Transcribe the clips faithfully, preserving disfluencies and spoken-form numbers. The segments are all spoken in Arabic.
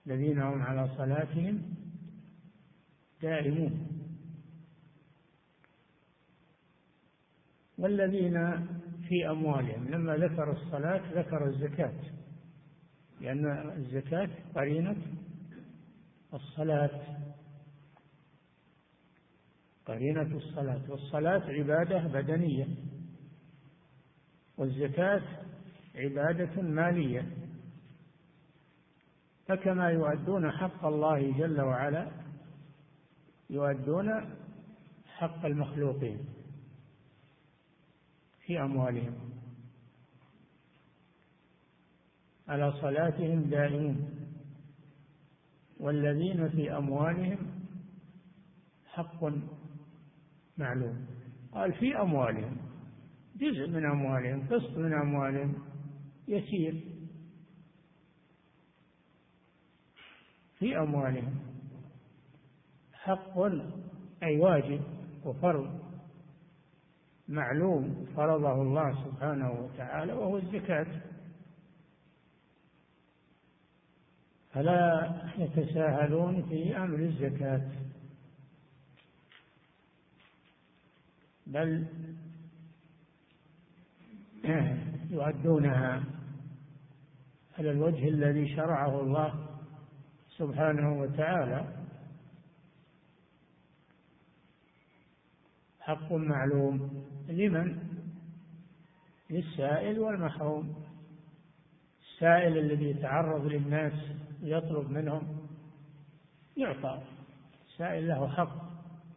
الذين هم على صلاتهم دائمون. والذين في أموالهم، لما ذكر الصلاة ذكر الزكاة، لأن الزكاة قرينة الصلاة، قرينة الصلاة، والصلاة عبادة بدنية، والزكاة عبادة مالية. فكما يؤدون حق الله جل وعلا يؤدون حق المخلوقين في أموالهم، على صلاتهم دائمون. والذين في أموالهم حق معلوم، قال في أموالهم، جزء من أموالهم، قسط من أموالهم يسير في أموالهم حق، أي واجب وفرض معلوم فرضه الله سبحانه وتعالى، وهو الزكاة. فلا يتساهلون في أمر الزكاة، بل يؤدونها على الوجه الذي شرعه الله سبحانه وتعالى. حق معلوم لمن؟ للسائل والمحروم. السائل الذي يتعرض للناس يطلب منهم يعطى، السائل له حق.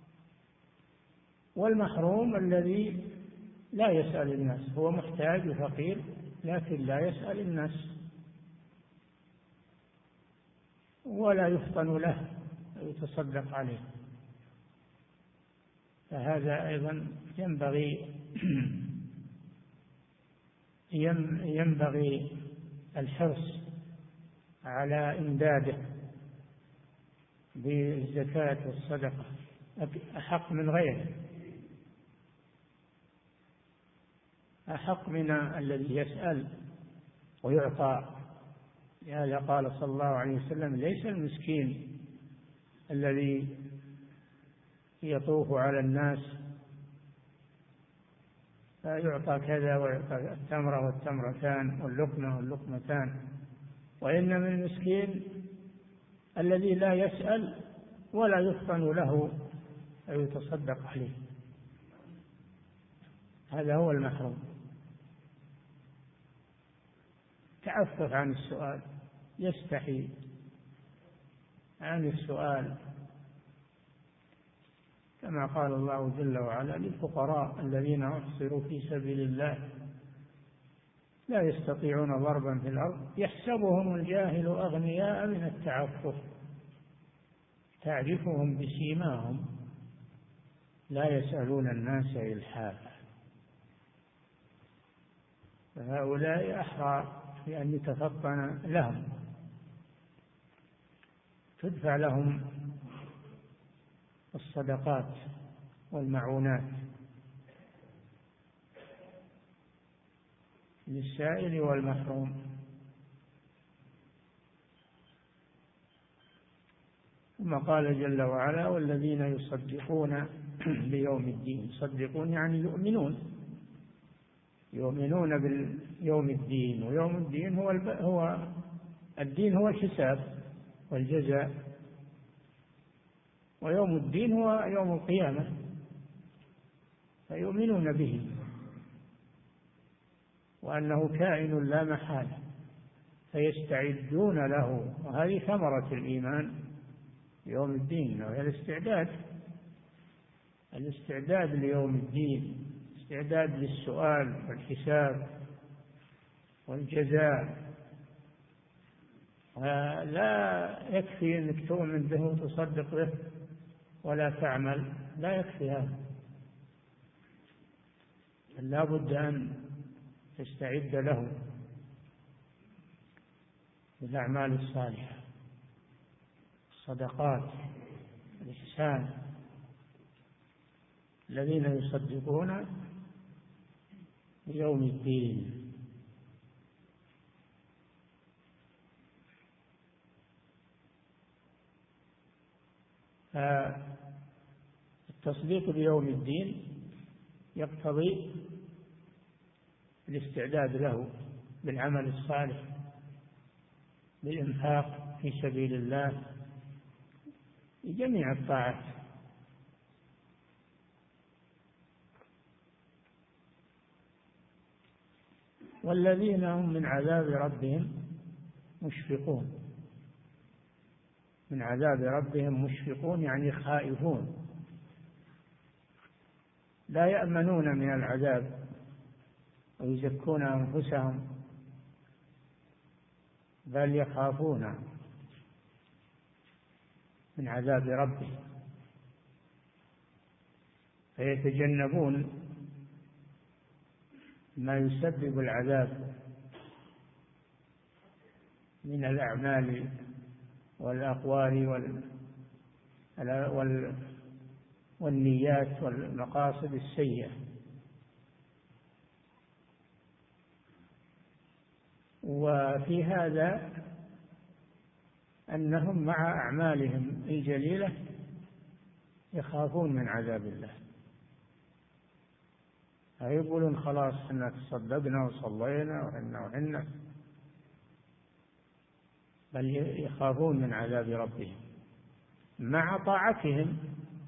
والمحروم الذي لا يسأل الناس، هو محتاج وفقير لكن لا يسأل الناس ولا يفطن له ويتصدق عليه، فهذا أيضا ينبغي ينبغي الحرص على إمداده بالزكاة والصدقة، أحق من غيره، أحق من الذي يسأل ويعطى. لهذا قال صلى الله عليه وسلم: ليس المسكين الذي يطوف على الناس يعطى كذا ويعطى التمرة والتمرتان واللقمة واللقمتان، وإنما المسكين الذي لا يسأل ولا يفطن له أو يتصدق عليه، هذا هو المحروم. تعفف عن السؤال، يستحي عن السؤال، كما قال الله جل وعلا: للفقراء الذين أحصروا في سبيل الله لا يستطيعون ضربا في الأرض يحسبهم الجاهل أغنياء من التعفف تعرفهم بسيماهم لا يسألون الناس إلحافا. فهؤلاء أحرى بأن يتفطن لهم، تدفع لهم الصدقات والمعونات للسائل والمحروم. ثم قال جل وعلا: والذين يصدقون بيوم الدين. يصدقون يعني يؤمنون، يؤمنون باليوم الدين، ويوم الدين هو الب... هو الدين هو الحساب والجزاء، ويوم الدين هو يوم القيامة، فيؤمنون به وأنه كائن لا محالة، فيستعدون له. وهذه ثمرة الإيمان يوم الدين، وهي الاستعداد الاستعداد ليوم الدين، استعداد للسؤال والحساب والجزاء. لا يكفي أنك تؤمن به وتصدق به ولا تعمل، لا يكفي هذا، لا بد أن تستعد له بالأعمال الصالحة، الصدقات، الإحسان. الذين يصدقون بيوم الدين. فالتصديق بيوم الدين يقتضي الاستعداد له بالعمل الصالح، بالإنفاق في سبيل الله، بجميع الطاعات. والذين هم من عذاب ربهم مشفقون، من عذاب ربهم مشفقون يعني خائفون، لا يأمنون من العذاب ويزكون أنفسهم، بل يخافون من عذاب ربهم فيتجنبون ما يسبب العذاب من الأعمال والأقوال وال والنيات والمقاصد السيئة. وفي هذا أنهم مع أعمالهم الجليلة يخافون من عذاب الله، يقولون خلاص إحنا تصدقنا وصلينا وعنا وعنا، بل يخافون من عذاب ربهم مع طاعتهم،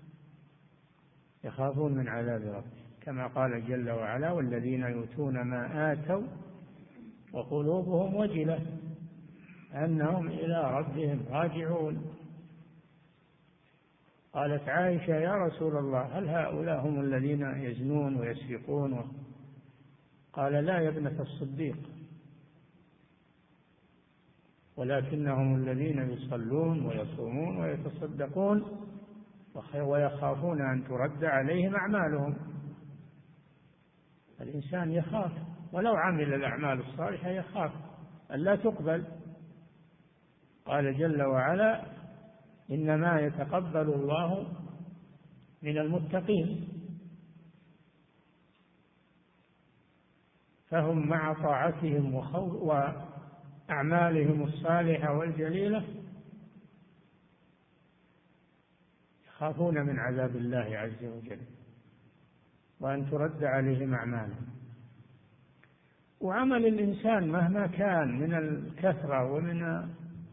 يخافون من عذاب ربهم، كما قال جل وعلا: والذين يؤتون ما آتوا وقلوبهم وجلة أنهم إلى ربهم راجعون. قالت عائشة: يا رسول الله، هل هؤلاء هم الذين يزنون ويسرقون؟ قال: لا يا ابنة الصديق، ولكنهم الذين يصلون ويصومون ويتصدقون ويخافون أن ترد عليهم أعمالهم. الإنسان يخاف ولو عمل الأعمال الصالحة يخاف أن لا تقبل. قال جل وعلا: إنما يتقبل الله من المتقين. فهم مع طاعتهم وأعمالهم الصالحة والجليلة يخافون من عذاب الله عز وجل وأن ترد عليهم أعمالهم. وعمل الإنسان مهما كان من الكثرة ومن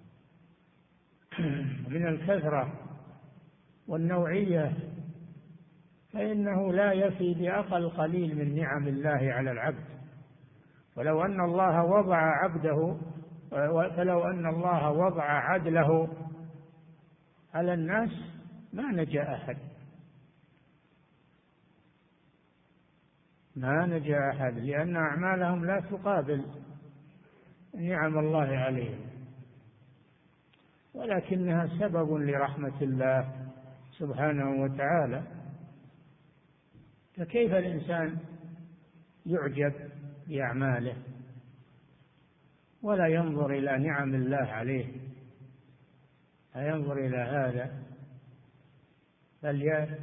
من الكثرة والنوعية فإنه لا يفي بأقل قليل من نعم الله على العبد. ولو أن الله وضع عبده فلو أن الله وضع عدله على الناس ما نجا أحد، ما نجا أحد، لأن أعمالهم لا تقابل نعم الله عليهم، ولكنها سبب لرحمة الله سبحانه وتعالى. فكيف الإنسان يعجب بأعماله ولا ينظر إلى نعم الله عليه؟ لا ينظر إلى هذا، بل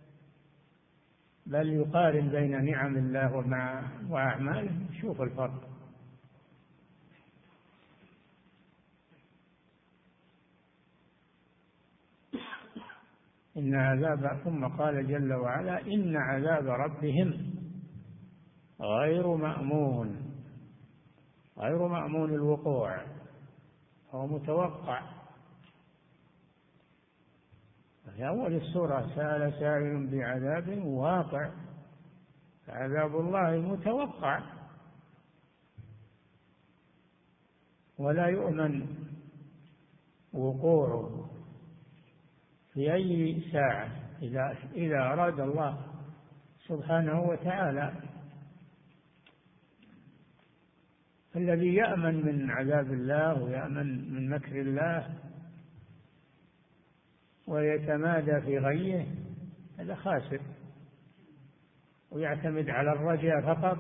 بل يقارن بين نعم الله ومع وأعماله، شوف الفرق. إن عذاب ثم قال جل وعلا: إن عذاب ربهم غير مأمون، غير مأمون الوقوع، هو متوقع. في أول السورة: سأل سائل بعذاب واقع، عذاب الله متوقع ولا يؤمن وقوعه في أي ساعة إذا إذا أراد الله سبحانه وتعالى. الذي يأمن من عذاب الله ويأمن من مكر الله ويتمادى في غيه هذا خاسر، ويعتمد على الرجاء فقط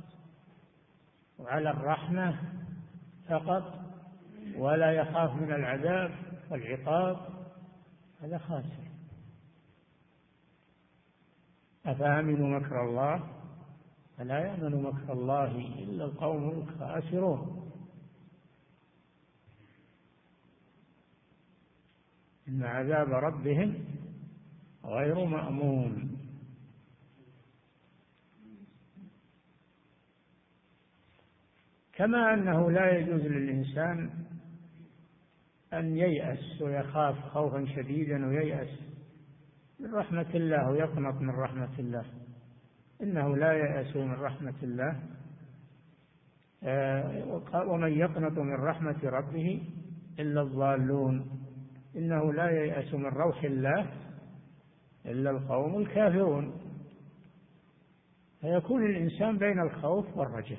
وعلى الرحمة فقط ولا يخاف من العذاب والعقاب، هذا خاسر. أفأمنوا مكر الله؟ فلا يأمن مكر الله إلا القوم الخاسرون. إن عذاب ربهم غير مأمون. كما أنه لا يجوز للإنسان أن ييأس ويخاف خوفا شديدا وييأس من رحمة الله ويقنط من رحمة الله، إنه لا ييأس من رحمة الله، ومن يقنط من رحمة ربه إلا الضالون، إنه لا ييأس من روح الله إلا القوم الكافرون. فيكون الإنسان بين الخوف والرجاء،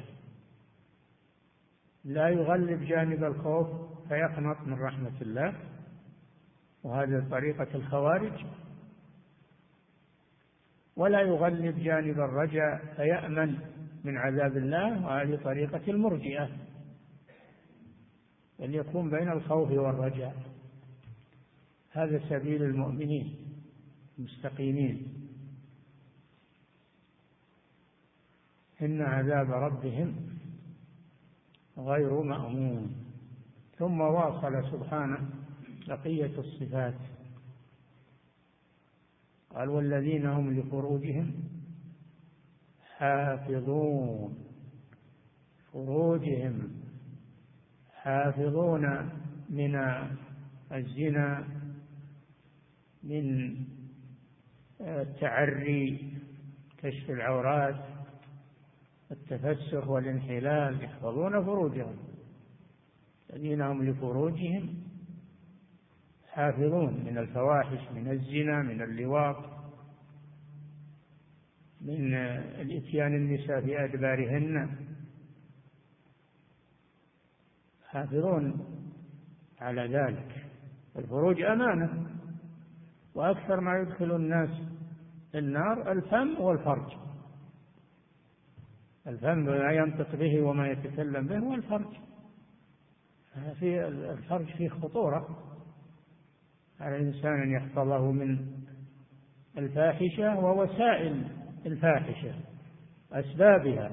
لا يغلب جانب الخوف فيقنط من رحمة الله، وهذه طريقة الخوارج، ولا يغلب جانب الرجاء فيأمن من عذاب الله، وهذه طريقة المرجئة، أن يكون بين الخوف والرجاء. هذا سبيل المؤمنين المستقيمين. إن عذاب ربهم غير مأمون. ثم واصل سبحانه بقية الصفات، قال والذين هم لفروجهم حافظون، فروجهم حافظون من الزنا، من التعري، كشف العورات، التفسخ والانحلال، يحفظون فروجهم. الذين هم لفروجهم حافظون، من الفواحش، من الزنا، من اللواط، من الإتيان النساء في أدبارهن، حافظون على ذلك. الفروج أمانة، وأكثر ما يدخل الناس النار الفم والفرج. الفم ما ينطق به وما يتكلم به، والفرج في الفرج فيه خطورة على الإنسان أن يحفظه من الفاحشة ووسائل الفاحشة أسبابها.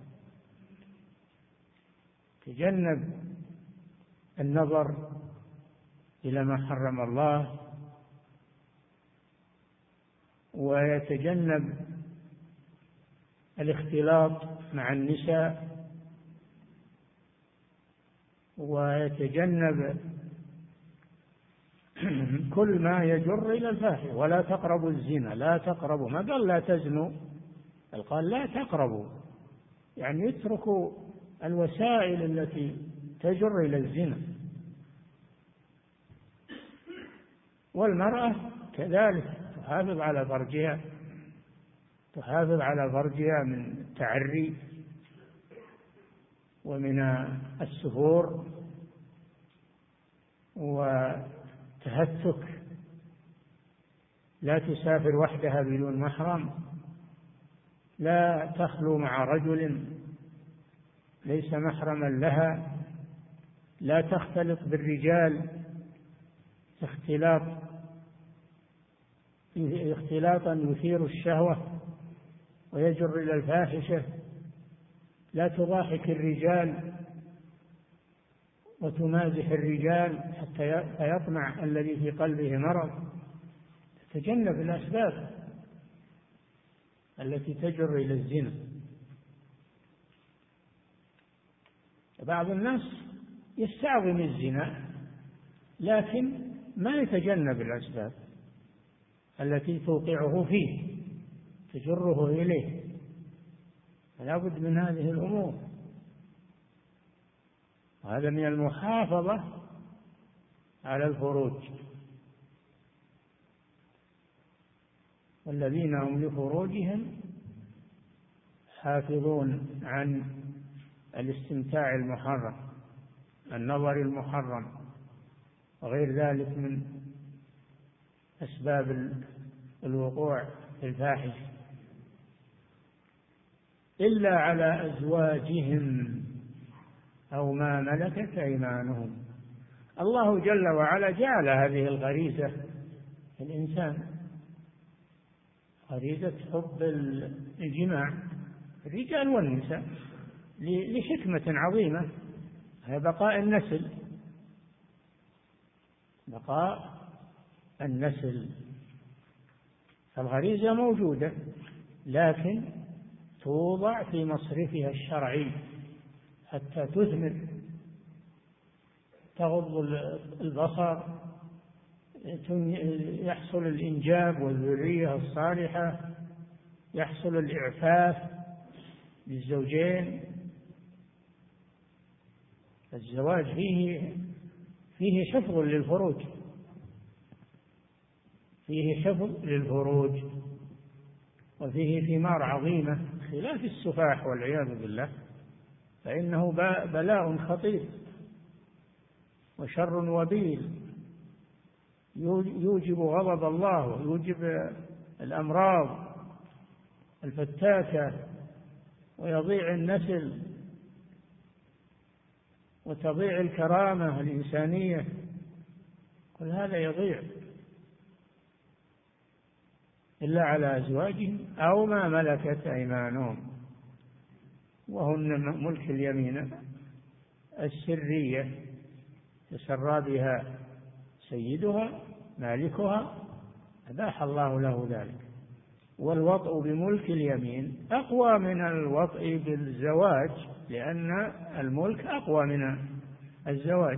تجنب النظر إلى ما حرم الله، ويتجنب الاختلاط مع النساء، ويتجنب كل ما يجر إلى الفاحشة. ولا تقربوا الزنا، لا تقربوا، ما قال لا تزنوا، قال لا تقربوا، يعني يتركوا الوسائل التي تجر إلى الزنا. والمرأة كذلك تحافظ على فرجها، تحافظ على فرجها من التعري ومن السفور وتهتك. لا تسافر وحدها بدون محرم، لا تخلو مع رجل ليس محرما لها، لا تختلط بالرجال اختلاط اختلاطا يثير الشهوة ويجر إلى الفاحشة، لا تضاحك الرجال وتمازح الرجال حتى يطمع الذي في قلبه مرض. تتجنب الأسباب التي تجر إلى الزنا. بعض الناس يستعظم الزنا لكن ما يتجنب الأسباب التي توقعه فيه، تجره إليه. فلا بد من هذه الأمور، وهذا من المحافظة على الفروج. والذين هم لفروجهم حافظون عن الاستمتاع المحرم، النظر المحرم، وغير ذلك من أسباب الوقوع في الفاحش، إلا على أزواجهم أو ما ملكت أيمانهم. الله جل وعلا جعل هذه الغريزة في الإنسان، غريزة حب الجماع الرجال والنساء، لحكمة عظيمة، هي بقاء النسل، بقاء النسل. فالغريزة موجودة لكن توضع في مصرفها الشرعي حتى تثمر، تغض البصر، يحصل الإنجاب والذرية الصالحة، يحصل الإعفاف للزوجين. الزواج فيه فيه حفظ للفروج، فيه حفظ للفروج وفيه ثمار عظيمة خلاف السفاح والعياذ بالله، فإنه بلاء خطير وشر وبيل يوجب غضب الله ويوجب الأمراض الفتاكة ويضيع النسل وتضيع الكرامة الإنسانية، كل هذا يضيع إلا على أزواجهم أو ما ملكت أيمانهم، وهن ملك اليمين السرية تسرى بها سيدها مالكها، أباح الله له ذلك. والوطء بملك اليمين أقوى من الوطء بالزواج، لأن الملك أقوى من الزواج،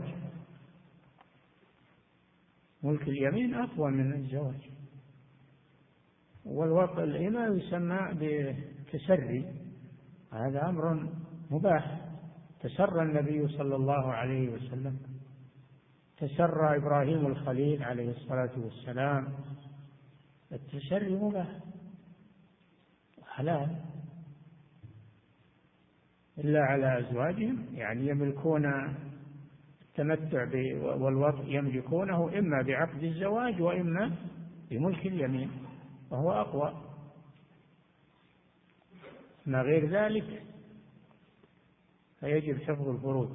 ملك اليمين أقوى من الزواج. والوطء الإماء يسمى بتسري، هذا أمر مباح. تسرى النبي صلى الله عليه وسلم، تسرى إبراهيم الخليل عليه الصلاة والسلام، التسري مباح حلال إلا على أزواجهم، يعني يملكون التمتع والوطء يملكونه إما بعقد الزواج وإما بملك اليمين، وهو أقوى. ما غير ذلك فيجب حفظ الفروج.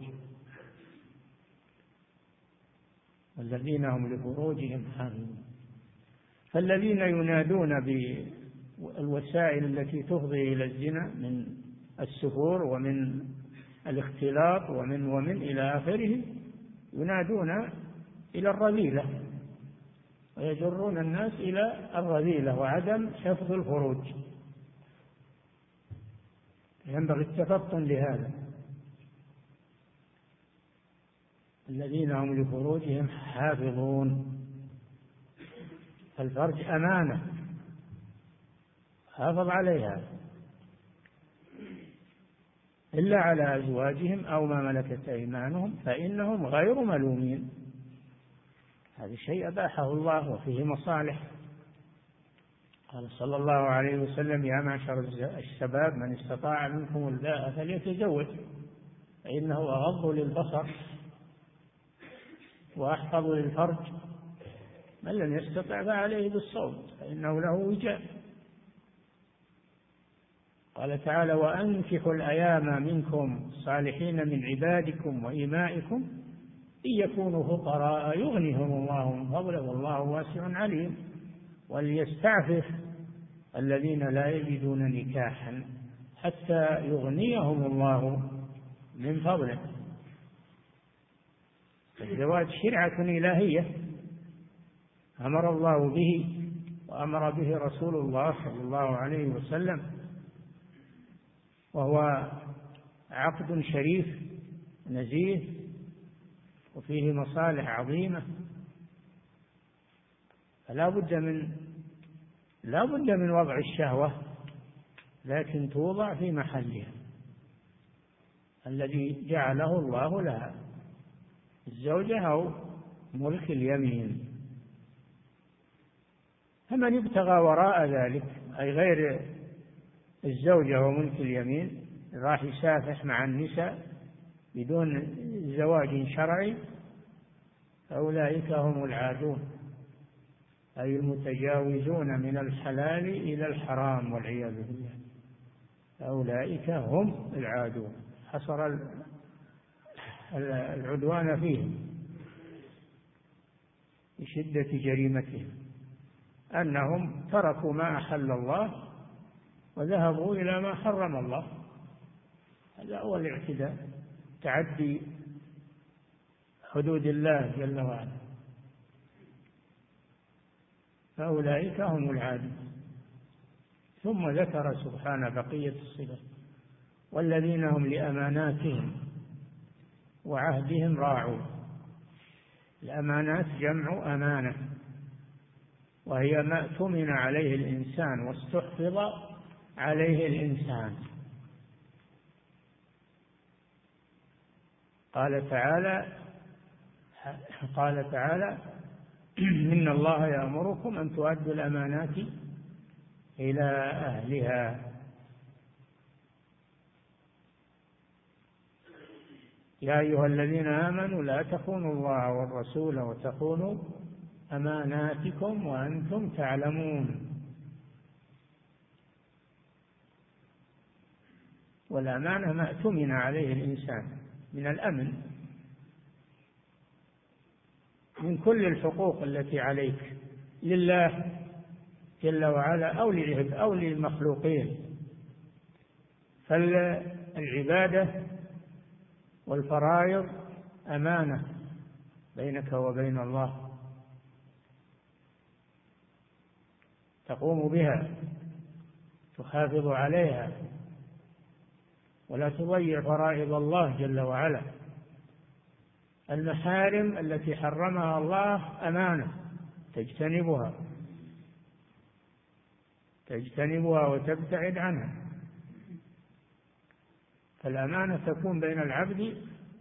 والذين هم لفروجهم حافظون. فالذين ينادون بالوسائل التي تفضي إلى الزنا من السفور ومن الاختلاط ومن ومن إلى آخره ينادون إلى الرذيلة ويجرون الناس إلى الرذيلة وعدم حفظ الفروج. ينبغي التفطن لهذا. الذين هم لفروجهم حافظون، الفرج أمانة حافظ عليها، إلا على أزواجهم أو ما ملكت أيمانهم فإنهم غير ملومين. هذا الشيء أباحه الله وفيه مصالح. قال صلى الله عليه وسلم: يا معشر الشباب من استطاع منكم الباءة فليتزوج فإنه أغض للبصر وأحفظ للفرج، من لم يستطع فعليه بالصوم فإنه له وجاء. قال تعالى: وأنكحوا الأيام منكم الصالحين من عبادكم وإمائكم إن يكونوا فقراء يغنيهم الله من فضله والله واسع عليم، وليستعفف الذين لا يجدون نكاحا حتى يغنيهم الله من فضله. الزواج شرعة إلهية أمر الله به وأمر به رسول الله صلى الله عليه وسلم، وهو عقد شريف نزيه وفيه مصالح عظيمة، فلا بد من لا بد من وضع الشهوة، لكن توضع في محلها الذي جعله الله لها، الزوجة أو ملك اليمين. فمن ابتغى وراء ذلك أي غير الزوجة وملك اليمين راح يسافح مع النساء بدون زواج شرعي فأولئك هم العادون، أي المتجاوزون من الحلال إلى الحرام والعياذ بالله، أولئك هم العادون. حصر العدوان فيهم بشدة جريمتهم أنهم تركوا ما أحل الله وذهبوا إلى ما حرم الله، هذا هو الاعتداء، تعدي حدود الله جل وعلا. فأولئك هم العادون. ثم ذكر سبحانه بقية الصفات: والذين هم لأماناتهم وعهدهم راعون. الأمانات جمع أمانة، وهي ما اؤتمن عليه الإنسان واستحفظ عليه الإنسان. قال تعالى قال تعالى إن الله يأمركم أن تؤدوا الأمانات إلى أهلها. يا أيها الذين آمنوا لا تخونوا الله والرسول وتخونوا أماناتكم وأنتم تعلمون. والأمانة ما اؤتمن عليه الإنسان من الأمن من كل الحقوق التي عليك لله جل وعلا أو للمخلوقين. فالعبادة والفرائض أمانة بينك وبين الله، تقوم بها، تحافظ عليها، ولا تضيع فرائض الله جل وعلا. المحارم التي حرمها الله أمانة تجتنبها تجتنبها وتبتعد عنها. فالأمانة تكون بين العبد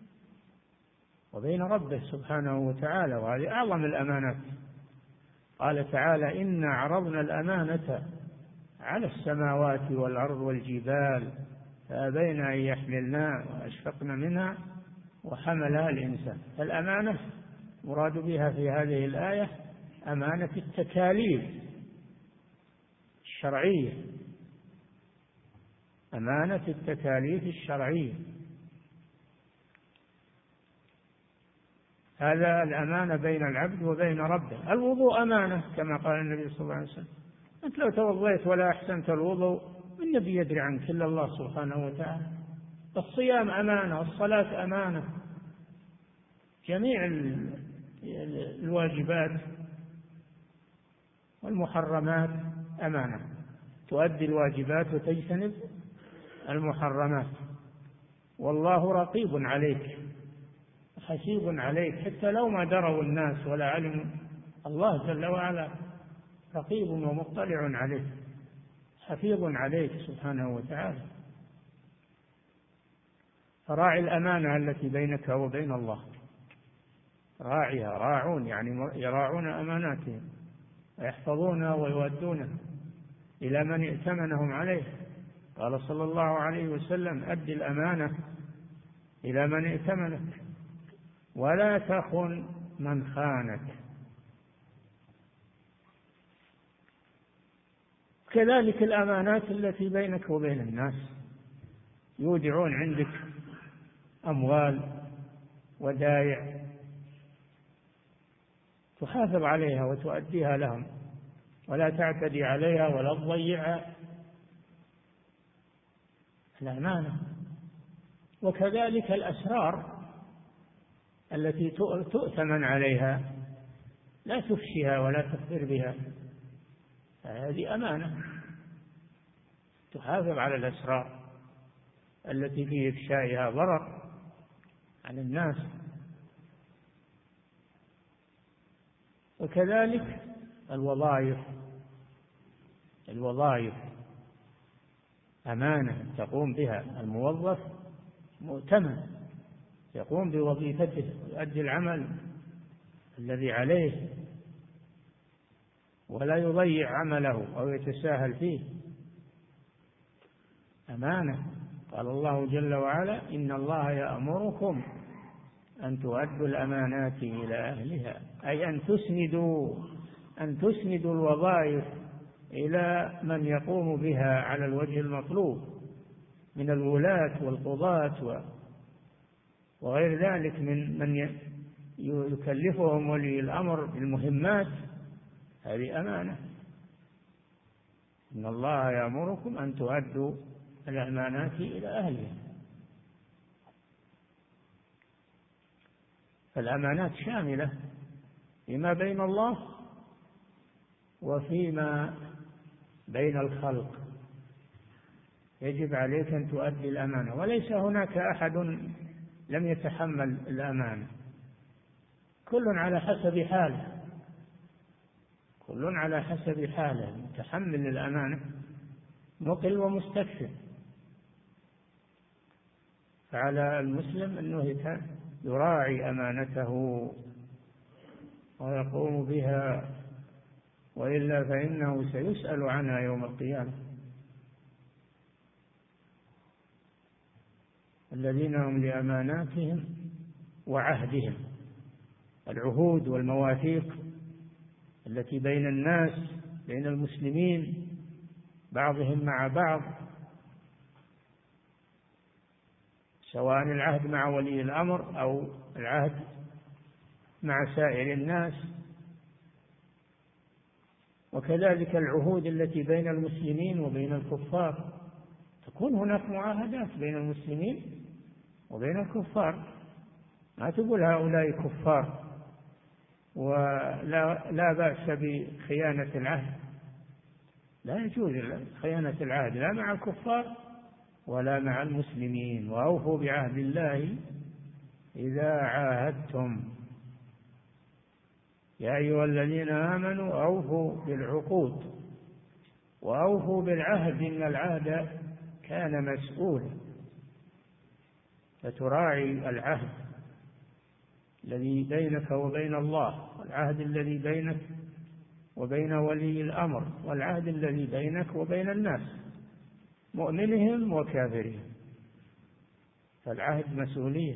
وبين ربه سبحانه وتعالى، وهذه أعظم الأمانات. قال تعالى: إنا عرضنا الأمانة على السماوات والأرض والجبال فأبين أن يحملنها وأشفقن منها وحملها الإنسان. فالأمانة مراد بها في هذه الآية أمانة التكاليف الشرعية، أمانة التكاليف الشرعية. هذا الأمانة بين العبد وبين ربه. الوضوء أمانة كما قال النبي صلى الله عليه وسلم: أنت لو توضيت ولا أحسنت الوضوء النبي يدري عنك إلا الله سبحانه وتعالى. الصيام أمانة، الصلاة أمانة، جميع الواجبات والمحرمات أمانة، تؤدي الواجبات وتجتنب المحرمات. والله رقيب عليك حسيب عليك، حتى لو ما دروا الناس ولا علموا، الله جل وعلا رقيب ومطلع عليك، حفيظ عليك سبحانه وتعالى. فراعي الأمانة التي بينك وبين الله، راعيها، راعون يعني يراعون أماناتهم ويحفظونها ويؤدونها إلى من ائتمنهم عليه. قال صلى الله عليه وسلم: أد الأمانة إلى من ائتمنك ولا تخن من خانك. كذلك الأمانات التي بينك وبين الناس، يودعون عندك أموال ودائع، تحافظ عليها وتؤديها لهم، ولا تعتدي عليها ولا تضيعها، الأمانة. وكذلك الأسرار التي تؤتمن عليها لا تفشيها ولا تخبر بها، هذه أمانة، تحافظ على الأسرار التي في إفشائها ضرر على الناس. وكذلك الوظائف الوظائف أمانة تقوم بها، الموظف مؤتمن يقوم بوظيفته، يؤدي العمل الذي عليه ولا يضيع عمله أو يتساهل فيه، أمانة. قال الله جل وعلا: إن الله يأمركم أن تؤدوا الأمانات إلى أهلها، أي أن تسندوا أن تسندوا الوظائف إلى من يقوم بها على الوجه المطلوب من الولاة والقضاة وغير ذلك من من يكلفهم ولي الأمر بالمهمات، هذه أمانة. إن الله يأمركم أن تؤدوا الأمانات إلى أهلها. فالأمانات شاملة فيما بين الله وفيما بين الخلق يجب عليك أن تؤدي الأمانة، وليس هناك أحد لم يتحمل الأمانة، كل على حسب حاله، كل على حسب حاله، متحمل الأمانة مقل ومستكثر. فعلى المسلم أنه يراعي أمانته ويقوم بها، وإلا فإنه سيسأل عنها يوم القيامة. الذين هم لأماناتهم وعهدهم، العهود والمواثيق التي بين الناس، بين المسلمين بعضهم مع بعض، سواء العهد مع ولي الأمر أو العهد مع سائر الناس، وكذلك العهود التي بين المسلمين وبين الكفار، تكون هناك معاهدات بين المسلمين وبين الكفار، ما تقول هؤلاء كفار ولا لا بأس بخيانة العهد، لا يجوز خيانة العهد لا مع الكفار ولا مع المسلمين. وأوفوا بعهد الله إذا عاهدتم، يا أيها الذين آمنوا أوفوا بالعقود وأوفوا بالعهد إن العهد كان مسؤولا. فتراعي العهد الذي بينك وبين الله، والعهد الذي بينك وبين ولي الأمر، والعهد الذي بينك وبين الناس مؤمنهم وكافرهم، فالعهد مسؤولية.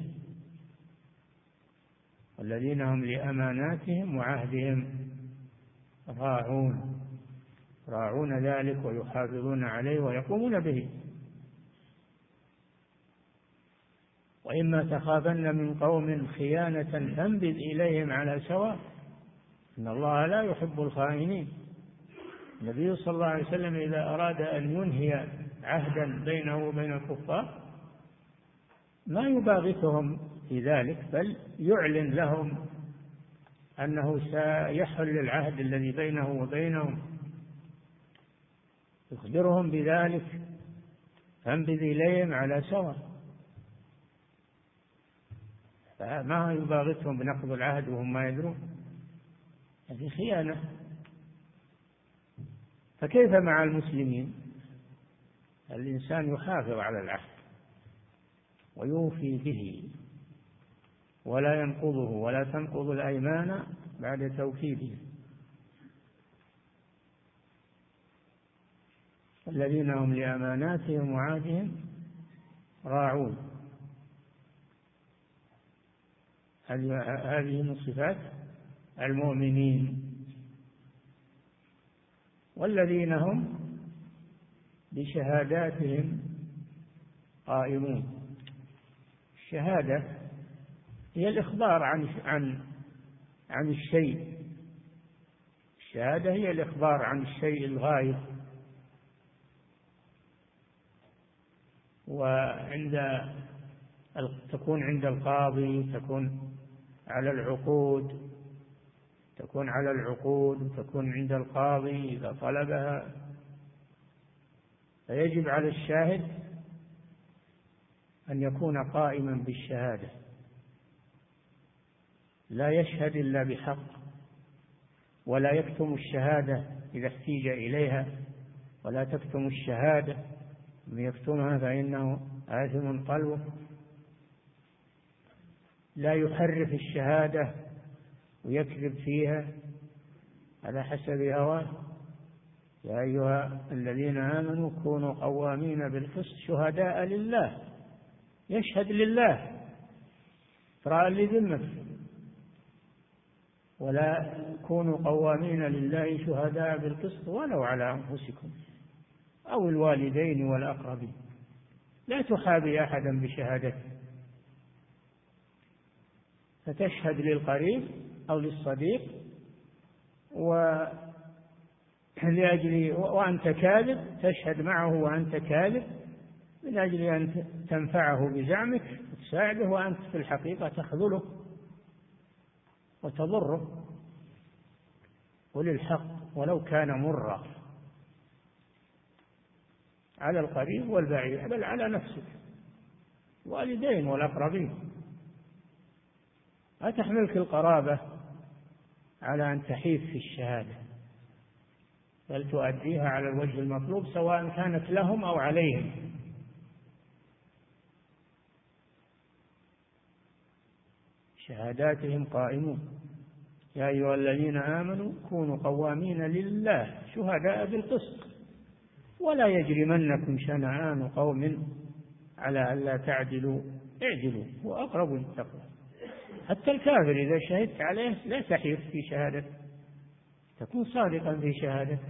والذين هم لأماناتهم وعهدهم راعون، راعون ذلك ويحافظون عليه ويقومون به. وإما تخافن من قوم خيانة فانبذ إليهم على سواء إن الله لا يحب الخائنين. النبي صلى الله عليه وسلم إذا أراد أن ينهي عهدا بينه وبين الكفار ما يباغتهم في ذلك، بل يعلن لهم أنه سيحل العهد الذي بينه وبينهم، يخبرهم بذلك، فانبذ إليهم على سواء. فما يباغتهم بنقض العهد وهم ما يدرون، هذه خيانة. فكيف مع المسلمين؟ الإنسان يحافظ على العهد ويوفي به ولا ينقضه، ولا تنقض الأيمان بعد توكيده. الذين هم لأماناتهم وعهدهم راعون، هذه من صفات المؤمنين. والذين هم بشهاداتهم قائمون. الشهادة هي الإخبار عن عن عن الشيء، الشهادة هي الإخبار عن الشيء الغائب. وعند تكون عند القاضي، تكون على العقود، تكون على العقود وتكون عند القاضي إذا طلبها. فيجب على الشاهد أن يكون قائما بالشهادة، لا يشهد إلا بحق، ولا يكتم الشهادة إذا احتيج إليها، ولا تكتم الشهادة، من يكتمها فإنه آثم قلبه. لا يحرف الشهادة ويكذب فيها على حسب هواه. يا أيها الذين آمنوا كونوا قوامين بالقسط شهداء لله، يشهد لله إقراء لذمته. ولا كونوا قوامين لله شهداء بالقسط ولو على أنفسكم أو الوالدين والأقربين. لا تحابي أحدا بشهادته، فتشهد للقريب أو للصديق ولأجل وأنت كاذب، تشهد معه وأنت كاذب من أجل أن تنفعه بزعمك وتساعده، وأنت في الحقيقة تخذله وتضره. قل الحق ولو كان مرا، على القريب والبعيد، بل على نفسك والدين والأقربين. لا تحملك القرابة على أن تحيف في الشهادة، بل تؤديها على الوجه المطلوب سواء كانت لهم أو عليهم. شهاداتهم قائمون. يا أيها الذين آمنوا كونوا قوامين لله شهداء بالقسط ولا يجرمنكم شنآن قوم على ألا تعدلوا اعدلوا هو أقرب للتقوى. حتى الكافر إذا شهدت عليه لا تحيف في شهادته، تكون صادقا في شهادته.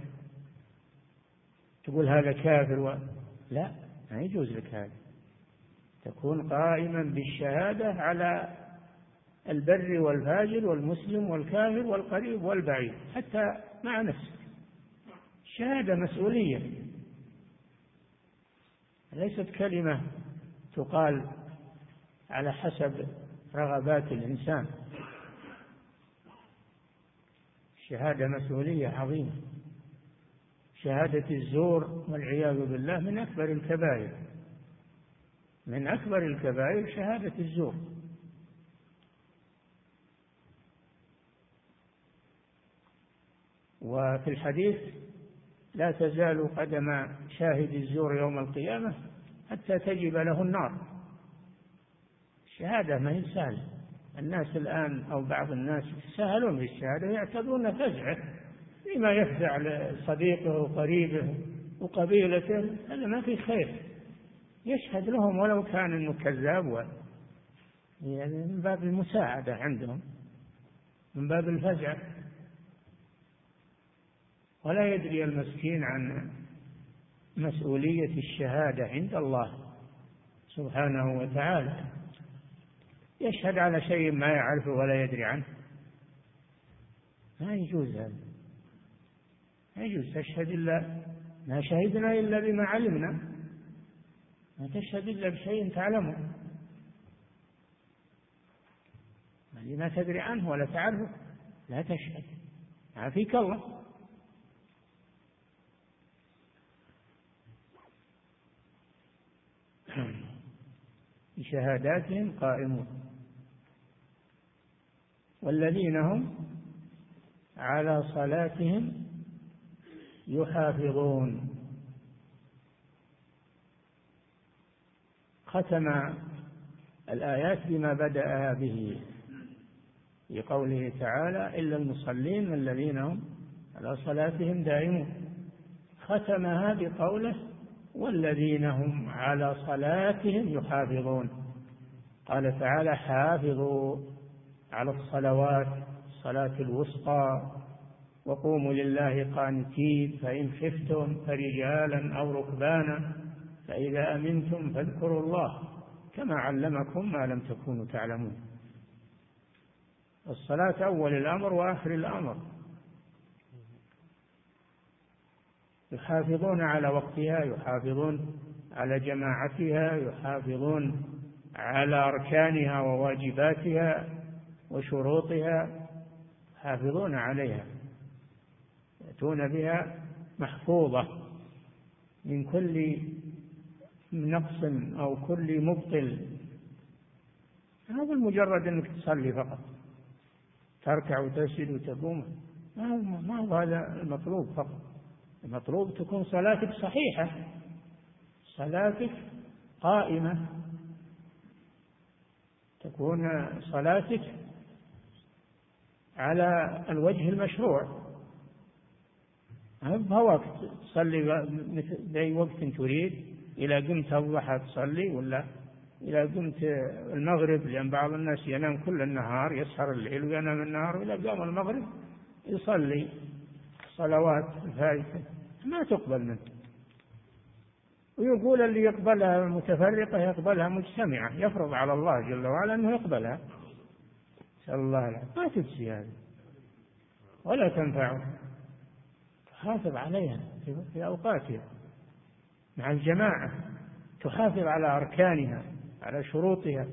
تقول هذا كافر و... لا، ما يجوز لك هذا. تكون قائما بالشهادة على البر والفاجر والمسلم والكافر والقريب والبعيد، حتى مع نفسك. الشهادة مسؤولية، ليست كلمة تقال على حسب رغبات الإنسان. الشهادة مسؤولية عظيمة. شهادة الزور والعياذ بالله من أكبر الكبائر، من أكبر الكبائر شهادة الزور. وفي الحديث لا تزال قدم شاهد الزور يوم القيامة حتى تجب له النار. الشهادة ما هي سهلة. الناس الآن أو بعض الناس يتساهلون بالشهادة، يعتبرون فزعة لما يفزع لصديقه وقريبه وقبيلته، هذا ما في خير. يشهد لهم ولو كان إنه كذاب، يعني من باب المساعدة عندهم، من باب الفزع. ولا يدري المسكين عن مسؤولية الشهادة عند الله سبحانه وتعالى، يشهد على شيء ما يعرفه ولا يدري عنه. ما يجوز هذا، ما يجوز تشهد إلا ما شهدنا إلا بما علمنا، ما تشهد إلا بشيء تعلمه، الذي ما تدري عنه ولا تعرفه لا تشهد. عافيك الله. بشهاداتهم قائمون والذين هم على صلاتهم يحافظون. ختم الآيات بما بدأها به لقوله تعالى إلا المصلين الذين هم على صلاتهم دائمون. ختمها بقوله والذين هم على صلاتهم يحافظون. قال تعالى حافظوا على الصلوات الصلاة الوسطى وقوموا لله قانتين فإن خفتم فرجالا أو ركبانا فإذا أمنتم فاذكروا الله كما علمكم ما لم تكونوا تعلمون. الصلاة أول الأمر وآخر الأمر. يحافظون على وقتها، يحافظون على جماعتها، يحافظون على أركانها وواجباتها وشروطها، يحافظون عليها، يأتون بها محفوظة من كل نقص أو كل مبطل. هذا المجرد أنك تصلي فقط، تركع وتسجد وتقوم، ما هو هذا المطلوب فقط. المطلوب تكون صلاتك صحيحة، صلاتك قائمة، تكون صلاتك على الوجه المشروع. ما هو وقت تصلي بأي وقت تريد، إذا قمت الضحى تصلي، ولا إذا قمت المغرب، لأن بعض الناس ينام كل النهار، يسهر الليل وينام النهار، وإذا قام المغرب يصلي صلوات الفائتة ما تقبل منه. ويقول اللي يقبلها متفرقة يقبلها مجتمعة، يفرض على الله جل وعلا أنه يقبلها. نسأل الله العافية. ما تجزي هذا ولا تنفعه. تحافظ عليها في أوقاتها مع الجماعة، تحافظ على أركانها، على شروطها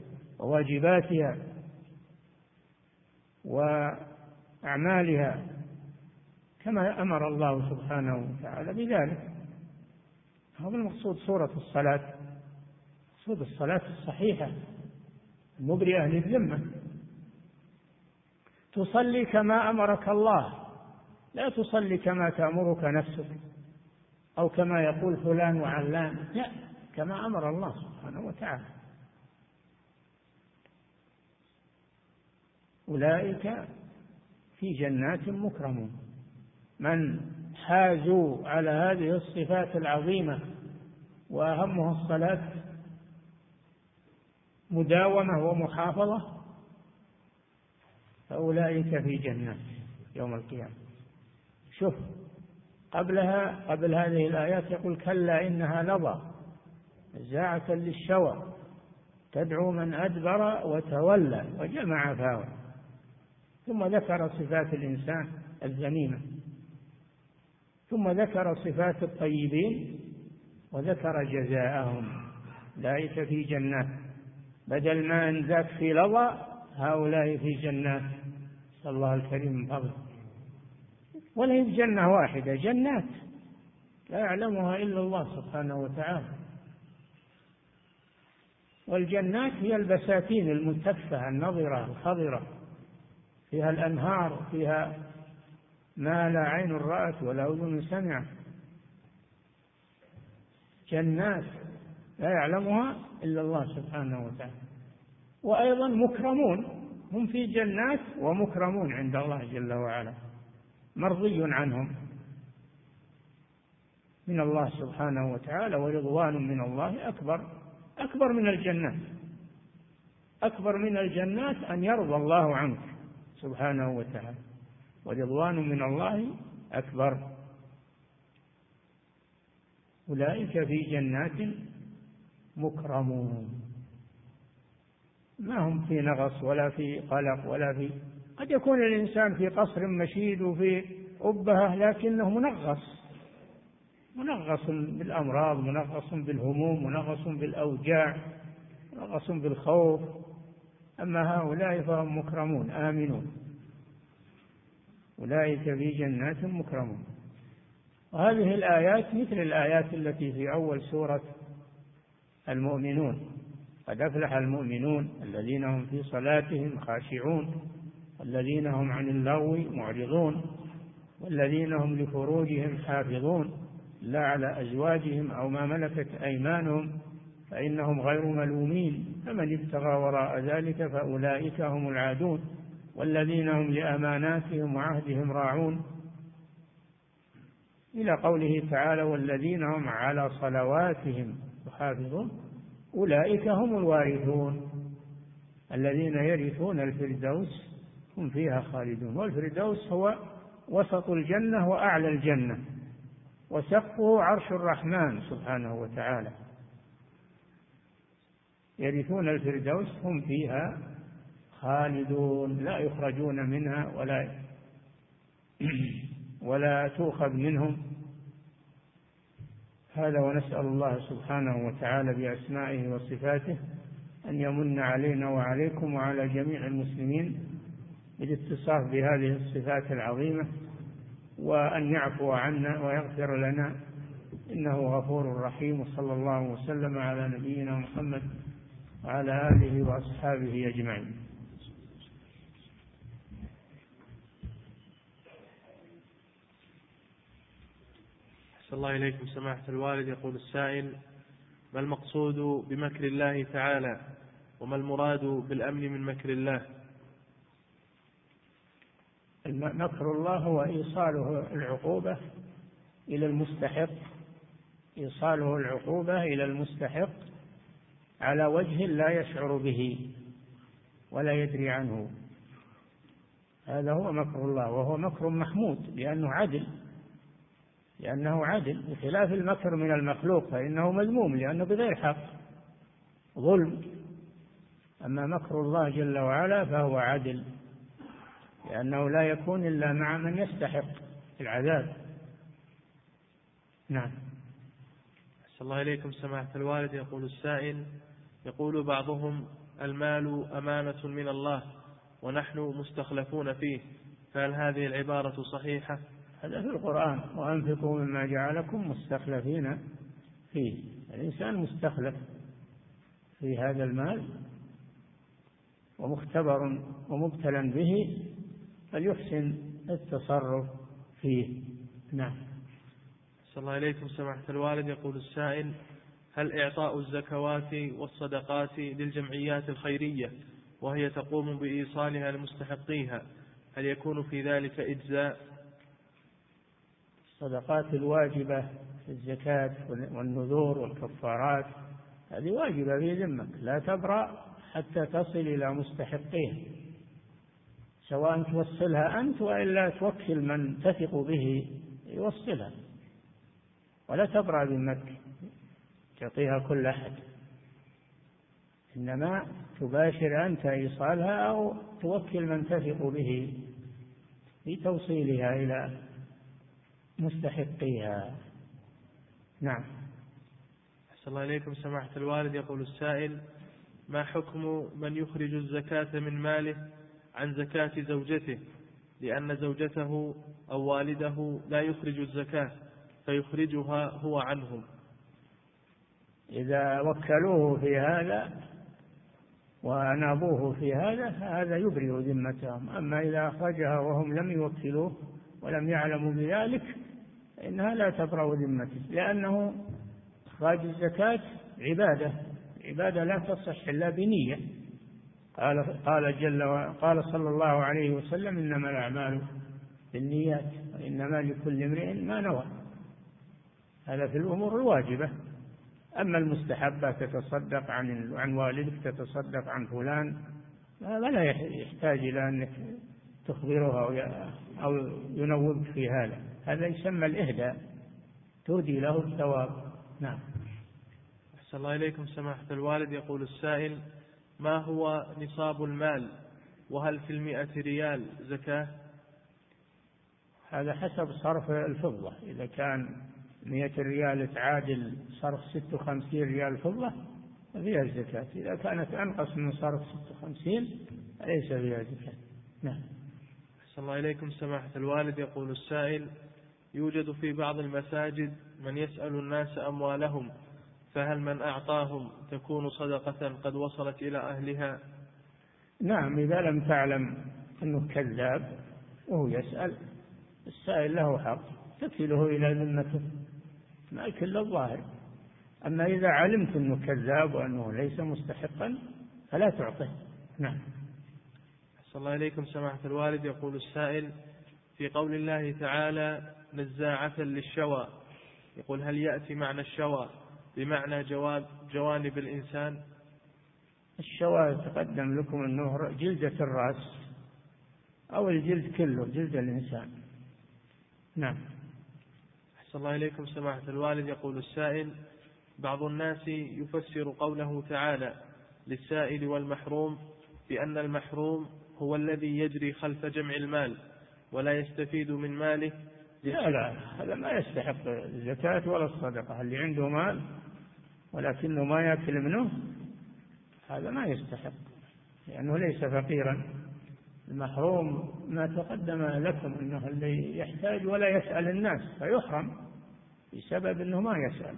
وواجباتها وأعمالها كما أمر الله سبحانه وتعالى بذلك. هذا المقصود صورة الصلاة، مقصود الصلاة الصحيحة المبرئة للذمة، تصلي كما أمرك الله، لا تصلي كما تأمرك نفسك أو كما يقول فلان وعلان، لا، كما أمر الله سبحانه وتعالى. أولئك في جنات مكرمون، من حازوا على هذه الصفات العظيمة وأهمها الصلاة مداومة ومحافظة، فأولئك في جنات يوم القيامة. شوف قبلها، قبل هذه الآيات يقول كلا إنها لظى نزاعة للشوى تدعو من أدبر وتولى وجمع فاوى، ثم ذكر صفات الإنسان الذميمة، ثم ذكر صفات الطيبين وذكر جزاءهم، أولئك في جنات، بدل ما أن ذاك في لظى هؤلاء في جنات، نسأل الله الكريم من فضله. ولا هي جنة واحدة، جنات لا يعلمها إلا الله سبحانه وتعالى. والجنات هي البساتين الملتفة النضرة الخضرة، فيها الأنهار، فيها ما لا عين رأت ولا أذن سمعت، جنات لا يعلمها إلا الله سبحانه وتعالى. وأيضا مكرمون، هم في جنات ومكرمون عند الله جل وعلا، مرضي عنهم من الله سبحانه وتعالى، ورضوان من الله أكبر أكبر من الجنات. أكبر من الجنات أن يرضى الله عنك سبحانه وتعالى، ورضوان من الله أكبر. أولئك في جنات مكرمون، ما هم في نغص ولا في قلق ولا في، قد يكون الإنسان في قصر مشيد وفي أبهة لكنه منغص، منغص بالأمراض، منغص بالهموم، منغص بالأوجاع، منغص بالخوف. أما هؤلاء فهم مكرمون آمنون، أولئك في جنات مكرمون. وهذه الآيات مثل الآيات التي في أول سورة المؤمنون، قد أفلح المؤمنون الذين هم في صلاتهم خاشعون والذين هم عن اللغو معرضون والذين هم لفروجهم حافظون لا على أزواجهم أو ما ملكت أيمانهم فإنهم غير ملومين، فمن ابتغى وراء ذلك فأولئك هم العادون والذين هم لأماناتهم وعهدهم راعون، إلى قوله تعالى والذين هم على صلواتهم يحافظون، أولئك هم الوارثون الذين يرثون الفردوس هم فيها خالدون. والفردوس هو وسط الجنة وأعلى الجنة، وسقفه عرش الرحمن سبحانه وتعالى. يرثون الفردوس هم فيها خالدون، لا يخرجون منها ولا ولا تؤخذ منهم. هذا، ونسأل الله سبحانه وتعالى بأسمائه وصفاته أن يمن علينا وعليكم وعلى جميع المسلمين بالاتصاف بهذه الصفات العظيمة، وأن يعفو عنا ويغفر لنا، إنه غفور رحيم. وصلى الله وسلم على نبينا محمد وعلى آله وأصحابه أجمعين. أحسن الله إليكم سماحة الوالد. يقول السائل: ما المقصود بمكر الله تعالى، وما المراد بالأمن من مكر الله؟ مكر الله هو إيصاله العقوبة إلى المستحق، إيصاله العقوبة إلى المستحق على وجه لا يشعر به ولا يدري عنه، هذا هو مكر الله، وهو مكر محمود لأنه عدل، لأنه عدل بخلاف المكر من المخلوق فإنه مذموم لأنه بغير حق، ظلم. أما مكر الله جل وعلا فهو عدل، لأنه لا يكون إلا مع من يستحق العذاب. نعم. أحسن الله إليكم سماحة الوالد. يقول السائل: يقول بعضهم المال أمانة من الله ونحن مستخلفون فيه، فهل هذه العبارة صحيحة؟ هذا في القرآن: وأنفقوا مما جعلكم مستخلفين فيه. الإنسان مستخلف في هذا المال ومختبر ومبتلى به، فليحسن التصرف فيه. نعم. صلى الله عليكم سماحة الوالد. يقول السائل: هل إعطاء الزكوات والصدقات للجمعيات الخيرية وهي تقوم بإيصالها لمستحقيها هل يكون في ذلك إجزاء؟ الصدقات الواجبة في الزكاة والنذور والكفارات هذه واجبة في ذمك، لا تبرأ حتى تصل إلى مستحقيها، سواء توصلها أنت وإلا توكل من تثق به يوصلها، ولا تبرأ ذمك تعطيها كل أحد، إنما تباشر أنت إيصالها أو توكل من تثق به لتوصيلها إلى مستحقيها. نعم. أحسن الله إليكم سماحة الوالد. يقول السائل: ما حكم من يخرج الزكاة من ماله عن زكاة زوجته لأن زوجته أو والده لا يخرج الزكاة فيخرجها هو عنهم؟ إذا وكلوه في هذا وأنابوه في هذا هذا يبرئ ذمتهم، أما إذا أخرجها وهم لم يوكلوه ولم يعلموا بذلك إنها لا تبرأ ذمته، لأنه إخراج الزكاة عبادة، عبادة لا تصح إلا بنية. قال قال جل قال صلى الله عليه وسلم: إنما الأعمال بالنيات وإنما لكل امرئ ما نوى. هذا في الأمور الواجبة. أما المستحبة تتصدق عن عن والدك، تتصدق عن فلان، فلا يحتاج إلى أنك تخبره أو ينوبك في هذا، هذا يسمى الإهداء، تهدي له الثواب. نعم. أحسن الله إليكم سماحة الوالد. يقول السائل: ما هو نصاب المال وهل في المئة ريال زكاة؟ هذا حسب صرف الفضة، إذا كان مئة ريال تعادل صرف ستة وخمسين ريال فضة فيها الزكاة، إذا كانت أنقص من صرف ستة وخمسين ليس فيها زكاة. نعم. أحسن الله إليكم سماحة الوالد. يقول السائل: يوجد في بعض المساجد من يسأل الناس أموالهم، فهل من أعطاهم تكون صدقة قد وصلت إلى أهلها؟ نعم، إذا لم تعلم أنه كذاب وهو يسأل، السائل له حق تكله إلى ذمته، ما كل الظاهر. أما إذا علمت أنه كذاب وأنه ليس مستحقا فلا تعطه. نعم. أحسن الله إليكم سماحة الوالد. يقول السائل: في قول الله تعالى: نزاعة للشوى، يقول هل يأتي معنى الشوى بمعنى جواب جوانب الإنسان؟ الشوى تقدم لكم أنه جلدة الرأس أو الجلد كله، جلد الإنسان. نعم. أحسن الله إليكم سماحة الوالد. يقول السائل: بعض الناس يفسر قوله تعالى للسائل والمحروم بأن المحروم هو الذي يجري خلف جمع المال ولا يستفيد من ماله. لا لا، هذا ما يستحق الزكاة ولا الصدقة. اللي عنده مال ولكنه ما يأكل منه هذا ما يستحق، لأنه ليس فقيرا. المحروم ما تقدم لكم أنه اللي يحتاج ولا يسأل الناس فيحرم بسبب أنه ما يسأل.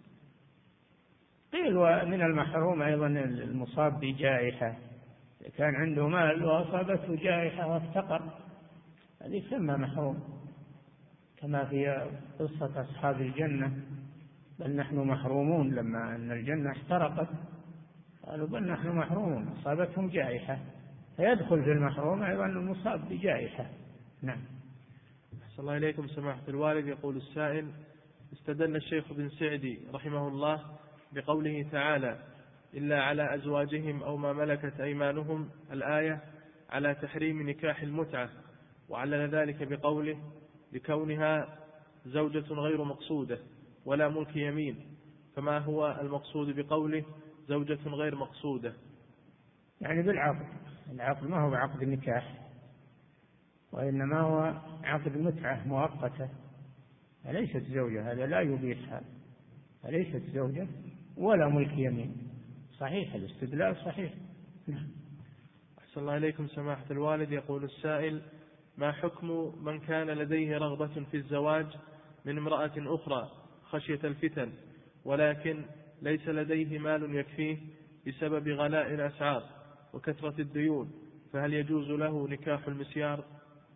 قيل ومن المحروم أيضا المصاب بجائحة، كان عنده مال وأصابته جائحة وافتقر، هذه يسمى محروم، كما في قصة أصحاب الجنة: بل نحن محرومون لما أن الجنة احترقت، قالوا بل نحن محرومون، أصابتهم جائحة، فيدخل في المحروم أيضا المصاب بجائحة. نعم. أحسن الله إليكم سماحة الوالد. يقول السائل: استدل الشيخ بن سعدي رحمه الله بقوله تعالى: إلا على أزواجهم أو ما ملكت أيمانهم الآية على تحريم نكاح المتعة، وعلل ذلك بقوله: لكونها زوجة غير مقصودة ولا ملك يمين. فما هو المقصود بقوله زوجة غير مقصودة؟ يعني بالعقد، العقد ما هو عقد النكاح، وإنما هو عقد متعة مؤقتة، فليست زوجة، هذا لا يبيحها، فليست زوجة ولا ملك يمين. صحيح، الاستدلال صحيح. نعم. أحسن الله إليكم سماحة الوالد. يقول السائل: ما حكم من كان لديه رغبة في الزواج من امرأة أخرى خشية الفتن، ولكن ليس لديه مال يكفيه بسبب غلاء الأسعار وكثرة الديون، فهل يجوز له نكاح المسيار؟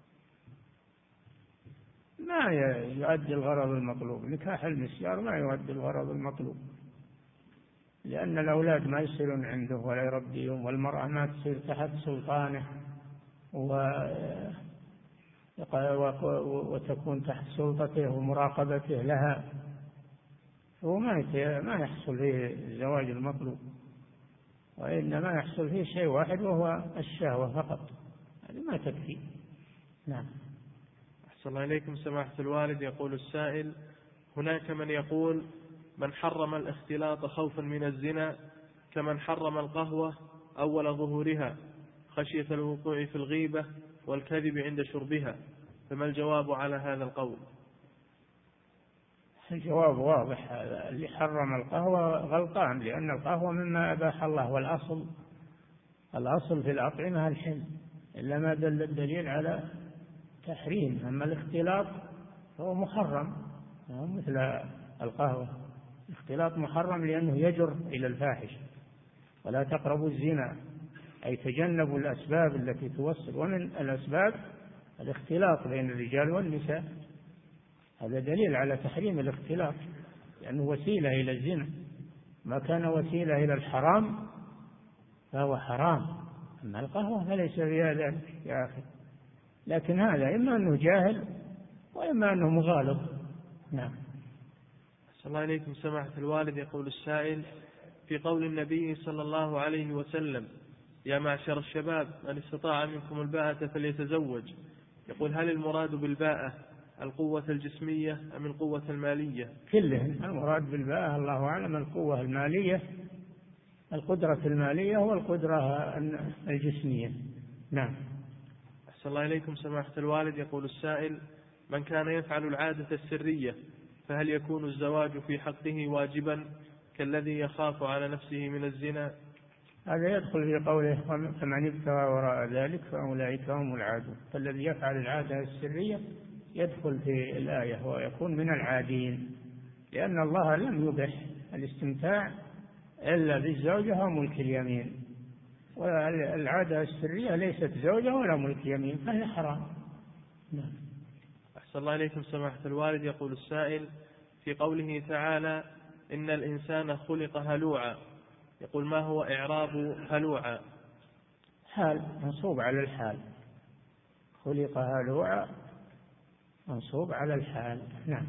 ما يؤدي الغرض المطلوب، نكاح المسيار ما يؤدي الغرض المطلوب، لأن الأولاد ما يصيرون عنده ولا يربيهم، والمرأة ما تصير تحت سلطانه وتكون تحت سلطته ومراقبته لها، وما ما يحصل فيه الزواج المطلوب، وإنما يحصل فيه شيء واحد وهو الشهوة فقط، هذه ما تكفي. نعم. أحسن الله إليكم سماحة الوالد. يقول السائل: هناك من يقول من حرم الاختلاط خوفا من الزنا كمن حرم القهوة أول ظهورها خشية الوقوع في الغيبة والكذب عند شربها، فما الجواب على هذا القول؟ الجواب واضح، هذا اللي حرم القهوة غلطان، لأن القهوة مما أباح الله، والأصل الأصل في الأطعمة الحل، إلا ما دل الدليل على تحريم. أما الاختلاط فهو محرم مثل القهوة، الاختلاط محرم لأنه يجر إلى الفاحش. ولا تقربوا الزنا، أي تجنبوا الأسباب التي توصل، ومن الأسباب الاختلاط بين الرجال والنساء، هذا دليل على تحريم الاختلاط، لأنه وسيلة إلى الزنا، ما كان وسيلة إلى الحرام فهو حرام. أما القهوة فليس فيها ذلك يا أخي، لكن هذا إما أنه جاهل وإما أنه مغالط. نعم. أحسن الله إليكم سماحة الوالد. يقول السائل: في قول النبي صلى الله عليه وسلم: يا معشر الشباب من استطاع منكم الباءة فليتزوج، يقول هل المراد بالباءة القوة الجسمية أم القوة المالية؟ كلهم المراد بالباءة الله أعلم القوة المالية، القدرة المالية والقدرة الجسمية. نعم. أحسن الله إليكم سماحة الوالد. يقول السائل: من كان يفعل العادة السرية فهل يكون الزواج في حقه واجبا كالذي يخاف على نفسه من الزنا؟ هذا يدخل في قوله: فمن ابتغى وراء ذلك فأولئك هم العادون. فالذي يفعل العادة السرية يدخل في الآية ويكون من العادين، لأن الله لم يبح الاستمتاع إلا بالزوجة وملك اليمين، والعادة السرية ليست زوجة ولا ملك يمين فهي حرام. نعم. أحسن الله إليكم سماحة الوالد. يقول السائل: في قوله تعالى: إن الإنسان خلق هلوعا، يقول ما هو إعراب هلوعا؟ حال منصوب على الحال، خلق هلوعا منصوب على الحال. نعم.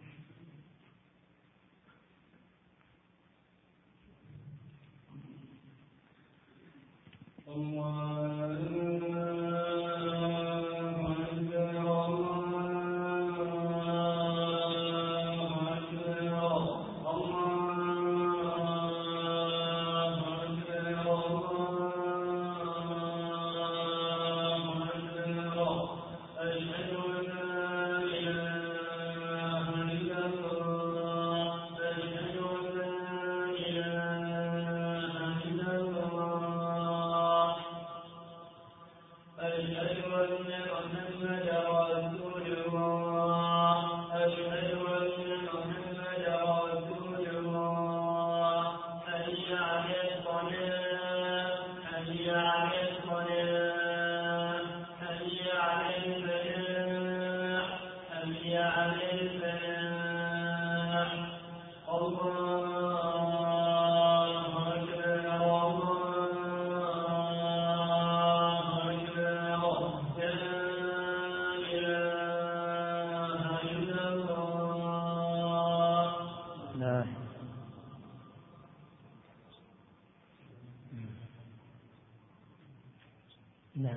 نعم.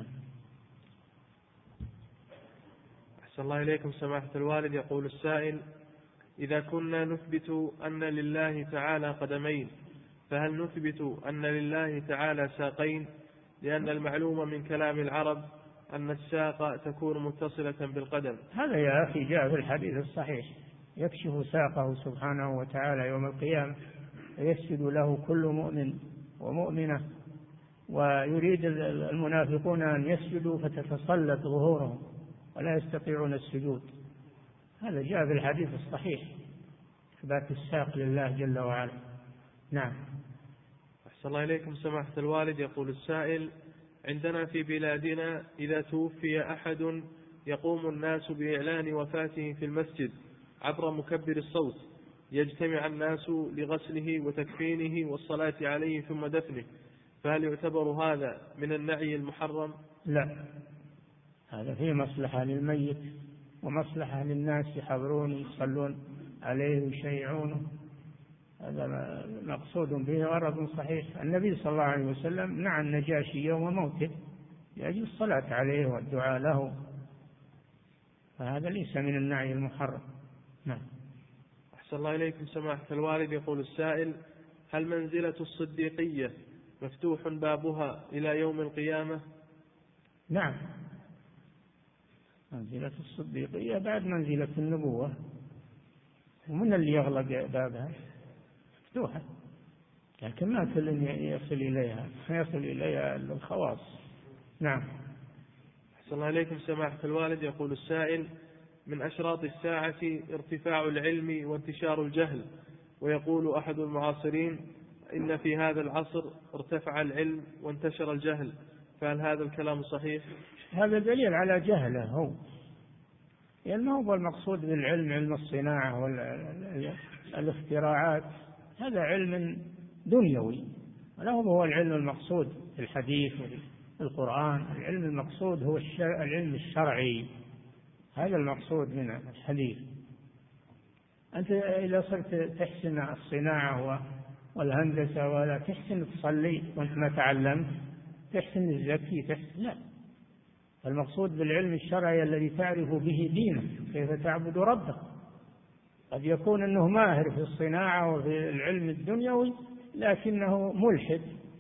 أحسن الله إليكم سماحة الوالد. يقول السائل: إذا كنا نثبت أن لله تعالى قدمين فهل نثبت أن لله تعالى ساقين؟ لأن المعلوم من كلام العرب أن الساق تكون متصلة بالقدم. هذا يا أخي جاء في الحديث الصحيح: يكشف ساقه سبحانه وتعالى يوم القيامة فيسجد له كل مؤمن ومؤمنة، ويريد المنافقون أن يسجدوا فتتسلط ظهورهم ولا يستطيعون السجود. هذا جاء في الحديث الصحيح، إثبات الساق لله جل وعلا. نعم. أحسن الله إليكم سماحة الوالد. يقول السائل: عندنا في بلادنا إذا توفي أحد يقوم الناس بإعلان وفاته في المسجد عبر مكبر الصوت، يجتمع الناس لغسله وتكفينه والصلاة عليه ثم دفنه، فهل يعتبر هذا من النعي المحرم؟ لا، هذا فيه مصلحة للميت ومصلحة للناس يحضرون يصلون عليه ويشيعونه، هذا مقصود به غرض صحيح. النبي صلى الله عليه وسلم نعى النجاشي يوم موته لأجل الصلاة عليه والدعاء له، فهذا ليس من النعي المحرم. نعم. أحسن الله إليكم سماحة الوالد. يقول السائل: هل منزلة الصديقية مفتوح بابها إلى يوم القيامة؟ نعم، منزلة الصديقية بعد منزلة النبوة، ومن اللي يغلق بابها؟ مفتوحة، لكن ما كل يصل إليها، يصل إليها الخواص. نعم. أحسن الله إليكم سماحة الوالد. يقول السائل: من أشراط الساعة ارتفاع العلم وانتشار الجهل، ويقول أحد المعاصرين إن في هذا العصر ارتفع العلم وانتشر الجهل، فهل هذا الكلام صحيح؟ هذا دليل على جهله هو، يعني ما هو المقصود بالعلم علم الصناعة والاختراعات، هذا علم دنيوي، ولا هو العلم المقصود في الحديث وفي القرآن. العلم المقصود هو العلم الشرعي، هذا المقصود من الحديث. أنت إذا صرت تحسن الصناعة والهندسة ولا تحسن تصلي وأنت ما تعلمت، تحسن الزكي، تحسن، لا. المقصود بالعلم الشرعي الذي تعرف به دينك، كيف تعبد ربك. قد يكون أنه ماهر في الصناعة وفي العلم الدنيوي لكنه ملحد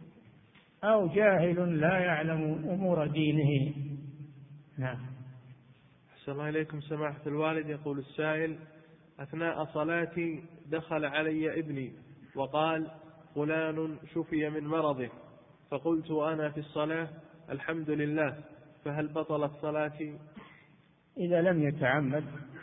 أو جاهل لا يعلم أمور دينه. نعم. أحسن الله إليكم سماحة الوالد. يقول السائل: أثناء صلاتي دخل علي ابني وقال: فلان شفي من مرضه، فقلت أنا في الصلاة: الحمد لله، فهل بطلت صلاتي؟ إذا لم يتعمد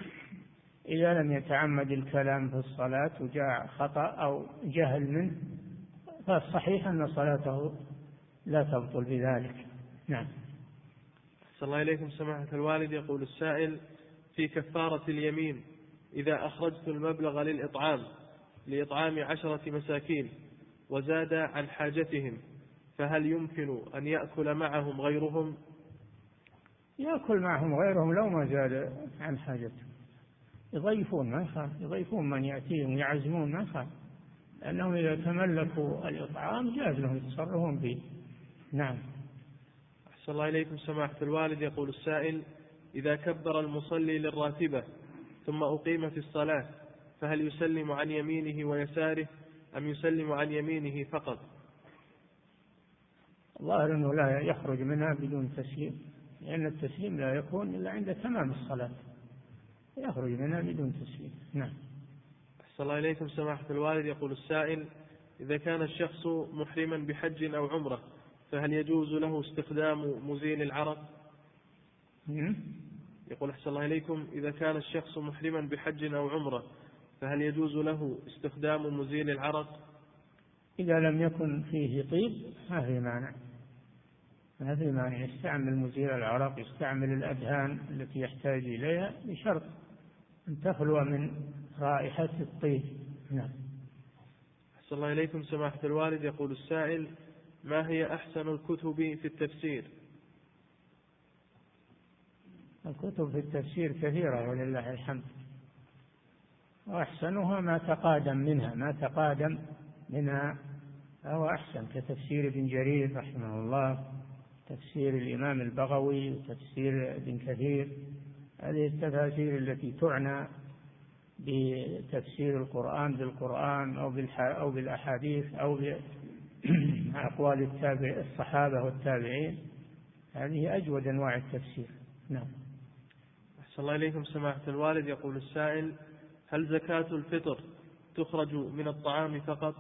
إذا لم يتعمد الكلام في الصلاة وجاء خطأ أو جهل منه، فالصحيح أن صلاته لا تبطل بذلك. نعم. أحسن الله إليكم سماحة الوالد. يقول السائل: في كفارة اليمين إذا أخرجت المبلغ للإطعام لإطعام عشرة مساكين وزاد عن حاجتهم، فهل يمكن أن يأكل معهم غيرهم؟ يأكل معهم غيرهم لو ما زاد عن حاجتهم، يضيفون ما يخاف، يضيفون من يأتيهم، يعزمون ما يخاف، لأنهم إذا تملكوا الإطعام جاز لهم يتصرفون فيه. نعم. أحسن الله إليكم سماحة الوالد. يقول السائل: إذا كبر المصلي للراتبة ثم أقيمت الصلاة، فهل يسلم عن يمينه ويساره أم يسلم عن يمينه فقط؟ الظاهر أنه لا يخرج منها بدون تسليم، لأن التسليم لا يكون إلا عند تمام الصلاة، يخرج منها بدون تسليم. نعم. أحسن الله إليكم سماحة الوالد. يقول السائل: إذا كان الشخص محرما بحج أو عمرة، فهل يجوز له استخدام مزيل العرق؟ يقول أحسن الله إليكم: إذا كان الشخص محرما بحج أو عمرة، فهل يجوز له استخدام مزيل العرق؟ إذا لم يكن فيه طيب ما في مانع، ما في مانع يستعمل مزيل العرق، يستعمل الأدهان التي يحتاج إليها بشرط أن تخلو من رائحة الطيب. نعم. أحسن الله إليكم سماحة الوالد. يقول السائل: ما هي أحسن الكتب في التفسير؟ الكتب في التفسير كثيرة ولله الحمد، وأحسنها ما تقادم منها ما تقادم منها فهو أحسن، كتفسير ابن جرير رحمه الله، تفسير الإمام البغوي، وتفسير ابن كثير. هذه التفاسير التي تعنى بتفسير القرآن بالقرآن أو أو بالأحاديث أو بأقوال التابع الصحابة والتابعين، هذه أجود أنواع التفسير. نعم. أحسن الله إليكم سماحة الوالد. يقول السائل: هل زكاة الفطر تخرج من الطعام فقط؟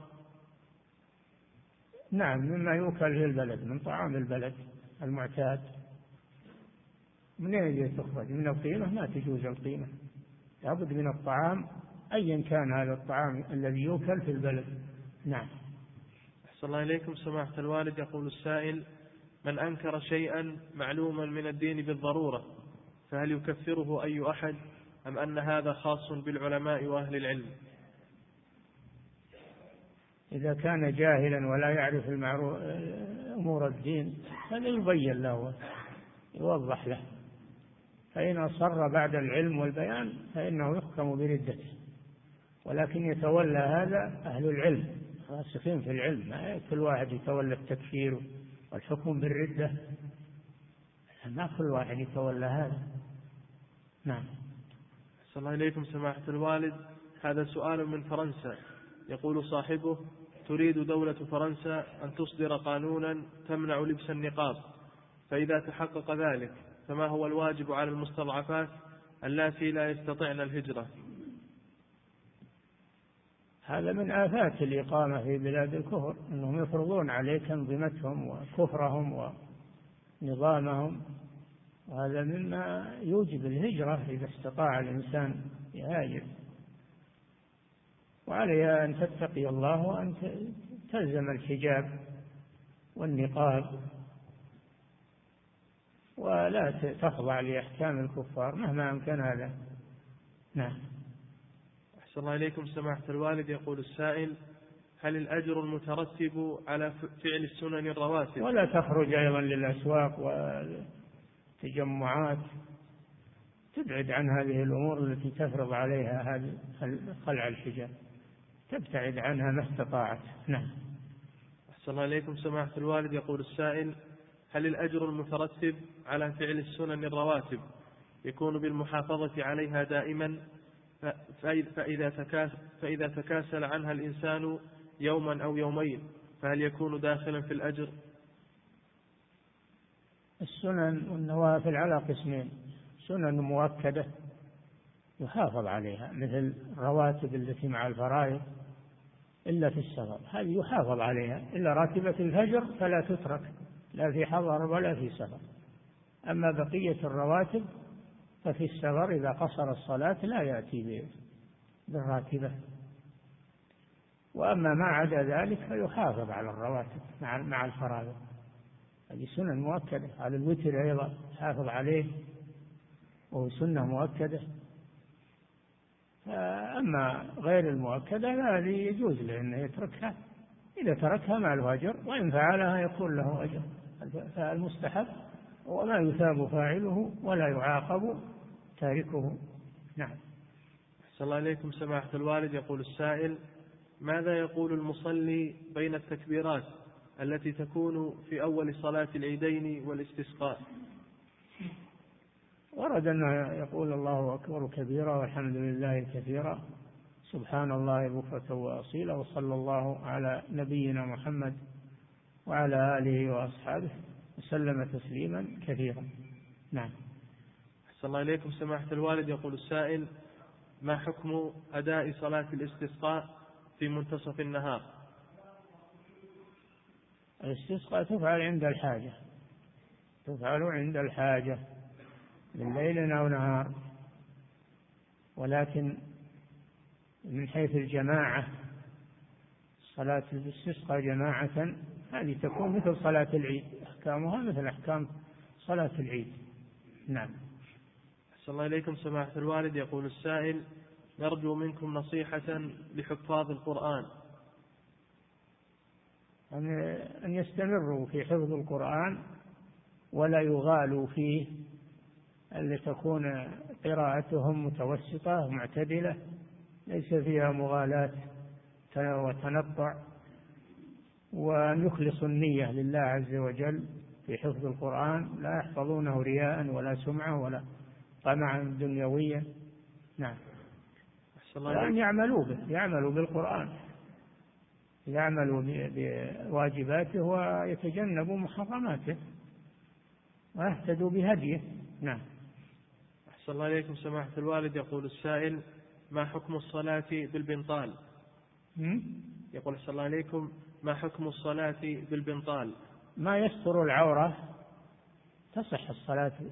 نعم، مما يؤكل في البلد من طعام البلد المعتاد. من أين تخرج؟ من القيمة؟ ما تجوز القيمة، لابد من الطعام أيا كان هذا الطعام الذي يؤكل في البلد. نعم. أحسن الله إليكم سماحة الوالد. يقول السائل: من أنكر شيئا معلوما من الدين بالضرورة فهل يكفره أي أحد أم أن هذا خاص بالعلماء وأهل العلم؟ إذا كان جاهلا ولا يعرف أمور الدين فليبين له، يوضح له، فإن أصر بعد العلم والبيان فإنه يحكم بردته، ولكن يتولى هذا أهل العلم راسخين في العلم، ما كل واحد يتولى التكفير والحكم بالردة، ما كل واحد يتولى هذا. نعم. أحسن الله إليكم سماحة الوالد. هذا سؤال من فرنسا، يقول صاحبه: تريد دولة فرنسا أن تصدر قانونا تمنع لبس النقاب، فإذا تحقق ذلك فما هو الواجب على المستضعفات اللاتي لا يستطعن الهجرة؟ هذا من آفات الإقامة في بلاد الكفر، أنهم يفرضون عليك أنظمتهم وكفرهم ونظامهم، وهذا مما يوجب الهجرة إذا استطاع الإنسان يهاجر، وعليها أن تتقي الله وأن تلزم الحجاب والنقاب ولا تخضع لأحكام الكفار مهما أمكن هذا. نعم. أحسن الله إليكم سماحة الوالد. يقول السائل: هل الأجر المترتب على فعل السنن الرواتب؟ ولا تخرج أيضا للأسواق والتجمعات، تبعد عن هذه الأمور التي تفرض عليها هذه خلع الحجاب، تبتعد عنها ما استطاعت. نعم. أحسن الله إليكم سماحة الوالد. يقول السائل: هل الأجر المترتب على فعل السنن الرواتب يكون بالمحافظة عليها دائما، فإذا تكاسل, فإذا تكاسل عنها الإنسان يوما أو يومين فهل يكون داخلا في الأجر؟ السنن والنوافل على قسمين: سنن مؤكدة يحافظ عليها مثل الرواتب التي مع الفرائض إلا في السفر، هذه يحافظ عليها، إلا راتبة الفجر فلا تترك لا في حضر ولا في سفر. أما بقية الرواتب ففي السفر إذا قصر الصلاة لا يأتي بالراتبة، وأما ما عدا ذلك فيحافظ على الرواتب مع الفرائض، هذه سنة مؤكدة. على الوتر أيضا حافظ عليه وهو سنة مؤكدة. أما غير المؤكدة هذه يجوز له أنه يتركها، إذا تركها مع الأجر، وإن فعلها يكون له أجر. فالمستحب وما يثاب فاعله ولا يعاقب تاركه. نعم. أحسن الله إليكم سماحة الوالد. يقول السائل: ماذا يقول المصلي بين التكبيرات التي تكون في أول صلاة العيدين والاستسقاء؟ ورد أنه يقول الله أكبر كبيرا والحمد لله كثيرا سبحان الله بكرة وأصيلا وصلى الله على نبينا محمد وعلى آله وأصحابه وسلم تسليما كثيرا. نعم. أحسن الله إليكم سماحة الوالد. يقول السائل: ما حكم أداء صلاة الاستسقاء في منتصف النهار؟ الاستسقاء تفعل عند الحاجة، تفعل عند الحاجة من ليل أو نهار، ولكن من حيث الجماعة صلاة الاستسقاء جماعة هذه تكون مثل صلاة العيد، أحكامها مثل أحكام صلاة العيد. نعم. أحسن الله إليكم سماحة الوالد. يقول السائل: نرجو منكم نصيحة لحفاظ القرآن. أن يستمروا في حفظ القرآن ولا يغالوا فيه، أن تكون قراءتهم متوسطة معتدلة ليس فيها مغالاة وتنطع، وأن يخلصوا النية لله عز وجل في حفظ القرآن، لا يحفظونه رياء ولا سمعة ولا طمعا دنيويا. نعم. وأن يعملوا به، يعملوا بالقرآن، يعملوا بواجباته ويتجنبوا محرماته ويهتدوا بهديه. نعم. أحسن الله إليكم سماحة الوالد. يقول السائل: ما حكم الصلاة بالبنطال؟ يقول أحسن الله إليكم: ما حكم الصلاة بالبنطال؟ ما يستر العورة تصح الصلاة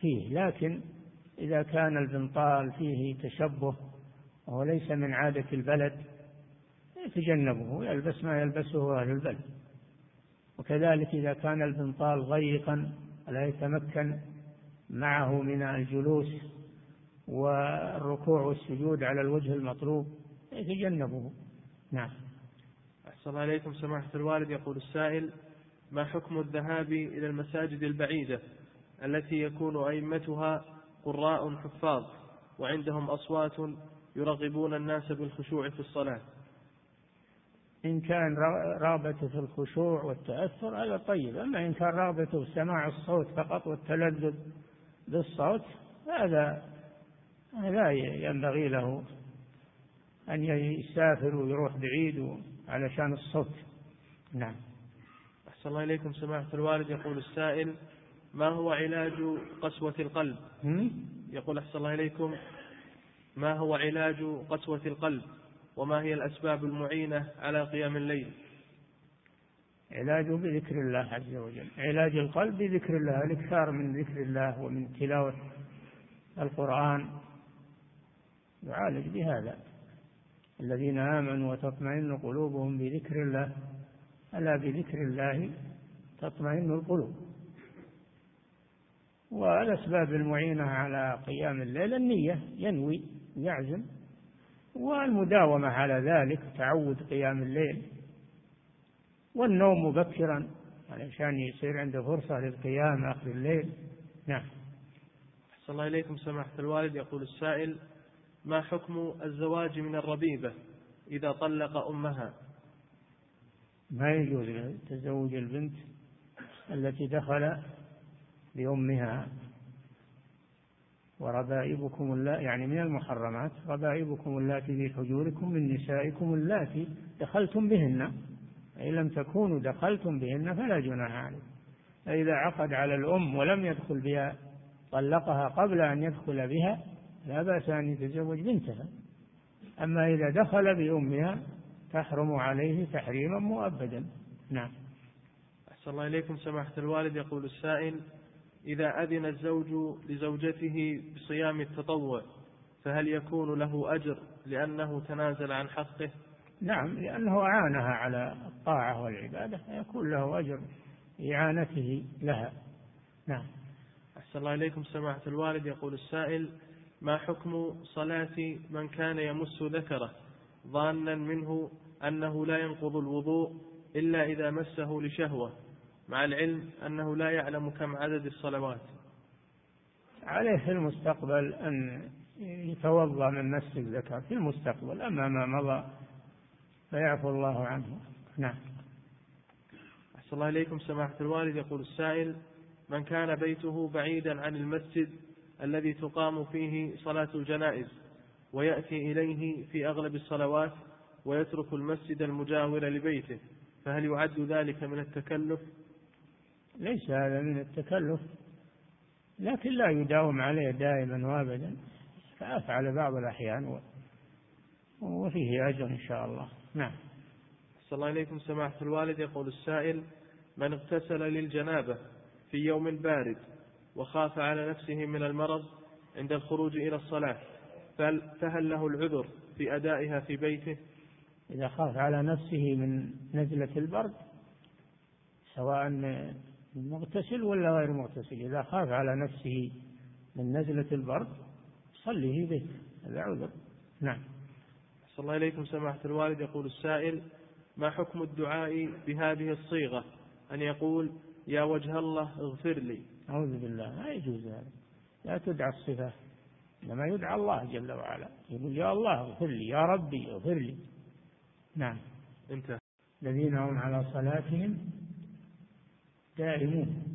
فيه، لكن إذا كان البنطال فيه تشبه وهو ليس من عادة البلد يتجنبه، يلبس ما يلبسه أهل البلد. وكذلك إذا كان البنطال ضيقا لا يتمكن معه من الجلوس والركوع والسجود على الوجه المطلوب يتجنبه. نعم. أحسن عليكم سماحة الوالد. يقول السائل: ما حكم الذهاب إلى المساجد البعيدة التي يكون أئمتها قراء حفاظ وعندهم أصوات يرغبون الناس بالخشوع في الصلاة؟ إن كان رغبته في الخشوع والتأثر هذا طيب، أما إن كان رغبته في سماع الصوت فقط والتلذذ بالصوت هذا لا ينبغي له أن يسافر ويروح بعيد علشان الصوت. نعم. أحسن الله إليكم سماحة الوالد. يقول السائل: ما هو علاج قسوة القلب؟ يقول أحسن الله إليكم: ما هو علاج قسوة القلب وما هي الأسباب المعينة على قيام الليل؟ علاجه بذكر الله عز وجل. علاج القلب بذكر الله، الإكثار من ذكر الله ومن تلاوة القرآن يعالج بهذا. الذين آمنوا وتطمئن قلوبهم بذكر الله، ألا بذكر الله تطمئن القلوب. والأسباب المعينة على قيام الليل النية، ينوي يعزم، والمداومة على ذلك، تعود قيام الليل، والنوم مبكرا علشان يصير عنده فرصة للقيام آخر الليل. نعم. أحسن الله إليكم سماحة الوالد. يقول السائل: ما حكم الزواج من الربيبة إذا طلق أمها؟ ما يجوز تزوج البنت التي دخل بأمها. وربائبكم اللاتي، يعني من المحرمات، ربائبكم اللاتي في حجوركم من نسائكم اللاتي دخلتم بهن، إن لم تكونوا دخلتم بهن فلا جناح عليكم. فإذا عقد على الأم ولم يدخل بها طلقها قبل أن يدخل بها لا بأس أن يتزوج بنتها. أما إذا دخل بأمها تحرم عليه تحريما مؤبدا. نعم. أحسن الله إليكم سماحة الوالد. يقول السائل: إذا أذن الزوج لزوجته بصيام التطوع فهل يكون له أجر لأنه تنازل عن حقه؟ نعم، لأنه أعانها على الطاعة والعبادة يكون له أجر إعانته لها. نعم. أحسن الله إليكم سماحة الوالد. يقول السائل: ما حكم صلاة من كان يمس ذكره ظانا منه أنه لا ينقض الوضوء إلا إذا مسه لشهوة، مع العلم أنه لا يعلم كم عدد الصلوات؟ عليه في المستقبل أن يتوضأ من مس الذكر في المستقبل، أما ما مضى فيعفو الله عنه. نعم. أحسن الله إليكم سماحة الوالد. يقول السائل: من كان بيته بعيدا عن المسجد الذي تقام فيه صلاة الجنائز ويأتي إليه في أغلب الصلوات ويترك المسجد المجاور لبيته، فهل يعد ذلك من التكلف؟ ليس هذا من التكلف، لكن لا يداوم عليه دائما وابدا، فأفعل بعض الأحيان وفيه أجر إن شاء الله. نعم. أحسن الله إليكم سماحة الوالد. يقول السائل: من اغتسل للجنابة في يوم بارد وخاف على نفسه من المرض عند الخروج إلى الصلاة فهل له العذر في أدائها في بيته؟ إذا خاف على نفسه من نزلة البرد، سواء مغتسل ولا غير مغتسل، إذا خاف على نفسه من نزلة البرد صلي في بيته، هذا عذر. نعم. أحسن الله إليكم سماحة الوالد. يقول السائل: ما حكم الدعاء بهذه الصيغة، أن يقول: يا وجه الله اغفر لي؟ أعوذ بالله، لا يجوز هذا، لا تدعى الصفة، إنما يدعى الله جل وعلا، يقول: يا الله اغفر لي، يا ربي اغفر لي. نعم. انتهى. الذين هم على صلاتهم دائمون.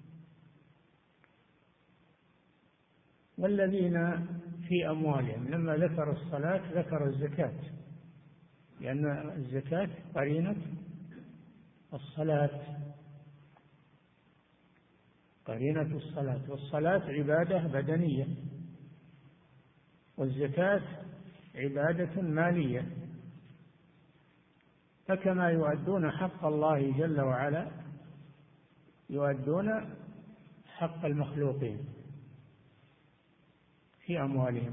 والذين في أموالهم، لما ذكر الصلاة ذكر الزكاة، لأن الزكاة قرينة الصلاة، قرينة الصلاة، والصلاة عبادة بدنية، والزكاة عبادة مالية. فكما يؤدون حق الله جل وعلا يؤدون حق المخلوقين. في أموالهم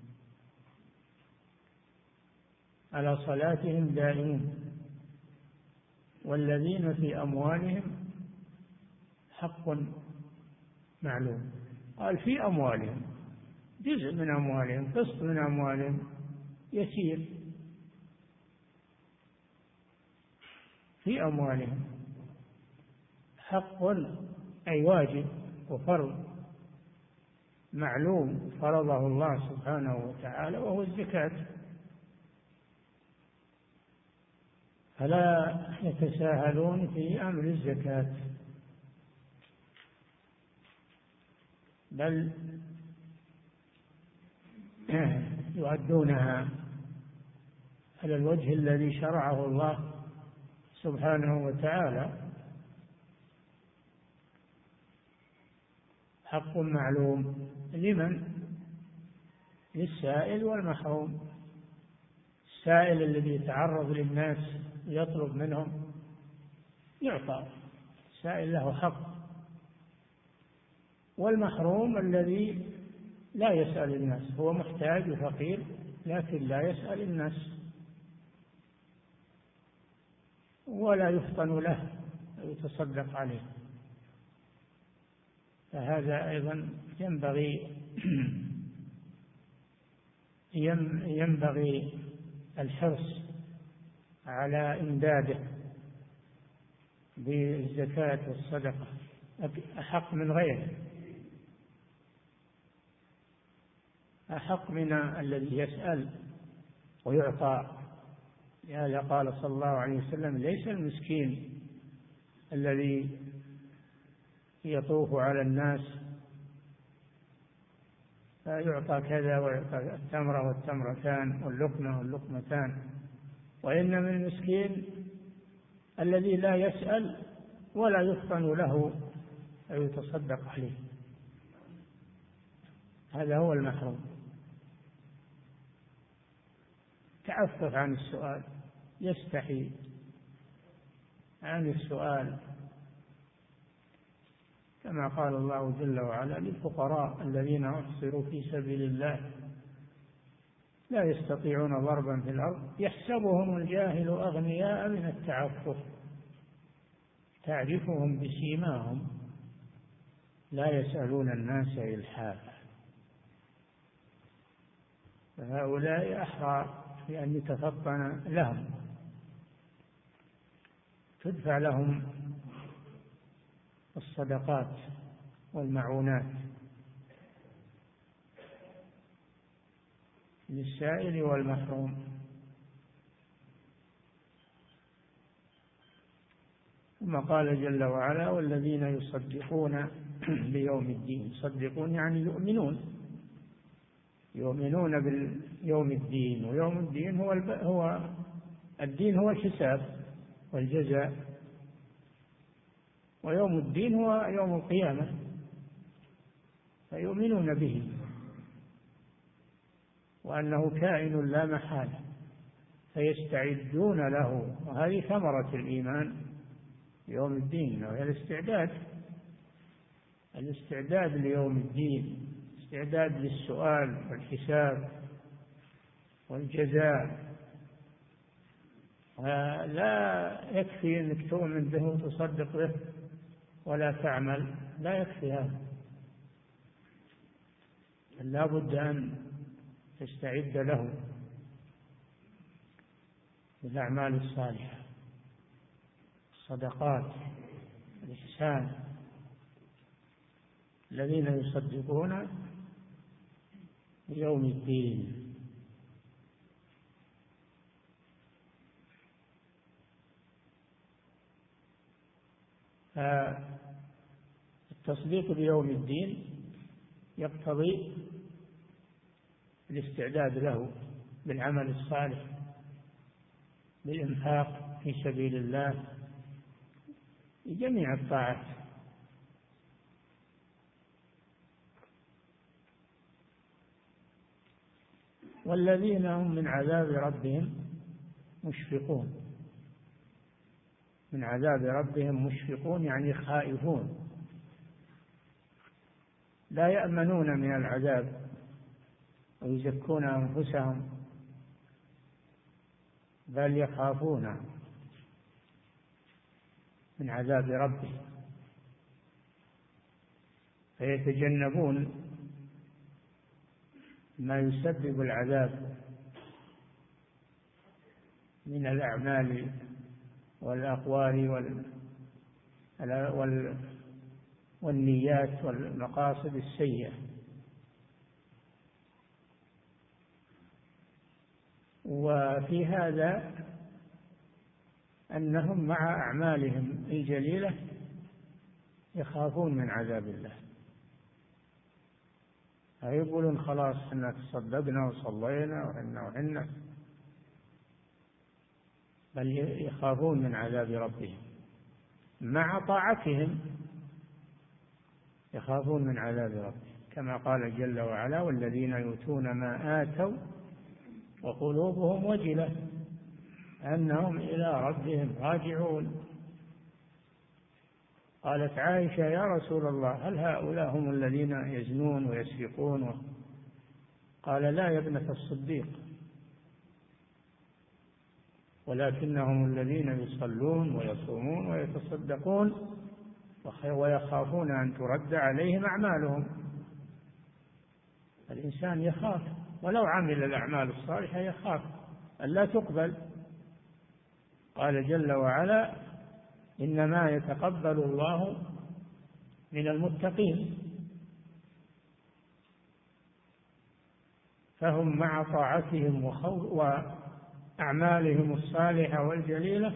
على صلاتهم دائمون والذين في أموالهم حق معلوم. قال في أموالهم، جزء من أموالهم، قسط من أموالهم يسير في أموالهم حق أي واجب وفرض معلوم فرضه الله سبحانه وتعالى وهو الزكاة. فلا يتساهلون في أمر الزكاة، بل يؤدونها على الوجه الذي شرعه الله سبحانه وتعالى. حق معلوم لمن؟ للسائل والمحروم. السائل الذي يتعرض للناس يطلب منهم يعطى، السائل له حق. والمحروم الذي لا يسأل الناس، هو محتاج وفقير لكن لا يسأل الناس ولا يفطن له ويتصدق عليه، فهذا أيضا ينبغي ينبغي الحرص على إمداده بالزكاة والصدقة، أحق من غيره، أحق من الذي يسأل ويعطى. لهذا قال صلى الله عليه وسلم: ليس المسكين الذي يطوف على الناس فيعطى كذا ويعطى التمرة والتمرتان واللقمة واللقمتان، وإنما المسكين الذي لا يسأل ولا يفطن له أو يتصدق عليه، هذا هو المحروم. تعفف عن السؤال، يستحي عن السؤال، كما قال الله جل وعلا: للفقراء الذين أحصروا في سبيل الله لا يستطيعون ضربا في الأرض يحسبهم الجاهل أغنياء من التعفف تعرفهم بسيماهم لا يسألون الناس إلحافا. فهؤلاء أحرى بأن يتفطن لهم، تدفع لهم الصدقات والمعونات للسائل والمحروم. ثم قال جل وعلا: والذين يصدقون بيوم الدين. يصدقون يعني يؤمنون، يؤمنون باليوم الدين، ويوم الدين هو الب... هو الدين هو الحساب والجزاء، ويوم الدين هو يوم القيامة، فيؤمنون به وأنه كائن لا محالة، فيستعدون له. وهذه ثمرة الإيمان يوم الدين، وهي الاستعداد الاستعداد ليوم الدين، استعداد للسؤال والحساب والجزاء. لا يكفي أنك تؤمن به وتصدق به ولا تعمل، لا يكفي هذا، لا بد أن تستعد له بالأعمال الصالحة، الصدقات، الإحسان. الذين يصدقون بيوم الدين. التصديق بيوم الدين يقتضي الاستعداد له بالعمل الصالح، بالإنفاق في سبيل الله، بجميع الطاعات. والذين هم من عذاب ربهم مشفقون. من عذاب ربهم مشفقون يعني خائفون، لا يأمنون من العذاب ويزكون أنفسهم، بل يخافون من عذاب ربهم فيتجنبون ما يسبب العذاب من الأعمال والأقوال والنيات والمقاصد السيئة. وفي هذا أنهم مع أعمالهم الجليلة يخافون من عذاب الله، يقولون خلاص إحنا تصدقنا وصلينا وعنا وعنا، بل يخافون من عذاب ربهم مع طاعتهم، يخافون من عذاب ربهم كما قال جل وعلا: والذين يؤتون ما آتوا وقلوبهم وجلة أنهم إلى ربهم راجعون. قالت عائشة: يا رسول الله هل هؤلاء هم الذين يزنون ويسرقون؟ قال: لا يا ابنة الصديق، ولكنهم الذين يصلون ويصومون ويتصدقون ويخافون أن ترد عليهم أعمالهم. الإنسان يخاف ولو عمل الأعمال الصالحة يخاف أن لا تقبل. قال جل وعلا: إنما يتقبل الله من المتقين. فهم مع طاعتهم وأعمالهم الصالحة والجليلة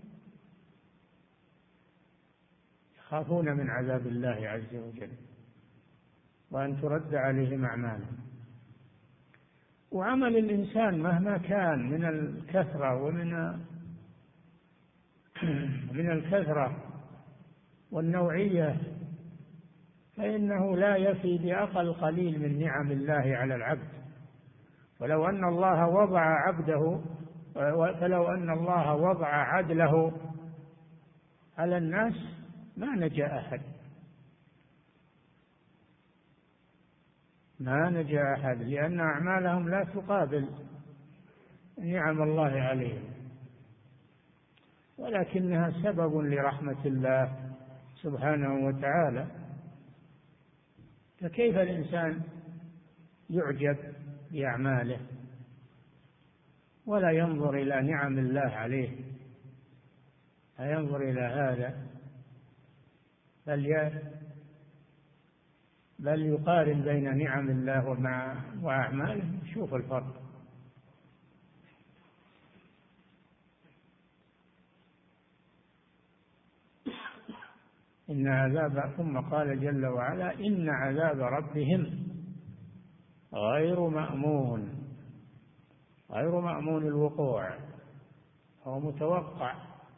يخافون من عذاب الله عز وجل وأن ترد عليهم أعمالهم. وعمل الإنسان مهما كان من الكثرة ومن من الكثرة والنوعية فإنه لا يفي بأقل قليل من نعم الله على العبد. ولو أن الله وضع عبده فلو أن الله وضع عدله على الناس ما نجا أحد، ما نجا أحد، لأن أعمالهم لا تقابل نعم الله عليهم، ولكنها سبب لرحمة الله سبحانه وتعالى. فكيف الإنسان يعجب بأعماله ولا ينظر إلى نعم الله عليه؟ لا ينظر إلى هذا، بل بل يقارن بين نعم الله ومع وأعماله. شوف الفرق. إن عذاب ثم قال جل وعلا: إن عذاب ربهم غير مأمون. غير مأمون الوقوع، هو متوقع.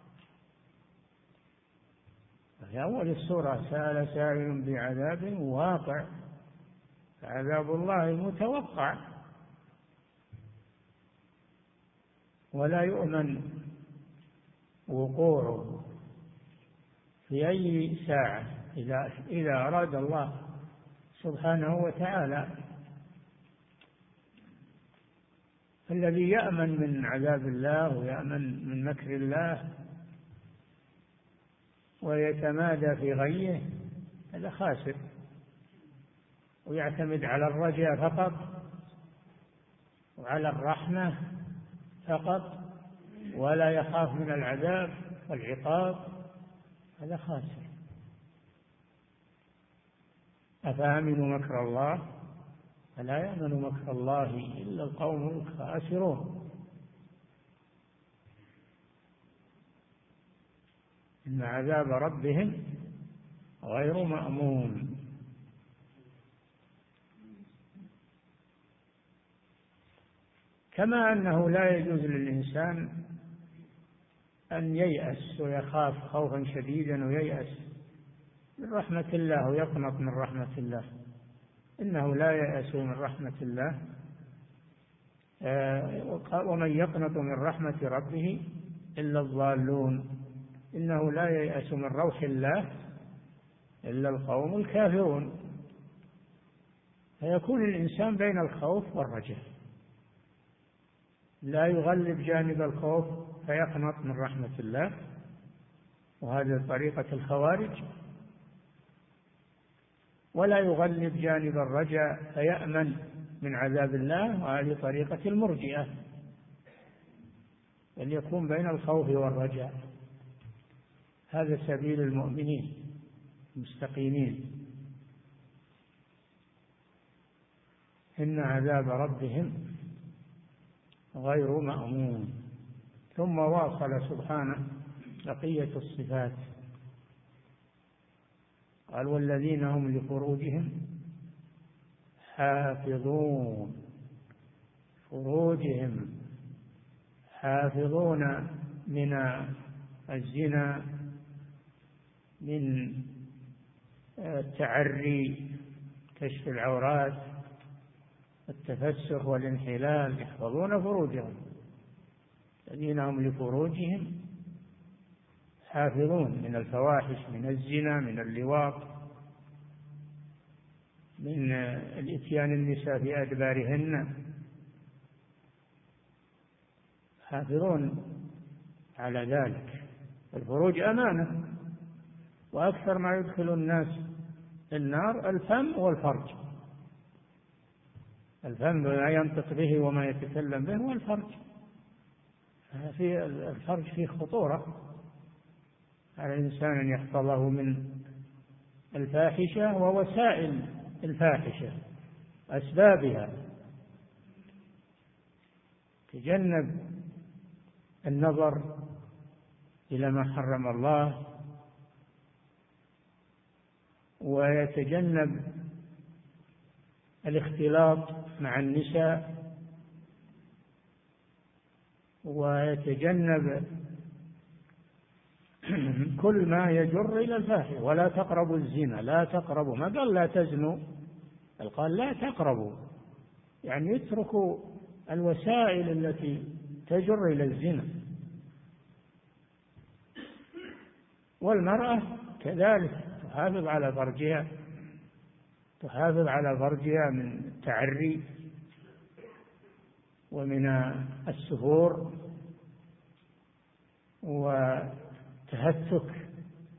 في أول السورة: سأل سائل بعذاب واقع. عذاب الله متوقع ولا يؤمن وقوعه في أي ساعة إذا إذا أراد الله سبحانه وتعالى. الذي يأمن من عذاب الله ويأمن من مكر الله ويتمادى في غيه هذا خاسر، ويعتمد على الرجاء فقط وعلى الرحمة فقط ولا يخاف من العذاب والعقاب، هذا خاسر. أفأمنوا مكر الله فلا يأمن مكر الله إلا القوم الخاسرون. إن عذاب ربهم غير مأمون. كما أنه لا يجوز للإنسان أن ييأس ويخاف خوفا شديدا وييأس من رحمة الله ويقنط من رحمة الله. إنه لا ييأس من رحمة الله، ومن يقنط من رحمة ربه إلا الضالون. إنه لا ييأس من روح الله إلا القوم الكافرون. فيكون الإنسان بين الخوف والرجاء، لا يغلب جانب الخوف فيقنط من رحمة الله، وهذه طريقة الخوارج، ولا يغلب جانب الرجاء فيأمن من عذاب الله، وهذه طريقة المرجئة، أن يكون بين الخوف والرجاء. هذا سبيل المؤمنين المستقيمين. إن عذاب ربهم غير مأمون. ثم واصل سبحانه بقية الصفات، قال والذين هم لفروجهم حافظون، فروجهم حافظون من الزنا، من التعري، كشف العورات، التفسخ والانحلال، يحفظون فروجهم. الذين هم لفروجهم حافظون، من الفواحش، من الزنا، من اللواط، من الإتيان النساء في أدبارهن، حافظون على ذلك. الفروج أمانة، وأكثر ما يدخل الناس النار الفم والفرج. الفم ما ينطق به وما يتكلم به، والفرج في الفرج فيه خطورة على الإنسان أن يحفظه من الفاحشة ووسائل الفاحشة أسبابها. تجنب النظر إلى ما حرم الله، ويتجنب الاختلاط مع النساء، ويتجنب كل ما يجر إلى الفاحشة. ولا تقربوا الزنا، لا تقربوا، ما قال لا تزنوا، بل قال لا تقربوا، يعني يتركوا الوسائل التي تجر إلى الزنا. والمرأة كذلك تحافظ على فرجها، تحافظ على فرجها من التعري ومن السفور وتهتك.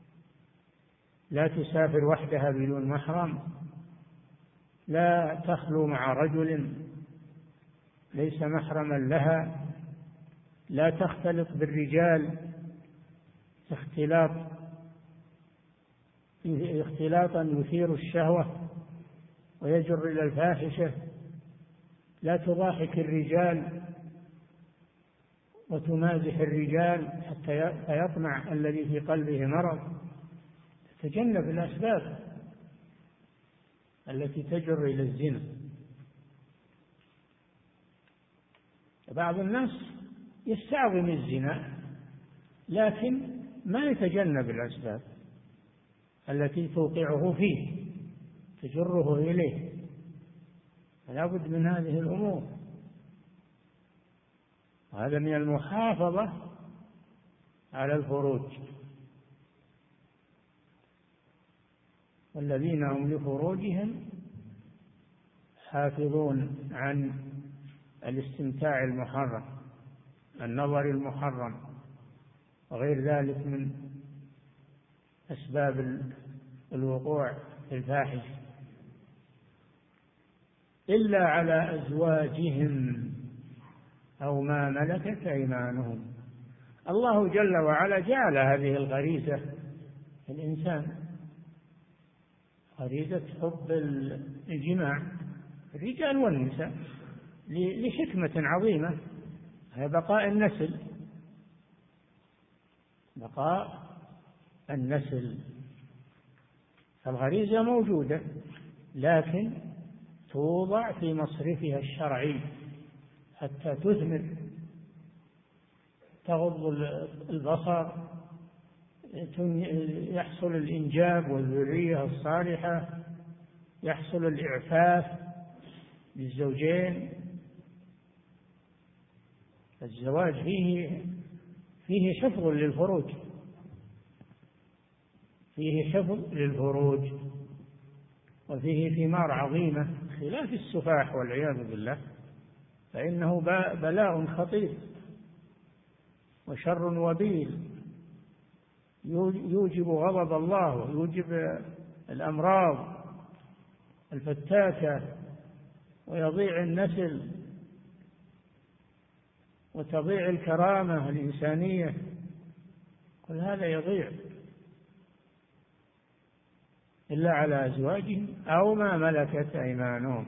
لا تسافر وحدها بدون محرم، لا تخلو مع رجل ليس محرما لها، لا تختلط بالرجال اختلاط اختلاطا يثير الشهوة ويجر إلى الفاحشة، لا تضاحك الرجال وتمازح الرجال حتى يطمع الذي في قلبه مرض. تتجنب الأسباب التي تجر إلى الزنا. بعض الناس يستعظم الزنا لكن ما يتجنب الأسباب التي توقعه فيه، تجره إليه. فلا بد من هذه الأمور. هذا من المحافظة على الفروج. والذين هم لفروجهم حافظون عن الاستمتاع المحرم، النظر المحرم، وغير ذلك من أسباب الوقوع في الفاحشة، إلا على أزواجهم أو ما ملكت أيمانهم. الله جل وعلا جعل هذه الغريزة في الإنسان، غريزة حب الجماع الرجال والنساء لحكمة عظيمة، هي بقاء النسل، بقاء النسل. الغريزة موجودة لكن توضع في مصرفها الشرعي حتى تثمر، تغض البصر، يحصل الإنجاب والذرية الصالحة، يحصل الإعفاف للزوجين. الزواج فيه فيه حفظ للفروج، فيه حفظ للفروج، وفيه ثمار عظيمة بخلاف السفاح والعياذ بالله، فإنه بلاء خطير وشر وبيل يوجب غضب الله ويوجب الأمراض الفتاكة، ويضيع النسل وتضيع الكرامة الإنسانية، كل هذا يضيع إلا على أزواجهم أو ما ملكت أيمانهم،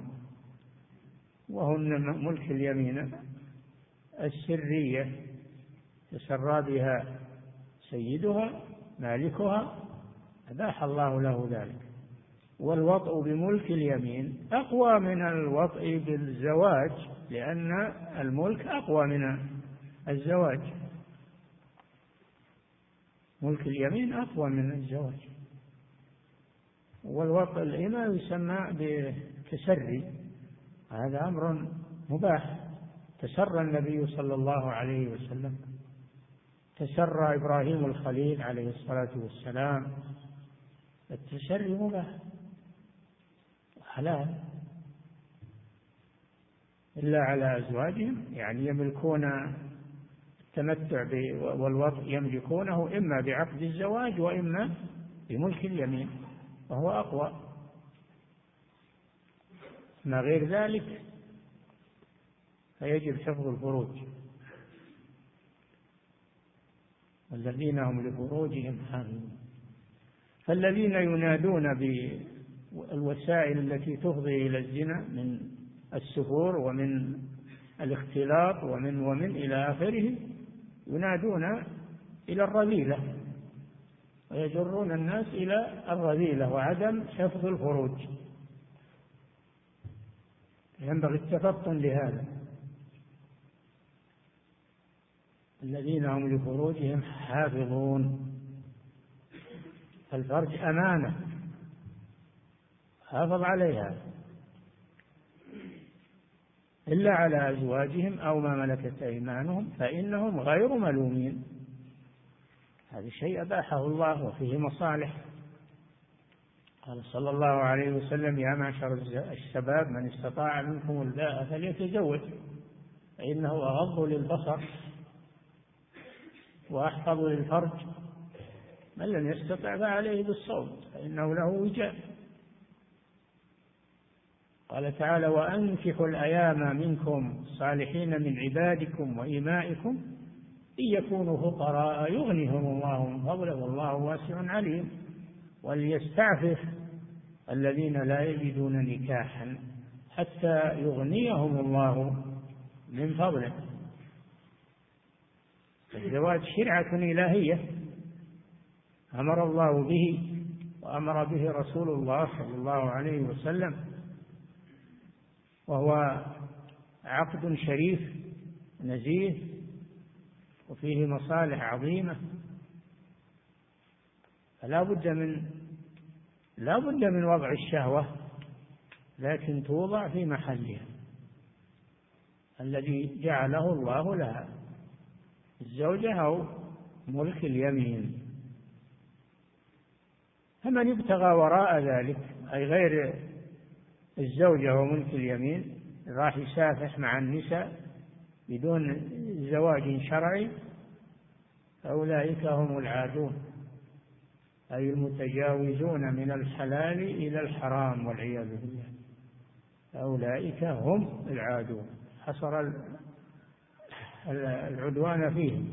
وهن ملك اليمين السرية تسرى بها سيدها مالكها، أباح الله له ذلك. والوطء بملك اليمين أقوى من الوطء بالزواج، لأن الملك أقوى من الزواج، ملك اليمين أقوى من الزواج. والوطء الإماء يسمى بتسري، هذا أمر مباح. تسرى النبي صلى الله عليه وسلم، تسرى إبراهيم الخليل عليه الصلاة والسلام، التسري مباح حلال إلا على أزواجهم، يعني يملكون التمتع والوطء يملكونه إما بعقد الزواج وإما بملك اليمين، وهو أقوى. ما غير ذلك فيجب حفظ الفروج، والذين هم لفروجهم حافظون. فالذين ينادون بالوسائل التي تفضي إلى الزنا من السفور ومن الاختلاط ومن ومن إلى آخره ينادون إلى الرذيلة، ويجرون الناس إلى الرذيلة وعدم حفظ الفروج. ينبغي التفطن لهذا. الذين هم لفروجهم حافظون، الفرج أمانة حافظ عليها، إلا على أزواجهم أو ما ملكت أيمانهم فإنهم غير ملومين. هذا شيء أباحه الله وفيه مصالح. قال صلى الله عليه وسلم: يا معشر الشباب من استطاع منكم الباءة فليتزوج فإنه أغض للبصر وأحفظ للفرج، من لم يستطع فعليه بالصوم فإنه له وجاء. قال تعالى: وأنكحوا الأيام منكم صالحين من عبادكم وإمائكم إن يكونوا فقراء يغنيهم الله من فضله والله واسع عليم، وليستعفف الذين لا يجدون نكاحا حتى يغنيهم الله من فضله. الزواج شرعة إلهية أمر الله به وأمر به رسول الله صلى الله عليه وسلم، وهو عقد شريف نزيه وفيه مصالح عظيمة، فلا بد من لا بد من وضع الشهوة، لكن توضع في محلها الذي جعله الله لها، الزوجة أو ملك اليمين. فمن ابتغى وراء ذلك أي غير الزوجة وملك اليمين راح يسافح مع النساء بدون زواج شرعي فأولئك هم العادون، أي المتجاوزون من الحلال إلى الحرام والعياذ بالله، أولئك هم العادون. حصر العدوان فيهم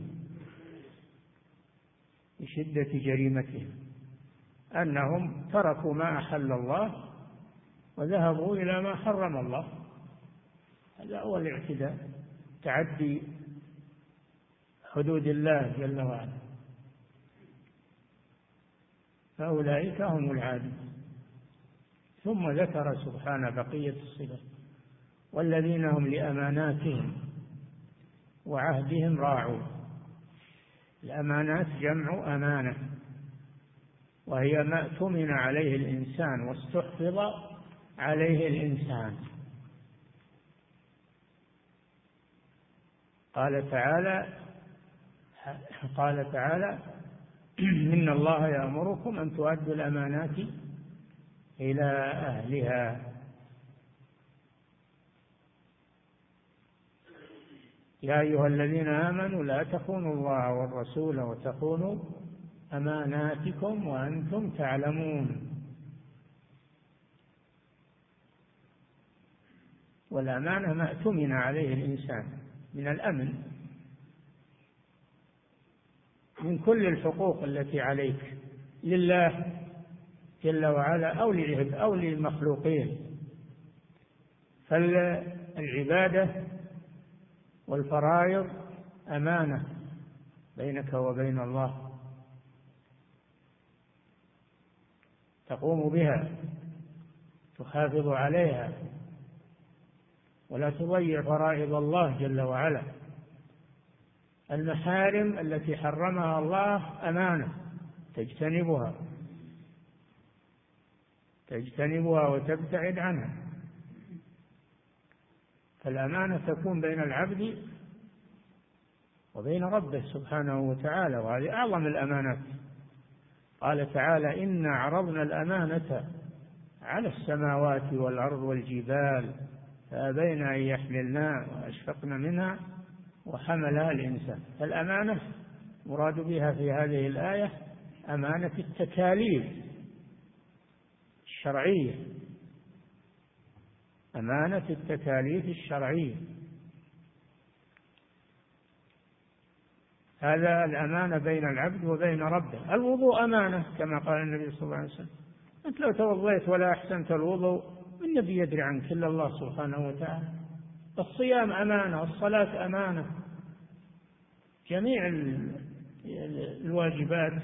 بشدة جريمتهم أنهم تركوا ما أحل الله وذهبوا إلى ما حرم الله، هذا هو الاعتداء، تعدي حدود الله جل وعلا، فأولئك هم العادون. ثم ذكر سبحانه بقية الصفات: والذين هم لأماناتهم وعهدهم راعون. الأمانات جمع أمانة، وهي ما اؤتمن عليه الإنسان واستحفظ عليه الإنسان. قال تعالى قال تعالى: إن الله يأمركم أن تؤدوا الأمانات إلى أهلها. يا أيها الذين آمنوا لا تخونوا الله والرسول وتخونوا أماناتكم وأنتم تعلمون. والأمانة ما اؤتمن عليه الإنسان من الأمن من كل الحقوق التي عليك لله جل وعلا أو أو للمخلوقين. فالعبادة والفرائض أمانة بينك وبين الله، تقوم بها، تحافظ عليها، ولا تضيع فرائض الله جل وعلا. المحارم التي حرمها الله أمانة تجتنبها تجتنبها وتبتعد عنها. فالأمانة تكون بين العبد وبين ربه سبحانه وتعالى، وهذه أعظم الأمانات. قال تعالى: إنا عرضنا الأمانة على السماوات والأرض والجبال فأبين أن يحملنها وأشفقن منها وحملها الإنسان. فالأمانة مراد بها في هذه الآية أمانة التكاليف الشرعية، أمانة التكاليف الشرعية. هذا الأمانة بين العبد وبين ربه. الوضوء أمانة كما قال النبي صلى الله عليه وسلم: أنت لو توضيت ولا أحسنت الوضوء من النبي يدري عنك إلا الله سبحانه وتعالى. الصيام أمانة، الصلاة أمانة، جميع الواجبات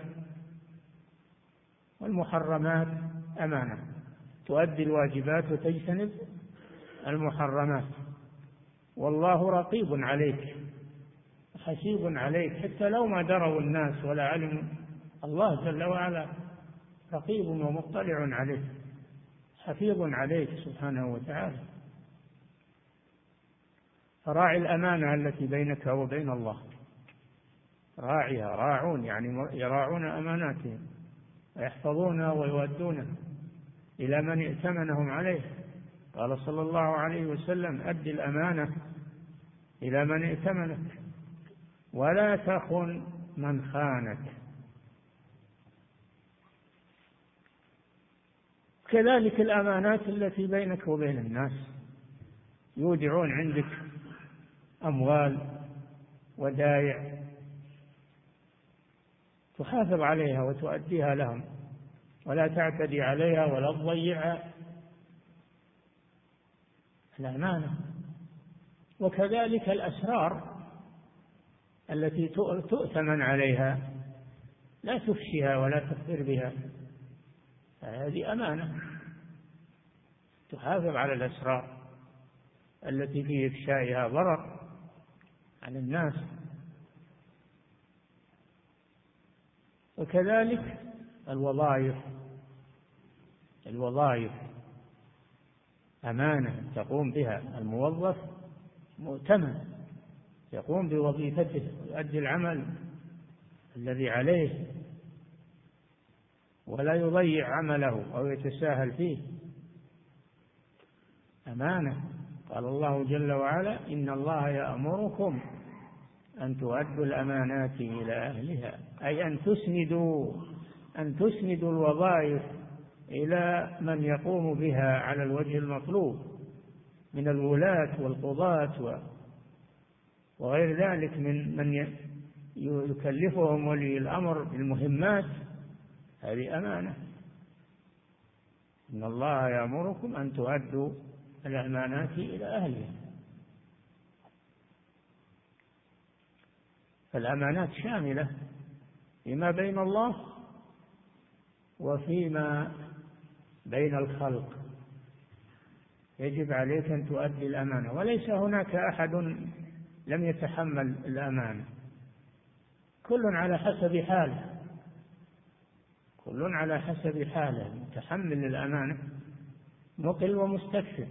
والمحرمات أمانة، تؤدي الواجبات وتجتنب المحرمات. والله رقيب عليك حسيب عليك، حتى لو ما دروا الناس ولا علموا، الله جل وعلا رقيب ومطلع عليك، حفيظ عليك سبحانه وتعالى. فراعي الأمانة التي بينك وبين الله، راعيها، راعون يعني يراعون أماناتهم ويحفظونها ويؤدونها إلى من ائتمنهم عليه. قال صلى الله عليه وسلم: أد الأمانة إلى من ائتمنك ولا تخن من خانك. كذلك الأمانات التي بينك وبين الناس، يودعون عندك أموال ودائع، تحافظ عليها وتؤديها لهم، ولا تعتدي عليها ولا تضيعها، الأمانة. وكذلك الأسرار التي تؤتمن عليها لا تفشيها ولا تخبر بها، هذه أمانة، تحافظ على الأسرار التي في إفشائها ضرر على الناس. وكذلك الوظائف الوظائف أمانة تقوم بها الموظف، مؤتمن، يقوم بوظيفته ويؤدي العمل الذي عليه ولا يضيع عمله أو يتساهل فيه، أمانة. قال الله جل وعلا: إن الله يأمركم أن تؤدوا الأمانات إلى أهلها، أي أن تسندوا أن تسندوا الوظائف إلى من يقوم بها على الوجه المطلوب من الولاة والقضاة وغير ذلك من من يكلفهم ولي الأمر بالمهمات، هذه أمانة. إن الله يأمركم أن تؤدوا الأمانات إلى أهلها. فالأمانات شاملة فيما بين الله وفيما بين الخلق، يجب عليك أن تؤدي الأمانة، وليس هناك أحد لم يتحمل الأمانة، كل على حسب حاله، كل على حسب حاله، متحمل الأمانة مقل ومستكثر.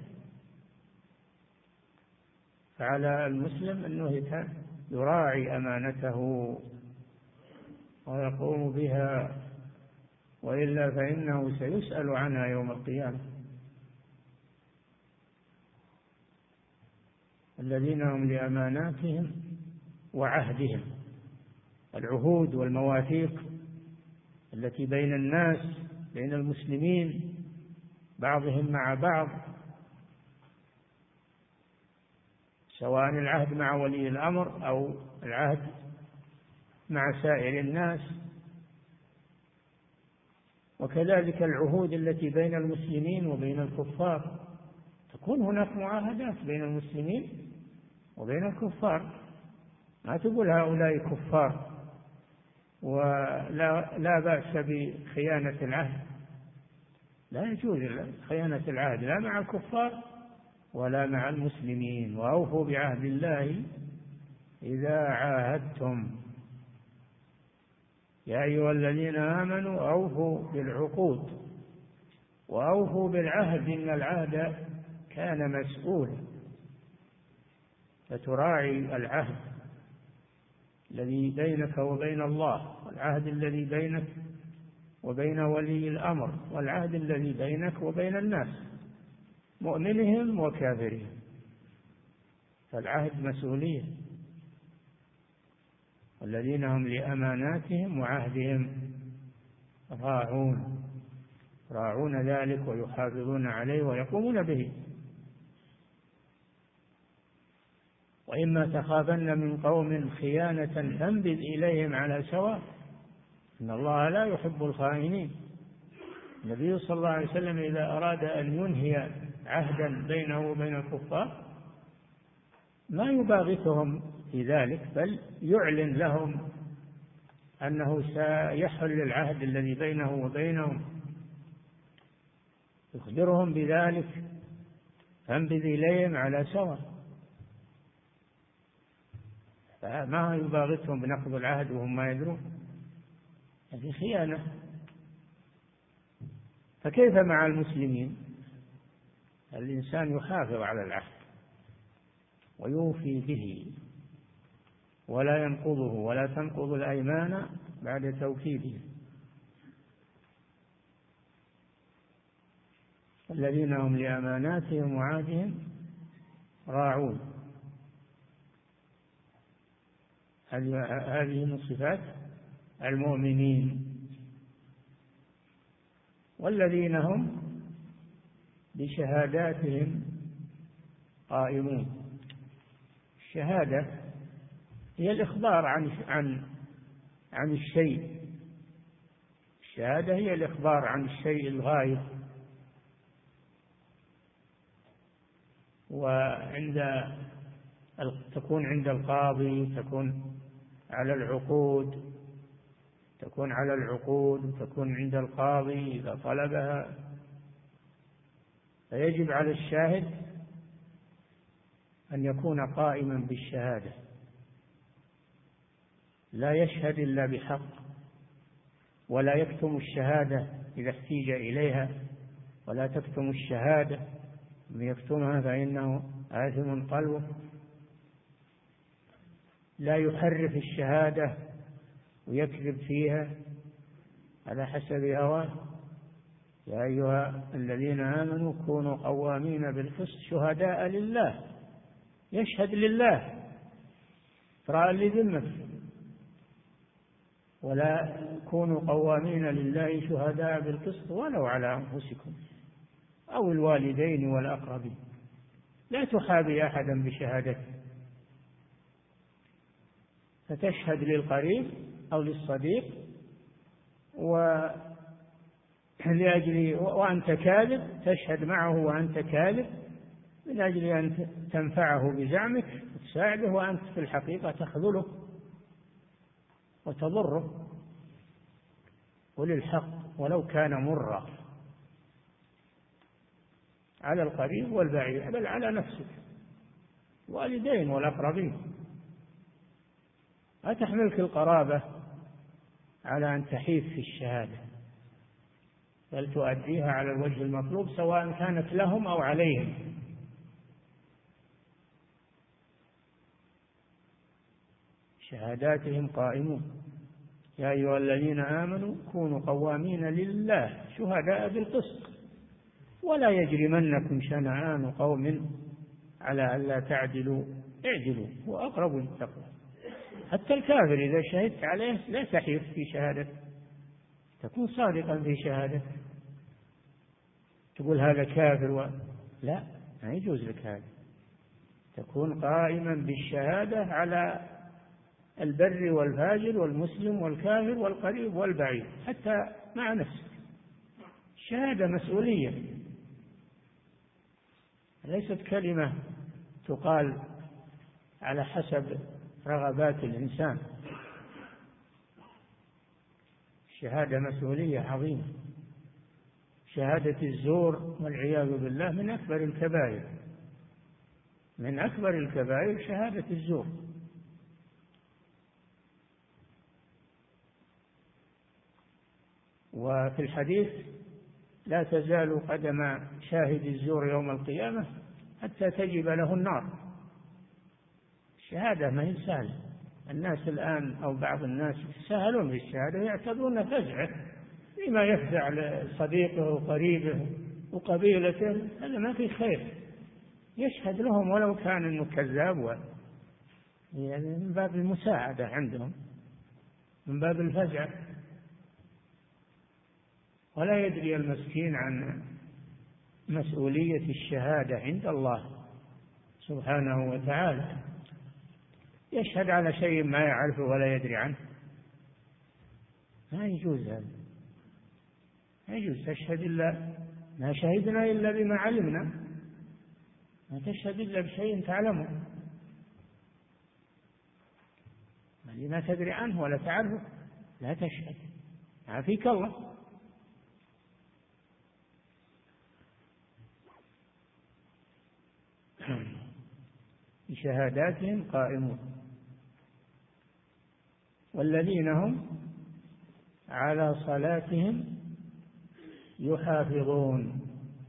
فعلى المسلم أنه يراعي أمانته ويقوم بها، وإلا فإنه سيسأل عنها يوم القيامة. الذين هم لأماناتهم وعهدهم. العهود والمواثيق التي بين الناس، بين المسلمين بعضهم مع بعض، سواء العهد مع ولي الأمر أو العهد مع سائر الناس، وكذلك العهود التي بين المسلمين وبين الكفار. تكون هناك معاهدات بين المسلمين وبين الكفار، ما تقول هؤلاء كفار ولا لا بأس بخيانة العهد، لا يجوز خيانة العهد لا مع الكفار ولا مع المسلمين. وأوفوا بعهد الله إذا عاهدتم يا أيها الذين آمنوا أوفوا بالعقود وأوفوا بالعهد إن العهد كان مسؤولا. فتراعي العهد الذي بينك وبين الله، والعهد الذي بينك وبين ولي الأمر، والعهد الذي بينك وبين الناس مؤمنهم وكافرهم. فالعهد مسؤولية. والذين هم لأماناتهم وعهدهم راعون راعون ذلك ويحافظون عليه ويقومون به. وإما تخافن من قوم خيانة فانبذ إليهم على سواء إن الله لا يحب الخائنين. النبي صلى الله عليه وسلم إذا أراد أن ينهي عهدا بينه وبين الكفار ما يباغتهم في ذلك، بل يعلن لهم أنه سيحل العهد الذي بينه وبينهم، يخبرهم بذلك فانبذ إليهم على سواء. فما يباغتهم بنقض العهد وهم ما يدرون، هذه خيانة. فكيف مع المسلمين؟ الإنسان يحافظ على العهد ويوفي به ولا ينقضه، ولا تنقض الأيمان بعد توكيده. الذين هم لأماناتهم وعهدهم راعون. هذه من صفات المؤمنين. والذين هم بشهاداتهم قائمون. الشهادة هي الإخبار عن عن عن الشيء. الشهادة هي الإخبار عن الشيء الغائب. وعند تكون عند القاضي، تكون على العقود تكون على العقود وتكون عند القاضي إذا طلبها. فيجب على الشاهد أن يكون قائما بالشهادة، لا يشهد إلا بحق، ولا يكتم الشهادة إذا احتيج إليها، ولا تكتم الشهادة، من يكتمها فإنه آثم قلبه. لا يحرف الشهادة ويكذب فيها على حسب هواه. يا أيها الذين آمنوا كونوا قوامين بالقسط شهداء لله، يشهد لله إقرارا لذمته. ولا كونوا قوامين لله شهداء بالقسط ولو على أنفسكم أو الوالدين والأقربين. لا تحابي أحدا بشهادته، فتشهد للقريب أو للصديق ولأجل وأنت كاذب، تشهد معه وأنت كاذب من أجل أن تنفعه بزعمك وتساعده، وأنت في الحقيقة تخذله وتضره. قل الحق ولو كان مرا على القريب والبعيد، بل على نفسك والدين والأقربين. لا تحملك القرابة على أن تحيف في الشهادة، بل تؤديها على الوجه المطلوب سواء كانت لهم أو عليهم. شهاداتهم قائمون. يا أيها الذين آمنوا كونوا قوامين لله شهداء بالقسط ولا يجرمنكم شنآن قوم على ألا تعدلوا اعدلوا هو أقرب للتقوى. حتى الكافر إذا شهدت عليه لا تحيف في شهادته، تكون صادقا في شهادته، تقول هذا كافر و... لا، ما يجوز لك هذا، تكون قائما بالشهادة على البر والفاجر والمسلم والكافر والقريب والبعيد حتى مع نفسك. الشهادة مسؤولية، ليست كلمة تقال على حسب رغبات الإنسان. الشهادة مسؤولية عظيمة. شهادة الزور والعياذ بالله من أكبر الكبائر، من أكبر الكبائر شهادة الزور. وفي الحديث لا تزال قدم شاهد الزور يوم القيامة حتى تجب له النار. الشهادة ما هي سهلة. الناس الآن أو بعض الناس يتساهلون بالشهادة، يعتبرون فزعة فيما يفزع لصديقه وقريبه وقبيلته، هذا ما في خير، يشهد لهم ولو كان إنه كذاب، يعني من باب المساعدة عندهم، من باب الفزع. ولا يدري المسكين عن مسؤولية الشهادة عند الله سبحانه وتعالى، يشهد على شيء ما يعرفه ولا يدري عنه، ما يجوز هذا، ما يجوز تشهد إلا ما شهدنا إلا بما علمنا، ما تشهد إلا بشيء تعلمه، الذي ما تدري عنه ولا تعرفه لا تشهد، عافيك الله. بشهاداتهم قائمون والذين هم على صلاتهم يحافظون.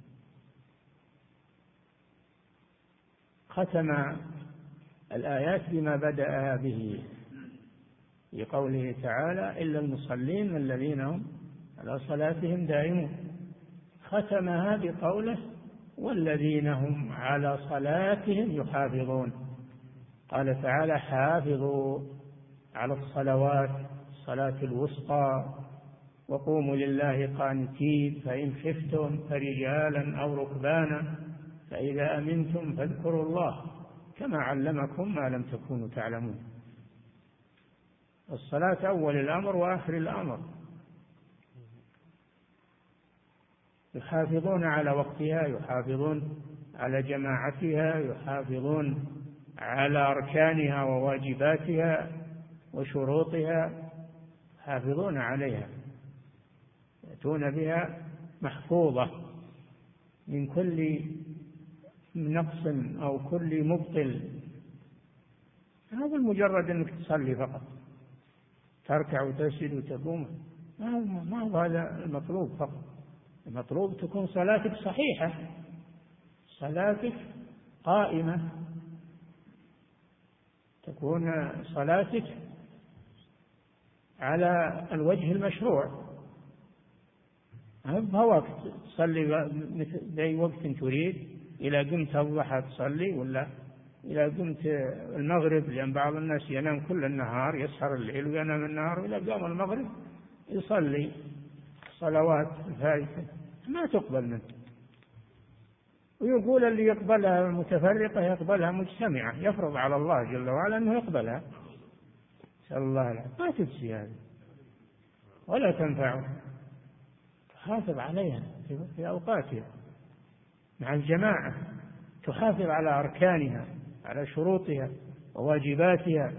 ختم الآيات بما بدأ به بقوله تعالى إلا المصلين الذين هم على صلاتهم دائمون، ختمها بقوله والذين هم على صلاتهم يحافظون. قال تعالى حافظوا على الصلوات الصلاة الوسطى وقوموا لله قانتين فإن خفتم فرجالا أو ركبانا فإذا أمنتم فاذكروا الله كما علمكم ما لم تكونوا تعلمون. الصلاة أول الأمر وآخر الأمر. يحافظون على وقتها، يحافظون على جماعتها، يحافظون على أركانها وواجباتها وشروطها، يحافظون عليها، يأتون بها محفوظة من كل نقص أو كل مبطل. هذا مجرد أنك تصلي فقط، تركع وتسجد وتقوم، ما هو هذا المطلوب فقط. المطلوب تكون صلاتك صحيحة، صلاتك قائمة، تكون صلاتك على الوجه المشروع، ما بهواك تصلي بأي وقت تريد، إذا قمت الضحى تصلي، ولا إذا قمت المغرب، لأن بعض الناس ينام كل النهار، يسهر الليل وينام النهار، وإذا قام المغرب يصلي صلوات الفائتة، ما تقبل منه. ويقول اللي يقبلها متفرقة يقبلها مجتمعة، يفرض على الله جل وعلا أنه يقبلها، نسأل الله العافية، ما تجزي هذه ولا تنفعه. تحافظ عليها في أوقاتها مع الجماعة، تحافظ على أركانها، على شروطها وواجباتها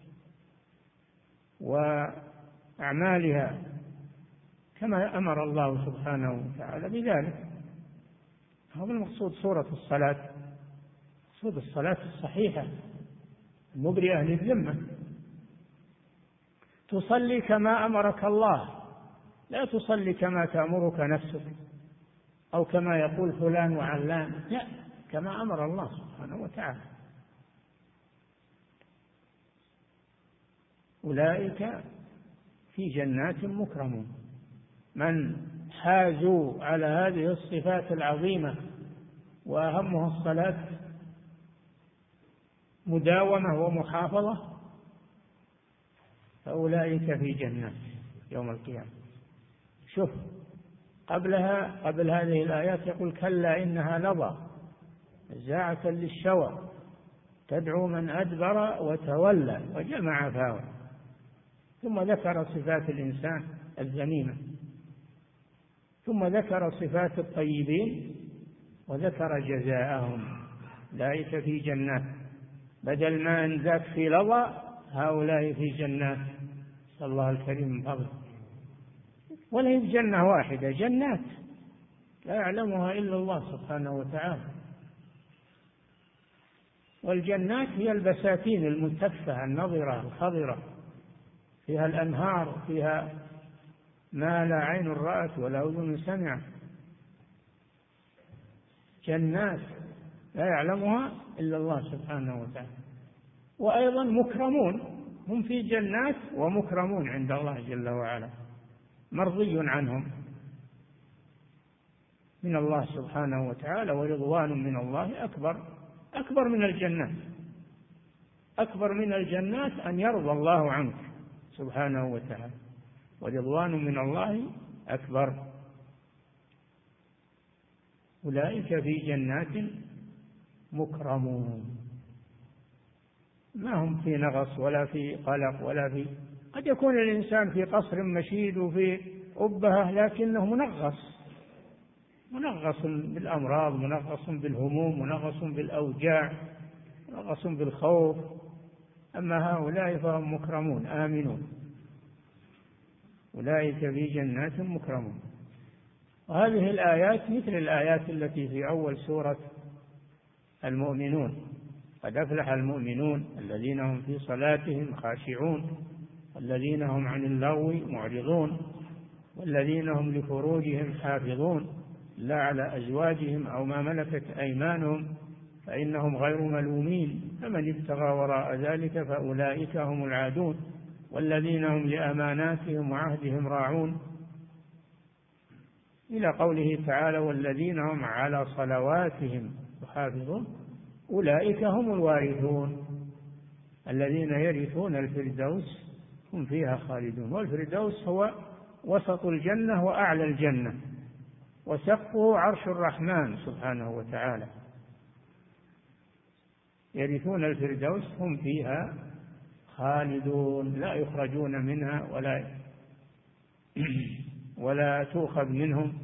وأعمالها كما أمر الله سبحانه وتعالى بذلك. هذا المقصود صورة الصلاة، مقصود الصلاة الصحيحة المبرئة للذمة، تصلي كما أمرك الله، لا تصلي كما تأمرك نفسك أو كما يقول فلان وعلان، لا، كما أمر الله سبحانه وتعالى. أولئك في جنات مكرمون، من حازوا على هذه الصفات العظيمة وأهمها الصلاة مداومة ومحافظة فأولئك في جنات يوم القيامة. شوف قبلها قبل هذه الآيات يقول كلا إنها لظى نزاعة للشوى تدعو من أدبر وتولى وجمع فاوى، ثم ذكر صفات الإنسان الذميمة، ثم ذكر صفات الطيبين وذكر جزاءهم أولئك في جنات، بدل ما أن ذاك في لظى هؤلاء في جنات. صلى الله الكريم من فضله. وليس جنة واحدة، جنات لا يعلمها إلا الله سبحانه وتعالى. والجنات هي البساتين الملتفة النظرة الخضرة، فيها الأنهار، فيها ما لا عين رأت ولا أذن سمعت. جنات لا يعلمها إلا الله سبحانه وتعالى. وأيضا مكرمون، هم في جنات ومكرمون عند الله جل وعلا، مرضي عنهم من الله سبحانه وتعالى، ورضوان من الله أكبر أكبر من الجنات. أكبر من الجنات أن يرضى الله عنك سبحانه وتعالى، ورضوان من الله أكبر. أولئك في جنات مكرمون، ما هم في نغص ولا في قلق ولا في. قد يكون الإنسان في قصر مشيد وفي أبهة لكنه منغص منغص بالأمراض، منغص بالهموم، منغص بالأوجاع، منغص بالخوف. أما هؤلاء فهم مكرمون آمنون، أولئك في جنات مكرمون. وهذه الآيات مثل الآيات التي في أول سورة المؤمنون: قد أفلح المؤمنون الذين هم في صلاتهم خاشعون والذين هم عن اللغو معرضون والذين هم لفروجهم حافظون لا على أزواجهم أو ما ملكت أيمانهم فإنهم غير ملومين فمن ابتغى وراء ذلك فأولئك هم العادون والذين هم لأماناتهم وعهدهم راعون، إلى قوله تعالى: والذين هم على صلواتهم يحافظون أولئك هم الوارثون الذين يرثون الفردوس هم فيها خالدون. والفردوس هو وسط الجنة وأعلى الجنة، وسقفه عرش الرحمن سبحانه وتعالى. يرثون الفردوس هم فيها خالدون لا يخرجون منها ولا ولا تؤخذ منهم.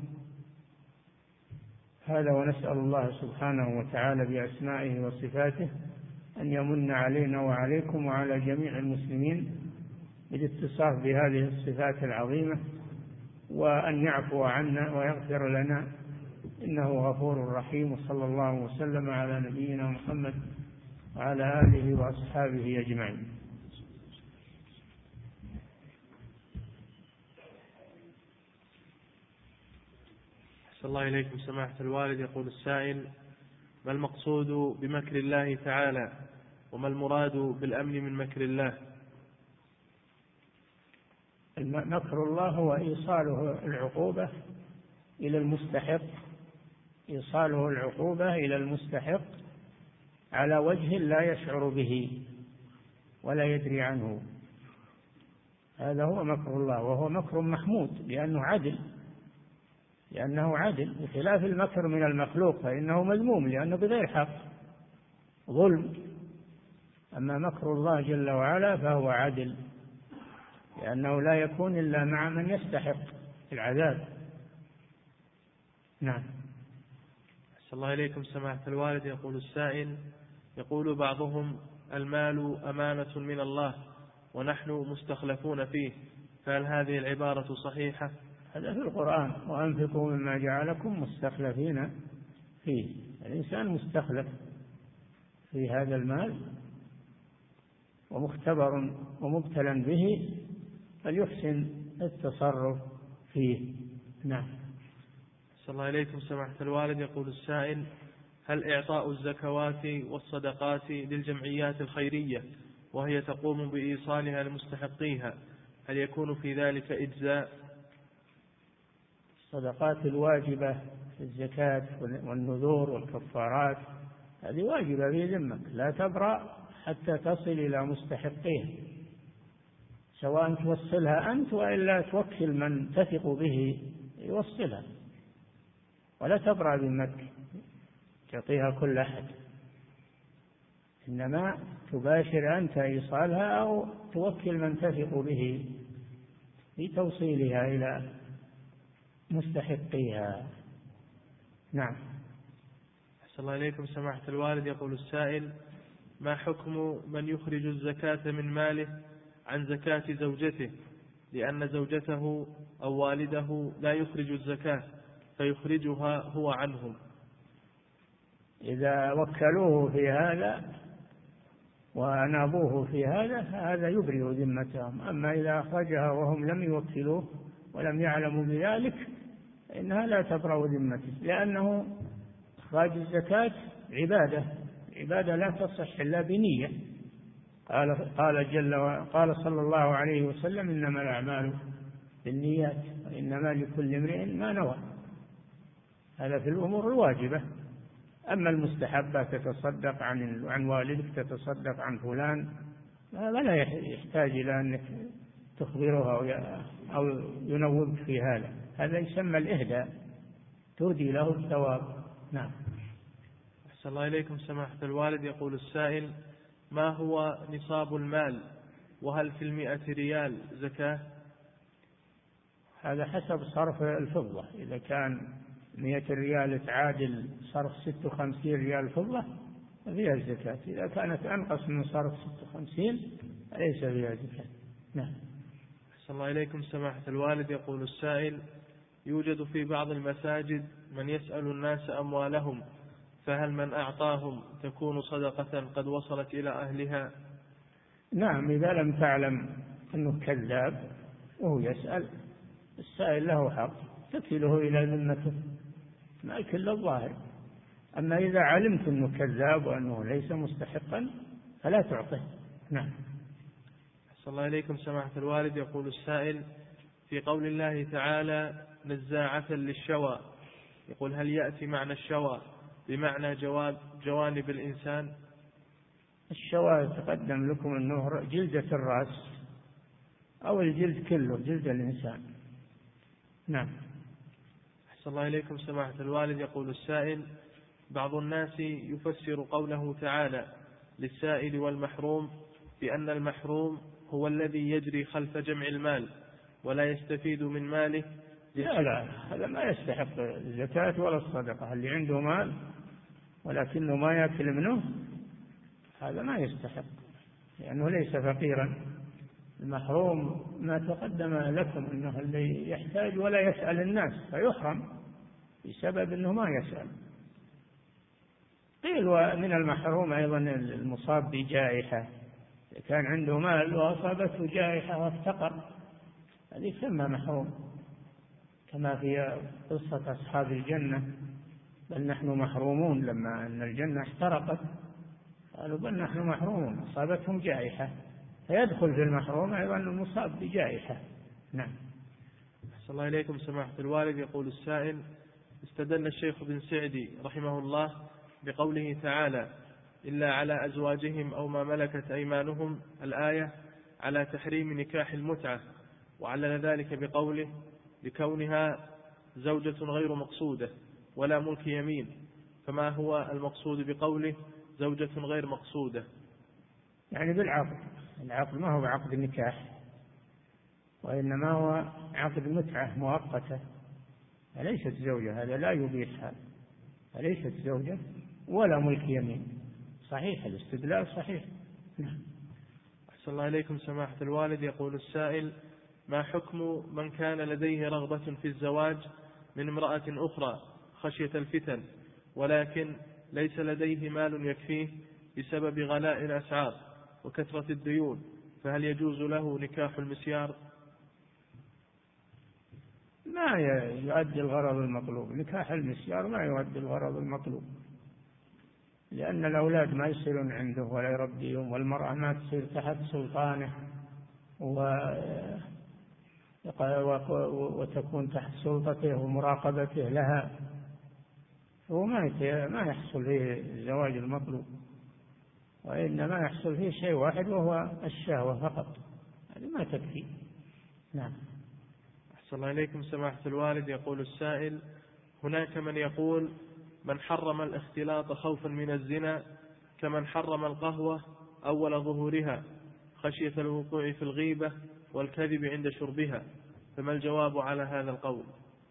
هذا، ونسأل الله سبحانه وتعالى بأسمائه وصفاته أن يمن علينا وعليكم وعلى جميع المسلمين بالاتصاف بهذه الصفات العظيمة، وأن يعفو عنا ويغفر لنا إنه غفور رحيم. وصلى الله وسلم على نبينا محمد وعلى آله وأصحابه أجمعين. أحسن الله إليكم سماحة الوالد. يقول السائل: ما المقصود بمكر الله تعالى، وما المراد بالأمن من مكر الله؟ مكر الله هو إيصاله العقوبة إلى المستحق، إيصاله العقوبة إلى المستحق على وجه لا يشعر به ولا يدري عنه. هذا هو مكر الله، وهو مكر محمود لأنه عدل لأنه عدل بخلاف المكر من المخلوق فإنه مذموم لأنه بغير حق، ظلم. أما مكر الله جل وعلا فهو عدل لأنه لا يكون إلا مع من يستحق العذاب. نعم. أحسن الله إليكم سماحة الوالد. يقول السائل: يقول بعضهم المال أمانة من الله ونحن مستخلفون فيه، فهل هذه العبارة صحيحة؟ هذا في القرآن: وأنفقوا مما جعلكم مستخلفين فيه. الإنسان مستخلف في هذا المال ومختبر ومبتلى به، فليحسن التصرف فيه. نعم. صلى الله عليكم سماحة الوالد. يقول السائل: هل إعطاء الزكوات والصدقات للجمعيات الخيرية وهي تقوم بإيصالها لمستحقيها هل يكون في ذلك إجزاء؟ الصدقات الواجبة في الزكاة والنذور والكفارات هذه واجبة في ذمك، لا تبرأ حتى تصل إلى مستحقيه، سواء توصلها أنت وإلا توكل من تثق به يوصلها، ولا تبرأ بذمتك تعطيها كل أحد، إنما تباشر أنت إيصالها أو توكل من تثق به في توصيلها إلى مستحقيها. نعم. أحسن الله إليكم سماحة الوالد. يقول السائل: ما حكم من يخرج الزكاة من ماله عن زكاة زوجته لأن زوجته أو والده لا يخرج الزكاة فيخرجها هو عنهم؟ إذا وكلوه في هذا وأنابوه في هذا هذا يبرئ ذمتهم، أما إذا أخرجها وهم لم يوكلوه ولم يعلموا بذلك إنها لا تبرأ ذمته، لأنه إخراج الزكاة عبادة، عبادة لا تصح إلا بنية. قال قال جل قال صلى الله عليه وسلم: إنما الأعمال بالنيات وإنما لكل امرئ ما نوى. هذا في الأمور الواجبة. أما المستحبة تتصدق عن عن والدك، تتصدق عن فلان، هذا لا يحتاج إلى أنك تخبره أو ينوبك في هذا، هذا يسمى الإهداء، تهدي له الثواب. نعم. أحسن الله إليكم سماحة الوالد. يقول السائل: ما هو نصاب المال، وهل في المئة ريال زكاة؟ هذا حسب صرف الفضة، إذا كان مئة ريال تعادل صرف ستة وخمسين ريال فضة فيها الزكاة، إذا كانت أنقص من صرف ستة وخمسين ليس فيها زكاة. نعم. أحسن الله إليكم سماحة الوالد. يقول السائل: يوجد في بعض المساجد من يسأل الناس أموالهم، فهل من أعطاهم تكون صدقة قد وصلت إلى أهلها؟ نعم، إذا لم تعلم أنه كذاب وهو يسأل، السائل له حق تكله إلى ذمته، ما كل الظاهر. أما إذا علمت أنه كذاب وأنه ليس مستحقا فلا تعطيه. نعم. أحسن الله إليكم سماحة الوالد. يقول السائل: في قول الله تعالى: نزاعة للشوى، يقول: هل يأتي معنى الشوى بمعنى جواب جوانب الإنسان؟ الشوى تقدم لكم أنه جلدة الرأس أو الجلد كله، جلد الإنسان. نعم. أحسن الله إليكم سماحة الوالد. يقول السائل: بعض الناس يفسر قوله تعالى للسائل والمحروم بأن المحروم هو الذي يجري خلف جمع المال ولا يستفيد من ماله. لا لا، هذا ما يستحق الزكاة ولا الصدقة. اللي عنده مال ولكنه ما يأكل منه هذا ما يستحق، لأنه ليس فقيرا. المحروم ما تقدم لكم أنه اللي يحتاج ولا يسأل الناس فيحرم بسبب أنه ما يسأل. قيل ومن المحروم أيضا المصاب بجائحة، إذا كان عنده مال وأصابته جائحة وافتقر هذا يسمى محروم، كما في قصة أصحاب الجنة: بل نحن محرومون لما أن الجنة احترقت، قالوا بل نحن محرومون، أصابتهم جائحة، فيدخل في المحروم أيضا المصاب بجائحة. نعم. أحسن الله إليكم سماحة الوالد. يقول السائل: استدل الشيخ بن سعدي رحمه الله بقوله تعالى: إلا على أزواجهم أو ما ملكت أيمانهم الآية على تحريم نكاح المتعة، وعلل ذلك بقوله: لكونها زوجة غير مقصودة ولا ملك يمين. فما هو المقصود بقوله زوجة غير مقصودة؟ يعني بالعقد، العقد ما هو عقد النكاح، وإنما هو عقد متعة مؤقتة، فليست زوجة، هذا لا يبيحها، فليست زوجة ولا ملك يمين. صحيح الاستدلال صحيح. نعم. أحسن الله إليكم سماحة الوالد. يقول السائل: ما حكم من كان لديه رغبة في الزواج من امرأة أخرى خشية الفتن، ولكن ليس لديه مال يكفيه بسبب غلاء الأسعار وكثرة الديون، فهل يجوز له نكاح المسيار؟ ما يؤدي الغرض المطلوب، نكاح المسيار ما يؤدي الغرض المطلوب، لأن الأولاد ما يصيرون عنده ولا يربيهم، والمرأة ما تصير تحت سلطانه وتكون تحت سلطته ومراقبته لها، هو ما ما يحصل فيه الزواج المطلوب، وإنما يحصل فيه شيء واحد وهو الشهوة فقط، هذه ما تكفي. نعم. أحسن الله إليكم سماحة الوالد. يقول السائل: هناك من يقول من حرم الاختلاط خوفا من الزنا كمن حرم القهوة أول ظهورها خشية الوقوع في الغيبة والكذب عند شربها، فما الجواب على هذا القول؟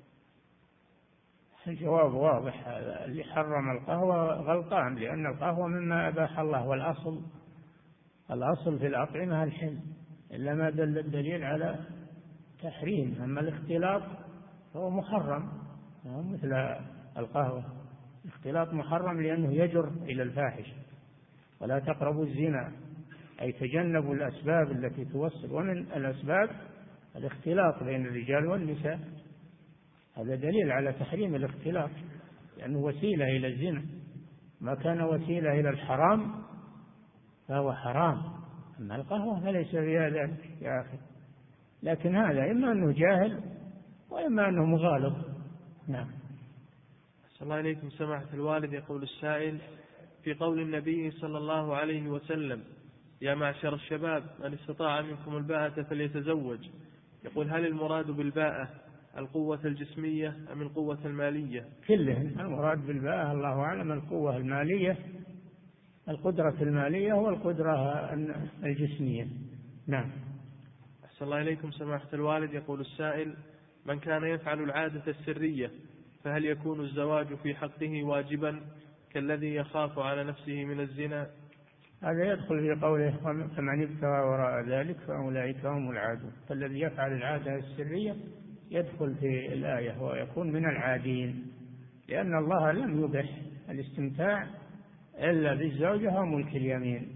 الجواب واضح، هذا اللي حرم القهوة غلطان، لأن القهوة مما أباح الله، والأصل الأصل في الأطعمة الحل إلا ما دل الدليل على تحريم. أما الاختلاط فهو محرم مثل القهوة، الاختلاط محرم لأنه يجر إلى الفاحشة. ولا تقربوا الزنا أي تجنبوا الأسباب التي توصل، ومن الأسباب الاختلاط بين الرجال والنساء، هذا دليل على تحريم الاختلاط لأنه وسيلة إلى الزنا. ما كان وسيلة إلى الحرام فهو حرام، أما القهوة فليس فيها ذلك يا أخي. لكن هذا إما أنه جاهل وإما أنه مغالط. نعم. أحسن الله إليكم سماحة الوالد. يقول السائل: في قول النبي صلى الله عليه وسلم: يا معشر الشباب من استطاع منكم الباءة فليتزوج، يقول هل المراد بالباءة القوة الجسمية أم القوة المالية؟ كلهم المراد بالباءة الله أعلم القوة المالية، القدرة المالية والقدرة الجسمية. نعم. أحسن الله إليكم سماحة الوالد. يقول السائل: من كان يفعل العادة السرية فهل يكون الزواج في حقه واجبا كالذي يخاف على نفسه من الزنا؟ هذا يدخل في قوله: فمن ابتغى وراء ذلك فأولئك هم العادون. فالذي يفعل العادة السرية يدخل في الآية ويكون من العادين، لأن الله لم يبح الاستمتاع إلا بالزوجة وملك اليمين،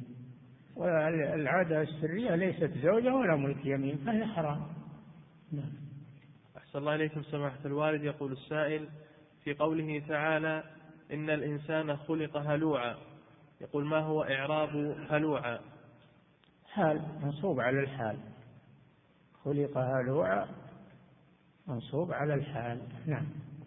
والعادة السرية ليست زوجة ولا ملك يمين فهي حرام. نعم. أحسن الله إليكم سماحة الوالد. يقول السائل: في قوله تعالى: إن الإنسان خلق هلوعا، يقول ما هو إعراب هلوعا؟ حال منصوب على الحال، خلق هلوعا منصوب على الحال. نعم.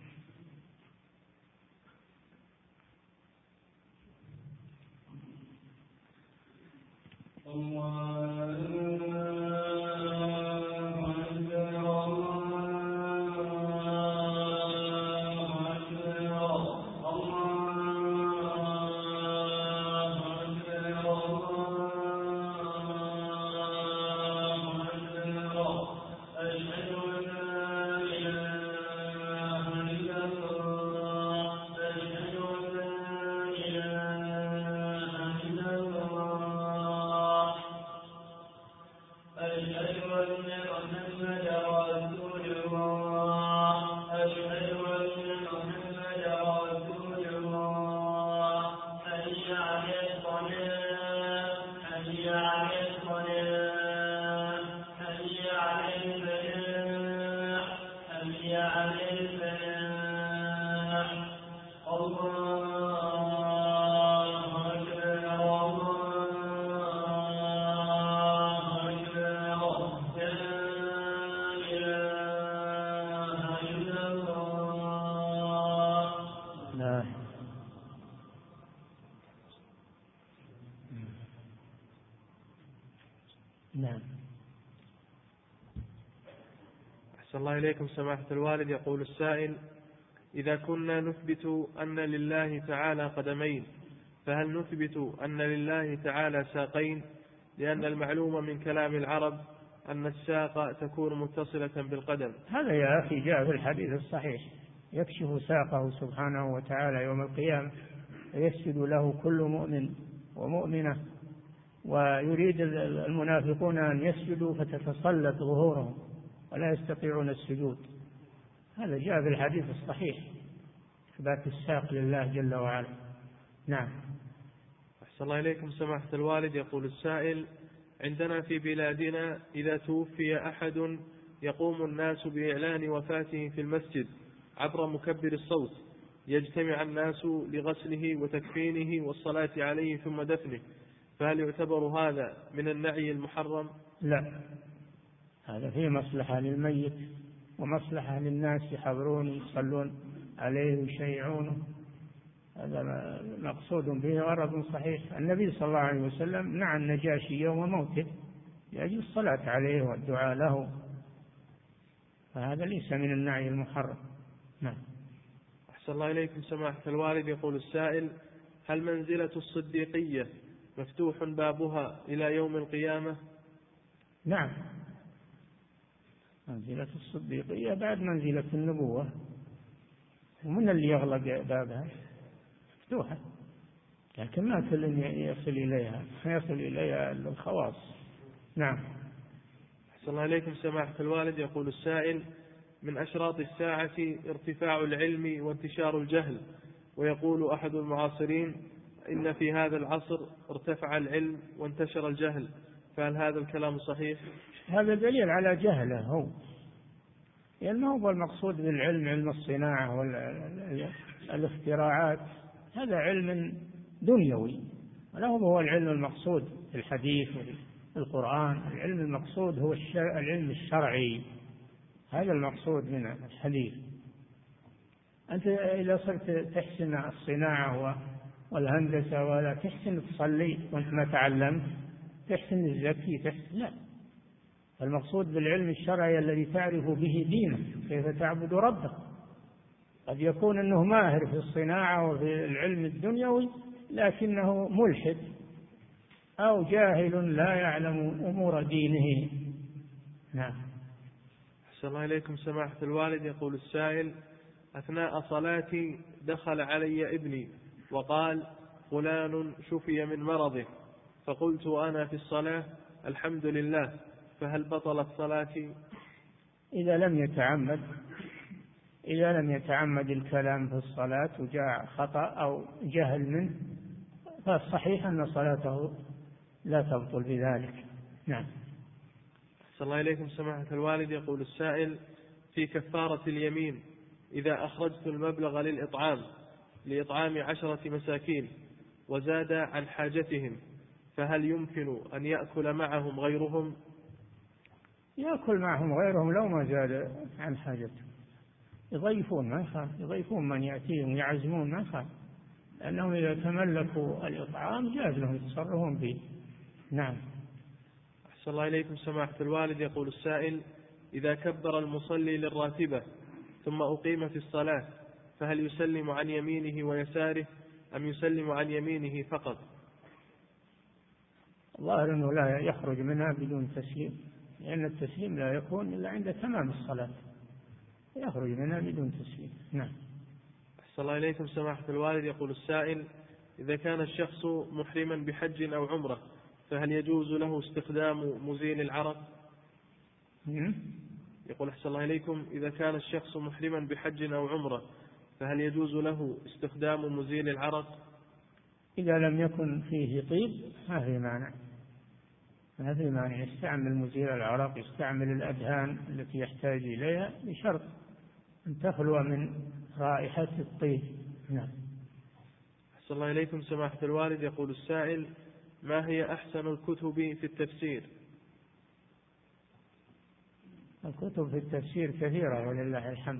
نعم. أحسن الله إليكم سماحة الوالد. يقول السائل: إذا كنا نثبت أن لله تعالى قدمين فهل نثبت أن لله تعالى ساقين؟ لأن المعلوم من كلام العرب أن الساق تكون متصلة بالقدم. هذا يا أخي جاء في الحديث الصحيح: يكشف ساقه سبحانه وتعالى يوم القيامة ويسجد له كل مؤمن ومؤمنة، ويريد المنافقون أن يسجدوا فتتسلط ظهورهم ولا يستطيعون السجود. هذا جاء في الحديث الصحيح إثبات الساق لله جل وعلا. نعم. أحسن الله إليكم سماحة الوالد. يقول السائل: عندنا في بلادنا إذا توفي أحد يقوم الناس بإعلان وفاته في المسجد عبر مكبر الصوت، يجتمع الناس لغسله وتكفينه والصلاة عليه ثم دفنه، فهل يعتبر هذا من النعي المحرم؟ لا، هذا فيه مصلحة للميت ومصلحة للناس يحضرون يصلون عليه ويشيعونه، هذا مقصود به غرض صحيح. النبي صلى الله عليه وسلم نعى النجاشي يوم موته لأجل الصلاة عليه والدعاء له، فهذا ليس من النعي المحرم. نعم. أحسن الله إليكم سماحة الوالد. يقول السائل: هل منزلة الصديقية مفتوح بابها إلى يوم القيامة؟ نعم، منزلة الصديقية بعد منزلة النبوة، ومن اللي يغلق بابها مفتوحة، لكن ما كل يصل إليها، يصل إليها الخواص. نعم. أحسن الله إليكم سماحة الوالد. يقول السائل: من أشراط الساعة ارتفاع العلم وانتشار الجهل، ويقول أحد المعاصرين إن في هذا العصر ارتفع العلم وانتشر الجهل، فهل هذا الكلام صحيح؟ هذا دليل على جهله هو، يعني ما هو المقصود بالعلم علم الصناعة والاختراعات، هذا علم دنيوي، ولا هو العلم المقصود في الحديث والقرآن. العلم المقصود هو العلم الشرعي، هذا المقصود من الحديث. أنت إذا صرت تحسن الصناعة والهندسة ولا تحسن تصلي وأنت ما تعلمت، تحسن الزكي، تحسن، لا. المقصود بالعلم الشرعي الذي تعرف به دينك، كيف تعبد ربك. قد يكون أنه ماهر في الصناعة وفي العلم الدنيوي لكنه ملحد أو جاهل لا يعلم أمور دينه. نعم. أحسن الله إليكم سماحة الوالد. يقول السائل: أثناء صلاتي دخل علي ابني وقال: فلان شفي من مرضه، فقلت أنا في الصلاة: الحمد لله، فهل بطلت صلاتي؟ إذا لم يتعمد إذا لم يتعمد الكلام في الصلاة وجاء خطأ أو جهل منه، فالصحيح أن صلاته لا تبطل بذلك. نعم. أحسن الله إليكم سماحة الوالد. يقول السائل: في كفارة اليمين إذا أخرجت المبلغ للإطعام لإطعام عشرة مساكين وزاد عن حاجتهم، فهل يمكن أن يأكل معهم غيرهم؟ يأكل معهم غيرهم لو ما زاد عن حاجتهم، يضيفون ما يخاف، يضيفون من يأتيهم، يعزمون ما يخاف، لأنهم إذا تملكوا الإطعام جاز لهم يتصرفون به. نعم. أحسن الله إليكم سماحة الوالد. يقول السائل: إذا كبر المصلي للراتبة ثم أقيمت الصلاة، فهل يسلم عن يمينه ويساره أم يسلم عن يمينه فقط؟ الظاهر أنه لا يخرج منها بدون تسليم، لأن التسليم لا يكون إلا عند تمام الصلاة، يخرج منها بدون تسليم. نعم. أحسن الله إليكم سماحة الوالد. يقول السائل: إذا كان الشخص محرما بحج أو عمرة، فهل يجوز له استخدام مزيل العرق؟ يقول أحسن الله إليكم: إذا كان الشخص محرما بحج أو عمرة، فهل يجوز له استخدام مزيل العرق؟ إذا لم يكن فيه طيب ما في مانع، ما في مانع يستعمل مزيل العرق، يستعمل الأدهان التي يحتاج إليها، بشرط أن تخلو من رائحة الطيب. نعم. أحسن الله إليكم سماحة الوالد. يقول السائل: ما هي أحسن الكتب في التفسير؟ الكتب في التفسير كثيرة ولله الحمد،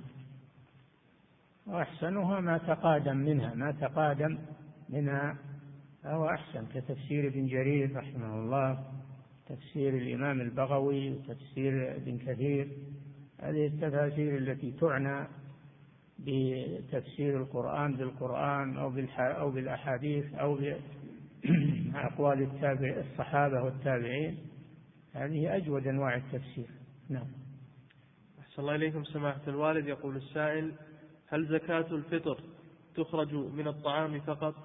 وأحسنها ما تقادم منها ما تقادم منها فهو أحسن، كتفسير ابن جرير رحمه الله، تفسير الإمام البغوي، وتفسير ابن كثير. هذه التفاسير التي تعنى بتفسير القرآن بالقرآن أو أو بالأحاديث أو بأقوال التابع الصحابة والتابعين، هذه أجود أنواع التفسير. نعم. أحسن الله إليكم سماحة الوالد. يقول السائل: هل زكاة الفطر تخرج من الطعام فقط؟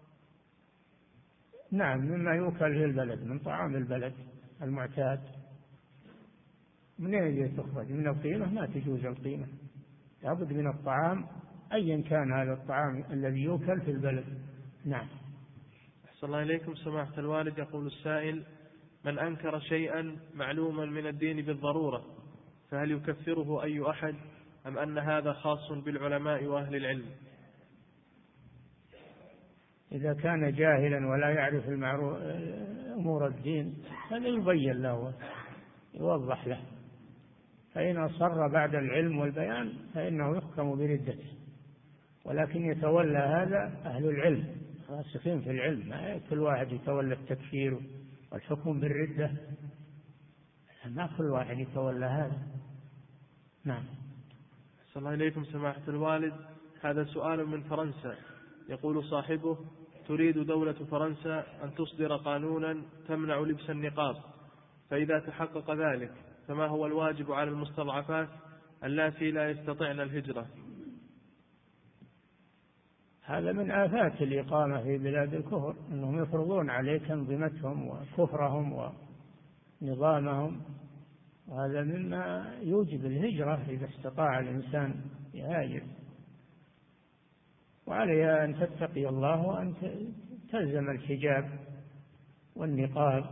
نعم، مما يؤكل في البلد، من طعام البلد المعتاد. من أين تخرج؟ من القيمة ما تجوز القيمة، لابد من الطعام أيا كان هذا الطعام الذي يؤكل في البلد. نعم. أحسن الله إليكم سماحة الوالد. يقول السائل: من أنكر شيئا معلوما من الدين بالضرورة، فهل يكفره أي أحد أم أن هذا خاص بالعلماء وأهل العلم؟ إذا كان جاهلا ولا يعرف أمور الدين هذا يبين له، يوضح له، فإن أصر بعد العلم والبيان فإنه يحكم بردته. ولكن يتولى هذا أهل العلم راسخين في العلم، ما كل واحد يتولى التكفير والحكم بالردة، ما كل واحد يتولى هذا. نعم. أحسن الله إليكم سماحة الوالد، هذا سؤال من فرنسا، يقول صاحبه: تريد دولة فرنسا أن تصدر قانونا تمنع لبس النقاب، فإذا تحقق ذلك فما هو الواجب على المستضعفات اللاتي لا يستطعن الهجرة؟ هذا من آفات الإقامة في بلاد الكفر، أنهم يفرضون عليك أنظمتهم وكفرهم ونظامهم، وهذا مما يوجب الهجرة إذا استطاع الإنسان يهاجر. وعليها أن تتقي الله وأن تلزم الحجاب والنقاب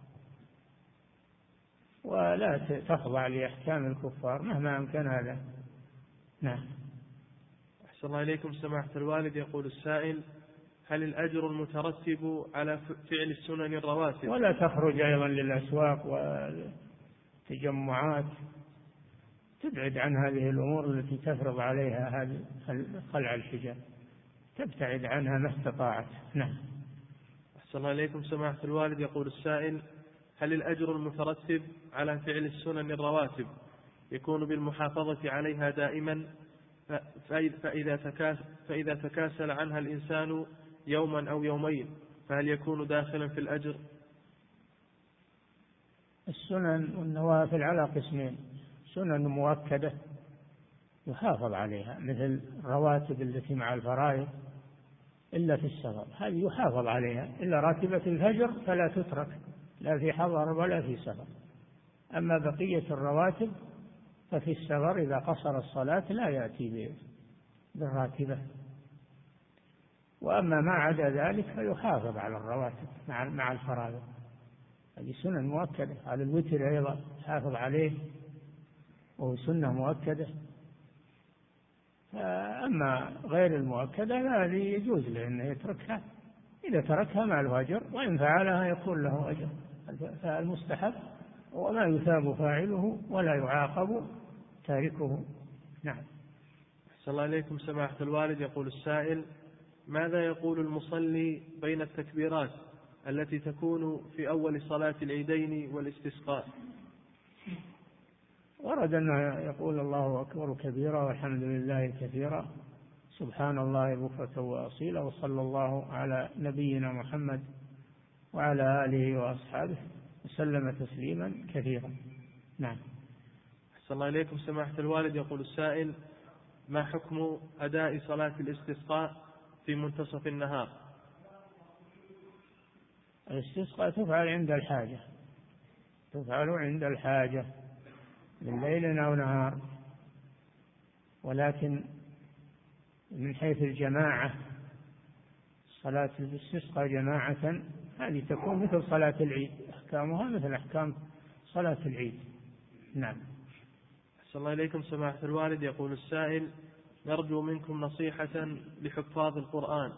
ولا تخضع لأحكام الكفار مهما أمكن هذا. نعم. أحسن الله إليكم سماحة الوالد، يقول السائل: هل الأجر المترتب على فعل السنن الرواتب؟ ولا تخرج أيضا للأسواق والتجمعات، تبعد عن هذه الأمور التي تفرض عليها هذه خلع الحجاب، تبتعد عنها ما استطاعت. نعم. أحسن الله إليكم سماحة الوالد، يقول السائل: هل الأجر المترتب على فعل السنن الرواتب يكون بالمحافظة عليها دائما، فإذا تكاسل, فإذا تكاسل عنها الإنسان يوما أو يومين فهل يكون داخلا في الأجر؟ السنن والنوافل على قسمين: سنن مؤكدة يحافظ عليها مثل الرواتب التي مع الفرائض إلا في السفر، هذه يحافظ عليها، إلا راتبة الفجر فلا تترك لا في حضر ولا في سفر. أما بقية الرواتب ففي السفر إذا قصر الصلاة لا يأتي بالراتبة، وأما ما عدا ذلك فيحافظ على الرواتب مع الفرائض، هذه سنة مؤكدة. على الوتر أيضا حافظ عليه وهو سنة مؤكدة. أما غير المؤكدة هذه يجوز له أنه يتركها، إذا تركها مع الأجر، وإن فعلها يكون له أجر. فالمستحب وما يثاب فاعله ولا يعاقب تاركه. نعم. أحسن الله إليكم سماحة الوالد، يقول السائل: ماذا يقول المصلي بين التكبيرات التي تكون في أول صلاة العيدين والاستسقاء؟ ورد أنه يقول الله أكبر كبيرا والحمد لله كثيرا سبحان الله بكرة وأصيلا وصلى الله على نبينا محمد وعلى آله وأصحابه وسلم تسليما كثيرا. نعم. أحسن الله إليكم سماحة الوالد، يقول السائل: ما حكم أداء صلاة الاستسقاء في منتصف النهار؟ الاستسقاء تفعل عند الحاجة، تفعل عند الحاجة من ليل أو نهار، ولكن من حيث الجماعة صلاة الاستسقاء جماعة هذه تكون مثل صلاة العيد، أحكامها مثل أحكام صلاة العيد. نعم. أحسن الله إليكم سماحة الوالد، يقول السائل: نرجو منكم نصيحة لحفاظ القرآن.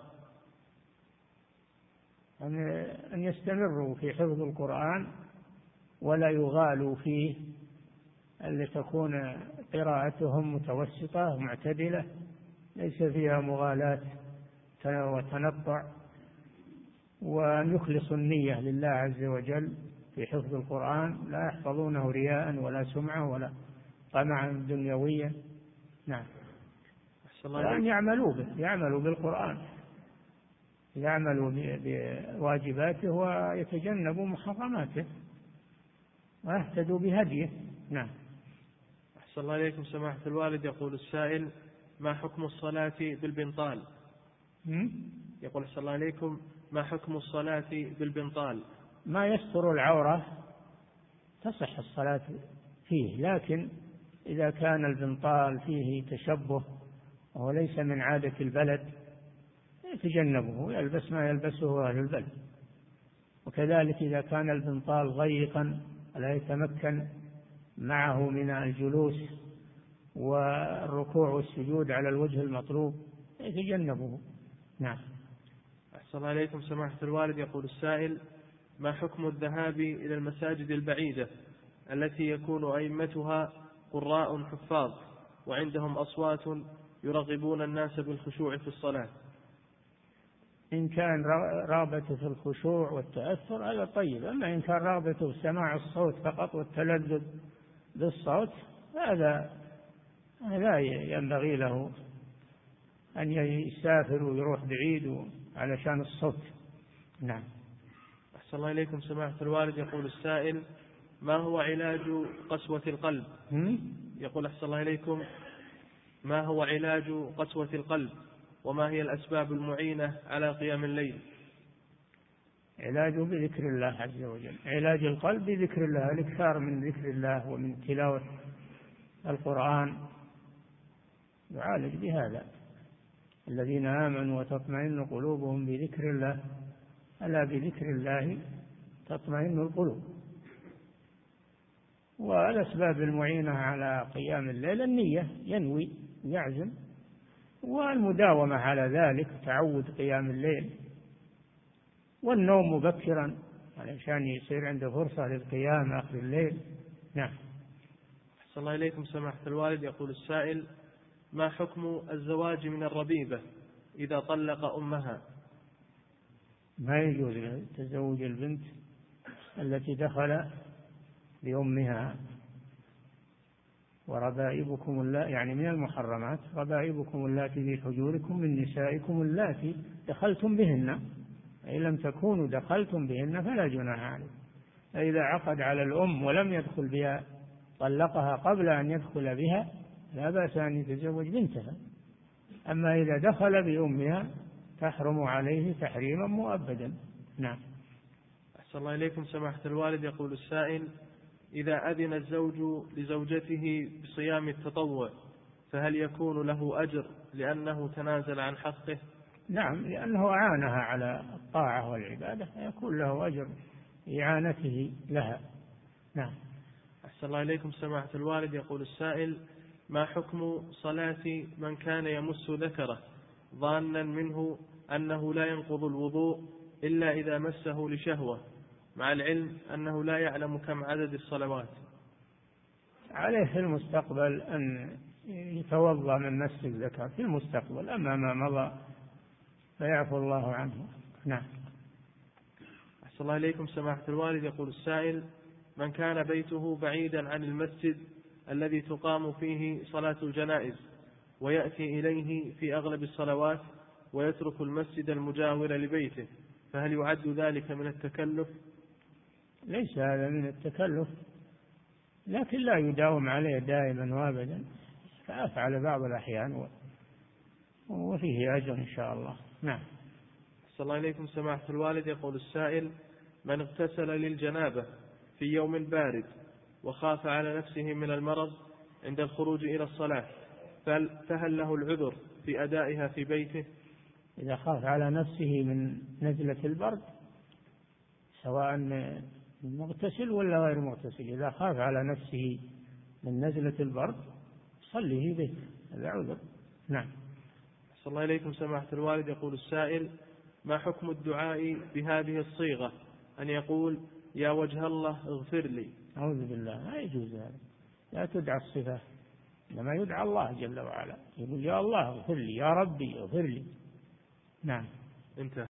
أن يستمروا في حفظ القرآن ولا يغالوا فيه، أن تكون قراءتهم متوسطة معتدلة ليس فيها مغالاة وتنطع، وأن يخلصوا النية لله عز وجل في حفظ القرآن، لا يحفظونه رياء ولا سمعة ولا طمعا دنيويا. نعم. وأن يعملوا به، يعملوا بالقرآن، يعملوا بواجباته ويتجنبوا محرماته ويهتدوا بهديه. نعم. أحسن الله إليكم سماحة الوالد، يقول السائل: ما حكم الصلاة بالبنطال؟ يقول أحسن الله إليكم: ما حكم الصلاة بالبنطال؟ ما يستر العورة تصح الصلاة فيه، لكن إذا كان البنطال فيه تشبه وهو ليس من عادة البلد يتجنبه، يلبس ما يلبسه أهل البلد. وكذلك إذا كان البنطال ضيقا لا يتمكن معه من الجلوس والركوع والسجود على الوجه المطلوب يتجنبه. نعم. أحسن الله إليكم سماحة الوالد، يقول السائل: ما حكم الذهاب إلى المساجد البعيدة التي يكون أئمتها قراء حفاظ وعندهم أصوات يرغبون الناس بالخشوع في الصلاة؟ إن كان رغبته في الخشوع والتأثر هذا طيب، أما إن كان رغبته في سماع الصوت فقط والتلذذ بالصوت هذا لا ينبغي له أن يسافر ويروح بعيد علشان الصوت. نعم. أحسن الله إليكم سماحة الوالد. يقول السائل: ما هو علاج قسوة القلب؟ يقول أحسن الله إليكم: ما هو علاج قسوة القلب، وما هي الأسباب المعينة على قيام الليل؟ علاجه بذكر الله عز وجل. علاج القلب بذكر الله، الإكثار من ذكر الله ومن تلاوة القرآن يعالج بهذا. الذين آمنوا وتطمئن قلوبهم بذكر الله، ألا بذكر الله تطمئن القلوب. والأسباب المعينة على قيام الليل النية، ينوي يعزم، والمداومة على ذلك، تعود قيام الليل، والنوم مبكرا علشان يصير عنده فرصة للقيام آخر الليل. نعم. أحسن الله إليكم سماحة الوالد. يقول السائل: ما حكم الزواج من الربيبة إذا طلق أمها؟ ما يجوز تزوج البنت التي دخل بأمها. وربائبكم اللاتي، يعني من المحرمات، ربائبكم اللاتي في حجوركم من نسائكم اللاتي دخلتم بهن، أي لم تكونوا دخلتم بهن فلا جناح عليه. فإذا عقد على الأم ولم يدخل بها طلقها قبل أن يدخل بها لا بأس أن يتزوج بنتها. أما إذا دخل بأمها تحرم عليه تحريما مؤبدا. نعم. أحسن الله إليكم سماحة الوالد. يقول السائل: إذا أذن الزوج لزوجته بصيام التطوع فهل يكون له أجر لأنه تنازل عن حقه؟ نعم، لأنه أعانها على الطاعة والعبادة يكون له أجر إعانته لها. نعم. أحسن الله إليكم سماحة الوالد. يقول السائل: ما حكم صلاة من كان يمس ذكره ظانا منه أنه لا ينقض الوضوء إلا إذا مسه لشهوة، مع العلم أنه لا يعلم كم عدد الصلوات؟ عليه في المستقبل أن يتوضأ من مس الذكر في المستقبل، أما ما مضى فيعفو الله عنه. نعم. أحسن الله إليكم سماحة الوالد. يقول السائل: من كان بيته بعيدا عن المسجد الذي تقام فيه صلاة الجنائز ويأتي إليه في أغلب الصلوات ويترك المسجد المجاور لبيته، فهل يعد ذلك من التكلف؟ ليس هذا من التكلف، لكن لا يداوم عليه دائما وابدا، فأفعل بعض الأحيان وفيه أجر إن شاء الله. نعم. أحسن الله إليكم سماحة الوالد. يقول السائل: من اغتسل للجنابة في يوم بارد وخاف على نفسه من المرض عند الخروج إلى الصلاة فهل له العذر في أدائها في بيته؟ إذا خاف على نفسه من نزلة البرد، سواء مغتسل ولا غير مغتسل، إذا خاف على نفسه من نزلة البرد صلي في بيته، هذا عذر. نعم. صلى الله عليكم سماحة الوالد. يقول السائل: ما حكم الدعاء بهذه الصيغة، أن يقول: يا وجه الله اغفر لي؟ أعوذ بالله، لا يجوز هذا، لا تدعى الصفة، لما يدعى الله جل وعلا، يقول: يا الله اغفر لي، يا ربي اغفر لي. نعم. انتهى.